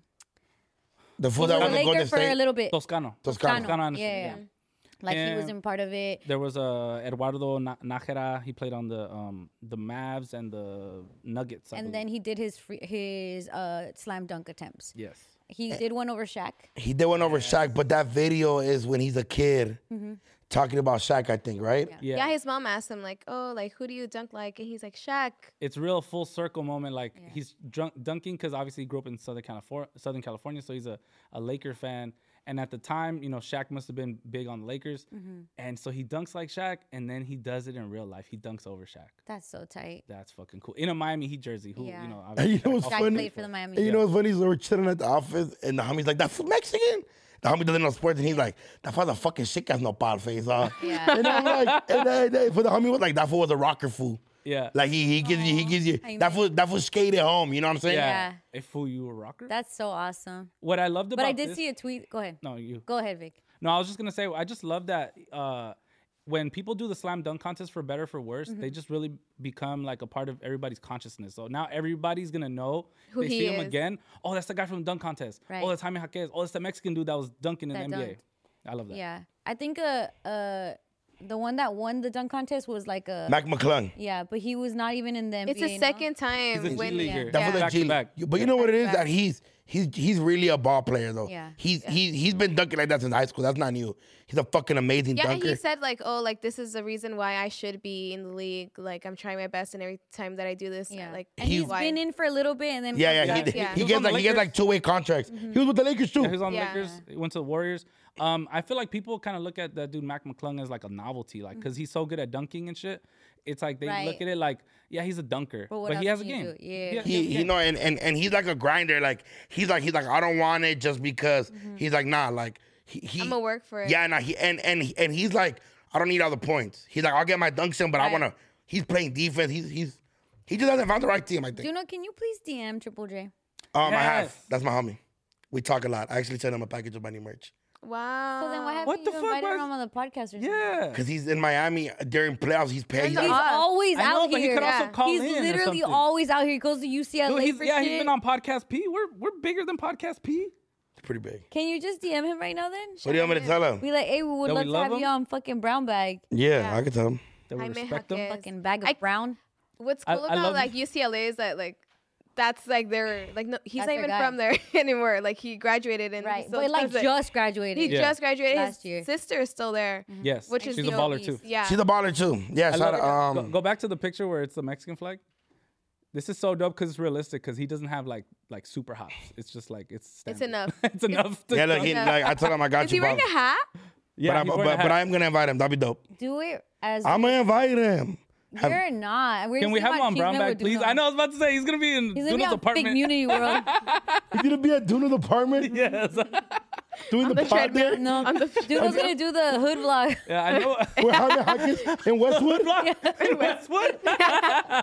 The he fool was that a went to Laker Golden for a State. little bit. Toscano. Toscano. Toscano Anderson, Yeah, yeah. like he was And in part of it. There was uh, Eduardo Na- Nájera. He played on the um, the Mavs and the Nuggets. I And believe. then he did his free, his uh, slam dunk attempts. yes. He did one over Shaq. He did one over Shaq, but that video is when he's a kid talking about Shaq, I think, right? Yeah. yeah. His mom asked him like, "Oh, like who do you dunk like?" And he's like, "Shaq." It's real full circle moment. Like he's drunk, dunking because obviously he grew up in Southern California, Southern California, so he's a, a Laker fan. And at the time, you know, Shaq must have been big on the Lakers, and so he dunks like Shaq, and then he does it in real life. He dunks over Shaq. That's so tight. That's fucking cool. In a Miami Heat jersey, who Yeah. you know, And you know obviously what's Shaq Shaq funny? played for the Miami. And you Heat. know what's funny? So we're chilling at the office, and the homie's like, "That's Mexican." The homie doesn't know sports, and he's like, "That father fucking shit has no pal face, huh?" Yeah. And I'm like, and then, then, for the homie was like, "That fool was a rocker fool." Yeah. Like he he gives you he gives you I that know. fool that fool skate at home. You know what I'm saying? yeah. Yeah. If fool you a rocker. That's so awesome. What I loved about But I did this, see a tweet. Go ahead. No, you. Go ahead, Vic. No, I was just gonna say I just love that uh, when people do the slam dunk contest, for better for worse, Mm-hmm. they just really become like a part of everybody's consciousness. So now everybody's gonna know. Who they he see him is. again. Oh, that's the guy from the dunk contest. Right. Oh, that's Jaime Jaquez. Oh, that's the Mexican dude that was dunking in That the N B A. dunked. I love that. Yeah. I think uh uh the one that won the dunk contest was like a Mac McClung. yeah, but he was not even in the N B A. It's his no? second time He's a G when leaguer. That yeah. was a Back to G back. League. But you know what it is? Back to That he's he's he's really a ball player though. Yeah. He's he he's been dunking like that since high school. That's not new. He's a fucking amazing Yeah, dunker. he said like, "Oh, like this is the reason why I should be in the league. Like I'm trying my best, and every time that I do this, Yeah. like and He- he's why?" been in for a little bit and then yeah, yeah, Yeah, he, yeah. he He was gets on the like he gets Lakers. like two way contracts. He was with the Lakers too. Yeah, he was on the Yeah. Lakers. He went to the Warriors. Um, I feel like people kind of look at that dude Mac McClung as like a novelty, like because he's so good at dunking and shit. It's like they Right. look at it like, yeah, he's a dunker, But what but he else has a can you game. do? Yeah. He, he, you know, and, and and he's like a grinder. Like he's like he's like I don't want it just because. He's like nah, like he. he I'm gonna work for it. Yeah, nah, he and and and he's like I don't need all the points. He's like I'll get my dunks in, but I Right. want to. He's playing defense. He's he's he just hasn't found the right team. I think. Juno, can you please D M Triple J? Um, I have. Yes. That's my homie. We talk a lot. I actually sent him a package of my new merch Wow. So then why haven't What you the fuck, invited Buzz? him on the podcast or something? Yeah. because he's in Miami during playoffs. He's paying. During the He's off. always I know, out but he here. could also Yeah. call He's in or literally something. always out here. He goes to U C L A Dude, he's, for yeah, shit. he's been on Podcast P. We're we're bigger than Podcast P. It's pretty big. Can you just D M him right now then? What do you want me to tell him? We like, hey, we would That we love to love have him? you on fucking Brown Bag. Yeah, Yeah. I can tell him. That we Jaime respect them. Jaquez. Fucking bag of I- brown. What's I- cool I about love- like U C L A is that like that's like their like no he's That's not their even guy. from there anymore. Like he graduated and he Right. still But like does it. just graduated. he Yeah. just graduated. Last His year. sister is still there, Yes, which is she's the a baller O's. too. Yeah. She's a baller too. Yeah, I shout love out. it. Um, go, go back to the picture where it's the Mexican flag. This is so dope because it's realistic because he doesn't have like like super hops. It's just like it's It's standard. enough. it's enough. To yeah, look, he, Yeah. like I told him I got Is you, he wearing Bob. a hat? yeah, but, I, he's but, wearing a but hat. I am gonna invite him. That'd be dope. Do it as I'm gonna invite him. Have- you're not. We're Can we just have him on talking Brown about Bag, please? Duno. I know I was about to say he's gonna be in He's gonna be Duno's on apartment. Big Unity World. He's gonna be at Duna's apartment Yes. doing the, the pod there. No, On the- Duno's gonna do the hood vlog. yeah, I know. We're having Hawkins in Westwood. In Westwood.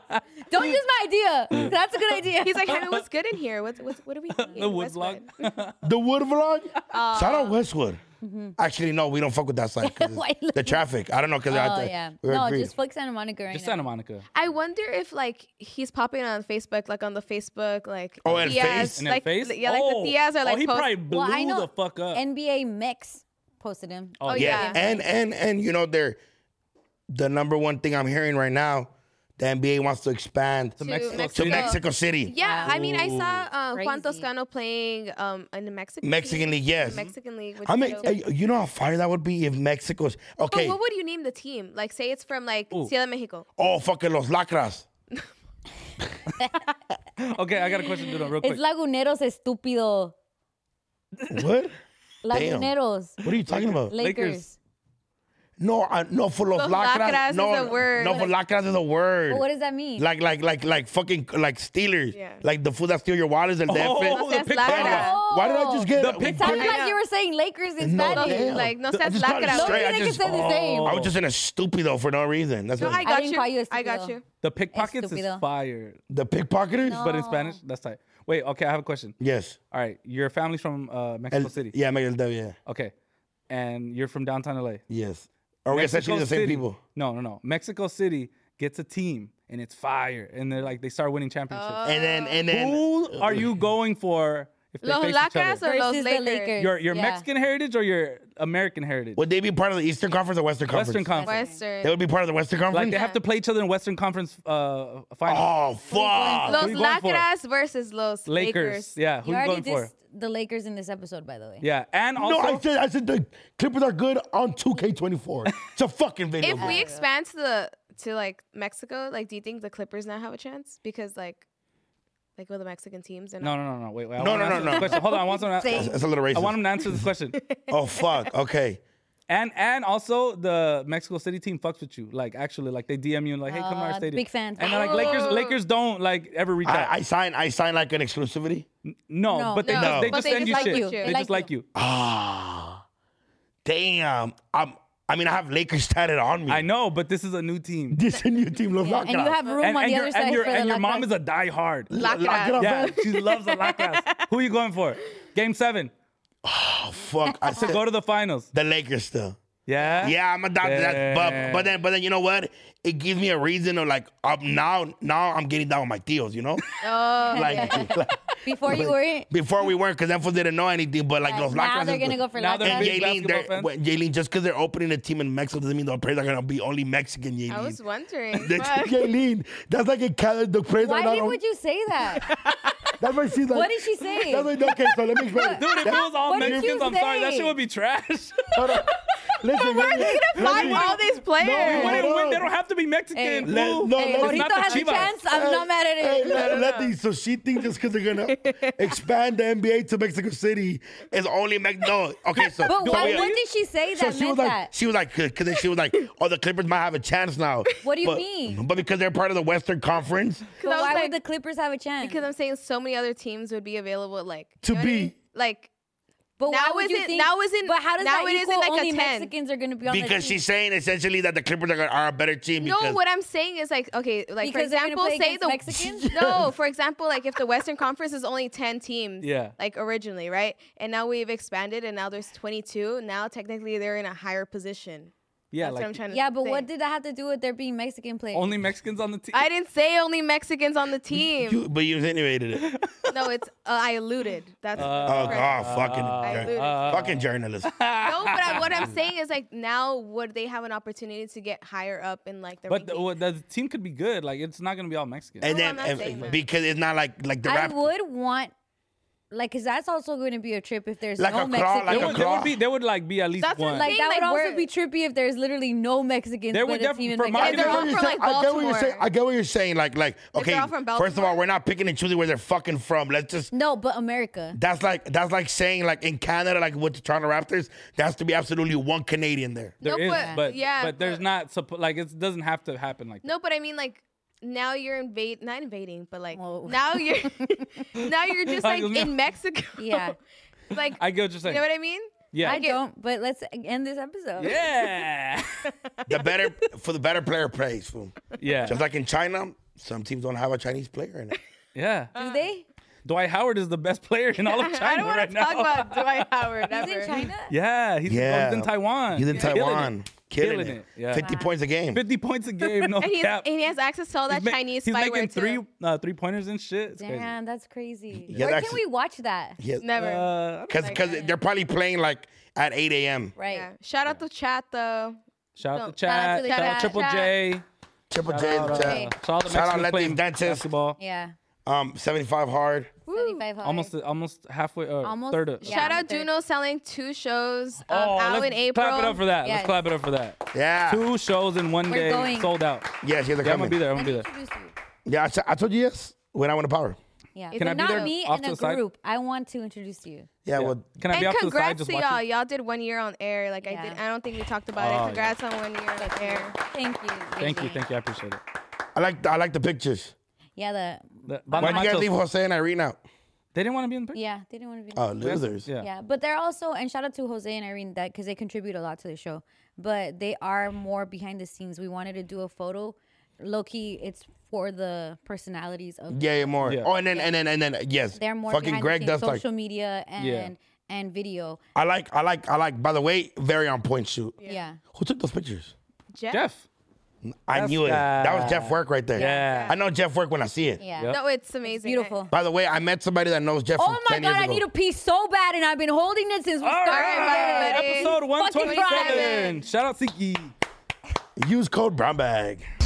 Don't use my idea. That's a good idea. He's like, Jaime, what's good in here? What's what's what are we eating? The wood Westwood. vlog. The Wood vlog. Shout out Westwood. Actually, no, we don't fuck with that side. 'cause Why it's the traffic. I don't know because Oh yeah. No, just fuck Santa Monica right Just now. Santa Monica. I wonder if like he's popping on Facebook, like on the Facebook, like Oh, El Diaz, Face? In El like Face? yeah, like oh. the Diaz are like oh, he post- probably blew Well, I know the fuck up. N B A Mix posted him. oh, Yeah, yeah. and and and you know they're the number one thing I'm hearing right now. The N B A wants to expand To to, Mexico Mexico. City. Mexico City. Yeah, I mean, I saw uh, Juan Crazy. Toscano playing um in the Mexican Mexican League, yes. Mexican League. Which I mean, is dope. hey, you know how fire that would be if Mexico's okay. But what would you name the team? Like, say it's from like Ooh. Ciudad de Mexico. Oh, fucking Los Lacras. Okay, I got a question, dude, real quick. It's Laguneros, estúpido. What? Laguneros. What are you talking about? Lakers. No, uh, no, for Los, Los Lacras. Lacras is no, a word. No, for Lacras is a word. But what does that mean? Like, like, like, like fucking, like Steelers. Yeah. Like the food that steal your wallets. El Oh, Defe. the That's pickpocket. Lacras. Why did I just get The it? pick- It sounded I like know. you were saying Lakers in No, Spanish. damn. Like, no I seas just called it lacras. straight. No, I you just, said the same. I was just in a stupido for no reason. That's No, what I got didn't you. call you I got estúpido. you. The pickpockets Estúpido. is fire. the pickpocketers. No. But in Spanish, that's tight. Wait, okay, I have a question. Yes. All right, your family's from uh, Mexico El- City. Yeah, Miguel Dev, yeah. Okay, and you're from downtown L A. Yes. Are we Mexico essentially the same City- people? No, no, no. Mexico City gets a team and it's fire, and they're like they start winning championships. And then, and then. Who are you going for if they Los face each Lacras other? or Los Versus the Lakers? Lakers. Your your Yeah. Mexican heritage or your American heritage? Would they be part of the Eastern Conference or Western Conference? Western Conference. Western. They would be part of the Western Conference? Like they have to play each other in Western Conference uh, finals. Oh, fuck. Los Who you going for? Lacras versus Los Lakers. Lakers. Yeah, who You you already going for? dissed the Lakers in this episode, by the way. Yeah, and No, also I said I said the Clippers are good on two K twenty-four. It's a fucking video. If we expand to the to like Mexico, like, do you think the Clippers now have a chance? Because like, like with the Mexican teams and no, no, no, no. Wait, wait. I No, wanna no, no, answer no. this question. Hold on, I want someone. Say- To, That's a little racist. I want him to answer this question. Oh, fuck. Okay. And and also the Mexico City team fucks with you. Like actually, like they D M you and like, hey, come to our Uh, stadium. big fans. And then like Lakers, Oh. Lakers don't like ever reach out. I, I signed I signed like an exclusivity. no, No. but they No. just they But just they send just you like shit. you. They They just like like you. Ah. Damn. I'm I mean I have Lakers tatted on me. I know, but this is a new team. This is a new team, Los And you Lacras. have room And, on and the your other side and your for and the your mom Lacras. is a diehard. Lacras. Lacras. Yeah, she loves the Lacras. Who are you going for? Game seven. Oh, fuck. I To said go to the finals. the Lakers still. Yeah. Yeah, I'm a doctor. That, but Yeah. but then but then you know what? It gives me a reason to like up now now I'm getting down with my tios, you know? Oh, Like, like, Before you were before we weren't because them fools didn't know anything. But like Los now Lacras they're is gonna the- go for Now they're Lacras. And big Jaylene, basketball they're- fans? what- Jaylene, just because they're opening a team in Mexico doesn't mean the players are gonna be only Mexican. Jaylene. I was wondering. That's Fuck. Jaylene. That's like a Canada. The players Why are not. did, on- would you say that? That's why she's like. What did she say? That's why, okay, so let me explain. it. Dude, if it was all What did Mexicans, you I'm sorry, that say? shit would be trash. Hold on. Listen, Where are they gonna find all these players? Wait, Hold wait, on. they don't have to be Mexican. Hey. fool. Let- no, Hey, let- It's Jorito not the has a Chivas. chance. I'm not mad at Hey, it. let, let these. So she thinks just because they're gonna expand the N B A to Mexico City is only Mex. No, okay. So, But so why, we- what did she say so that she meant was like, that? she was like, because then she was like, oh, the Clippers might have a chance now. What do you But- mean? But because they're part of the Western Conference, But I was why like- would the Clippers have a chance? Because I'm saying so many other teams would be available, like To you know what I be- mean? like. but now why would you isn't- think? now isn't- But how does now that it isn't equal like a only ten. Mexicans are going to be on the because team? she's saying essentially that the Clippers are, gonna- are a better team. No, because what I'm saying is like, okay, like Because for they're gonna example, play say against the Mexicans? no, for example, like if the Western Conference is only ten teams, Yeah. like originally, right, and now we've expanded and now there's twenty-two. Now technically they're in a higher position. Yeah, That's like what I'm trying to Yeah, but say. what did that have to do with there being Mexican players? only Mexicans on the team. I didn't say only Mexicans on the team. you, but you insinuated it. No, it's uh, I alluded. That's Oh correct. God, fucking, I alluded. fucking journalist. No, but I, what I'm saying is like now would they have an opportunity to get higher up in like the But the, ranking? well, the team could be good. Like it's not gonna be all Mexican. And No, then I'm not and- saying that. because it's not like like the I rap. would want, like, because that's also going to be a trip if there's Like no a claw- Mexicans. like there, a would, there claw. would be there would like be at least That's what one. I'm Like, saying, that would like, also we're- be trippy if there's literally no Mexicans There but would a def- team in for my- And they're Mexico. all I get what from, you're like, saying. I get what you're saying. Baltimore. I get what you're saying. Like, like, If okay. they're all from First of all, Baltimore. we're not picking and choosing where they're fucking from. Let's just. No, but America. That's like that's like saying like in Canada, like with the Toronto Raptors, there has to be absolutely one Canadian there. There No, is, but- but yeah, but there's but- not suppo- like it doesn't have to happen like that. No, but I mean like now you're invade not invading, but like Whoa. now you're now you're just like in Mexico. Yeah. Like I get what you're you saying. know what I mean? Yeah. I don't, but let's end this episode. Yeah. The better for the better player plays. Fool. yeah. Just like in China, Some teams don't have a Chinese player in it. Yeah. Do they? Dwight Howard is the best player in all of I China don't want right to now. talk about Dwight Howard. He's ever. in China? Yeah, he's, Yeah. he's in Taiwan. He's in Killing Taiwan. it. Killing, Killing it. it, yeah. fifty Wow. points a game. fifty points a game, no And, he's, cap. and he has access to all that He's ma- Chinese He's spyware making three too. uh, three pointers and shit. It's Damn, that's crazy. Yeah, Where that's- can we watch that? Yes. Never. crazy. Uh, Because because they're probably playing like at eight a.m. Right. Yeah. Shout out to chat though. shout out Don't- to shout out chat. to the Shout out chat. Triple Chat. J. Triple Shout J. out, the uh, chat. shout out the Shout out Mexicans Letty's playing Dentist. basketball. Yeah. Um, seventy-five hard. seventy-five hard. Almost almost halfway. Uh, Almost- third. Of, Yeah, Shout out third. Juno selling two shows um, Oh, out let's in April. clap it up for that. Yes. Let's clap it up for that. Yeah. Two shows in one We're day, going. sold out. Yes, yes, they're Yeah, I'm coming. gonna be there. I'm Let gonna me be there. introduce you. Yeah, I, t- I told you yes when I went to Power. Yeah. Can I be not there me off in to a the side? group. I want to introduce you. Yeah, Yeah. well, Can I be And off to the side congrats just to watching? y'all. Y'all did one year on air. Like I Yeah. did. I don't think we talked about Oh, it. yeah. Congrats on one year on air. Thank you. Thank you, J J. thank you. I appreciate it. I like I like the pictures. Yeah, the The- Why did you guys Machos- leave Jose and Irene out? They didn't want to be in the picture. yeah, they didn't want to be. Oh, losers. Yeah. Yeah, but they're also, and shout out to Jose and Irene that because they contribute a lot to the show. But they are more behind the scenes. We wanted to do a photo, low key. It's for the personalities of. Yeah, yeah, more. Yeah. Oh, and then and then and then yes. They're more Fucking behind Greg the scenes, does like. social media and Yeah. and video. I like I like I like. By the way, very on point shoot. Yeah. Who took those pictures? Jeff. Jeff. I That's knew it. That was that. Jeff work right there. Yeah. I know Jeff work when I see it. Yeah. Yep. No, it's amazing. Beautiful. By the way, I met somebody that knows Jeff Oh from my ten years god, I ago. need a piece so bad, and I've been holding it since we All started. right, buddy. episode one Fucking twenty-seven. Friday. Shout out Siki. Use code Brown Bag.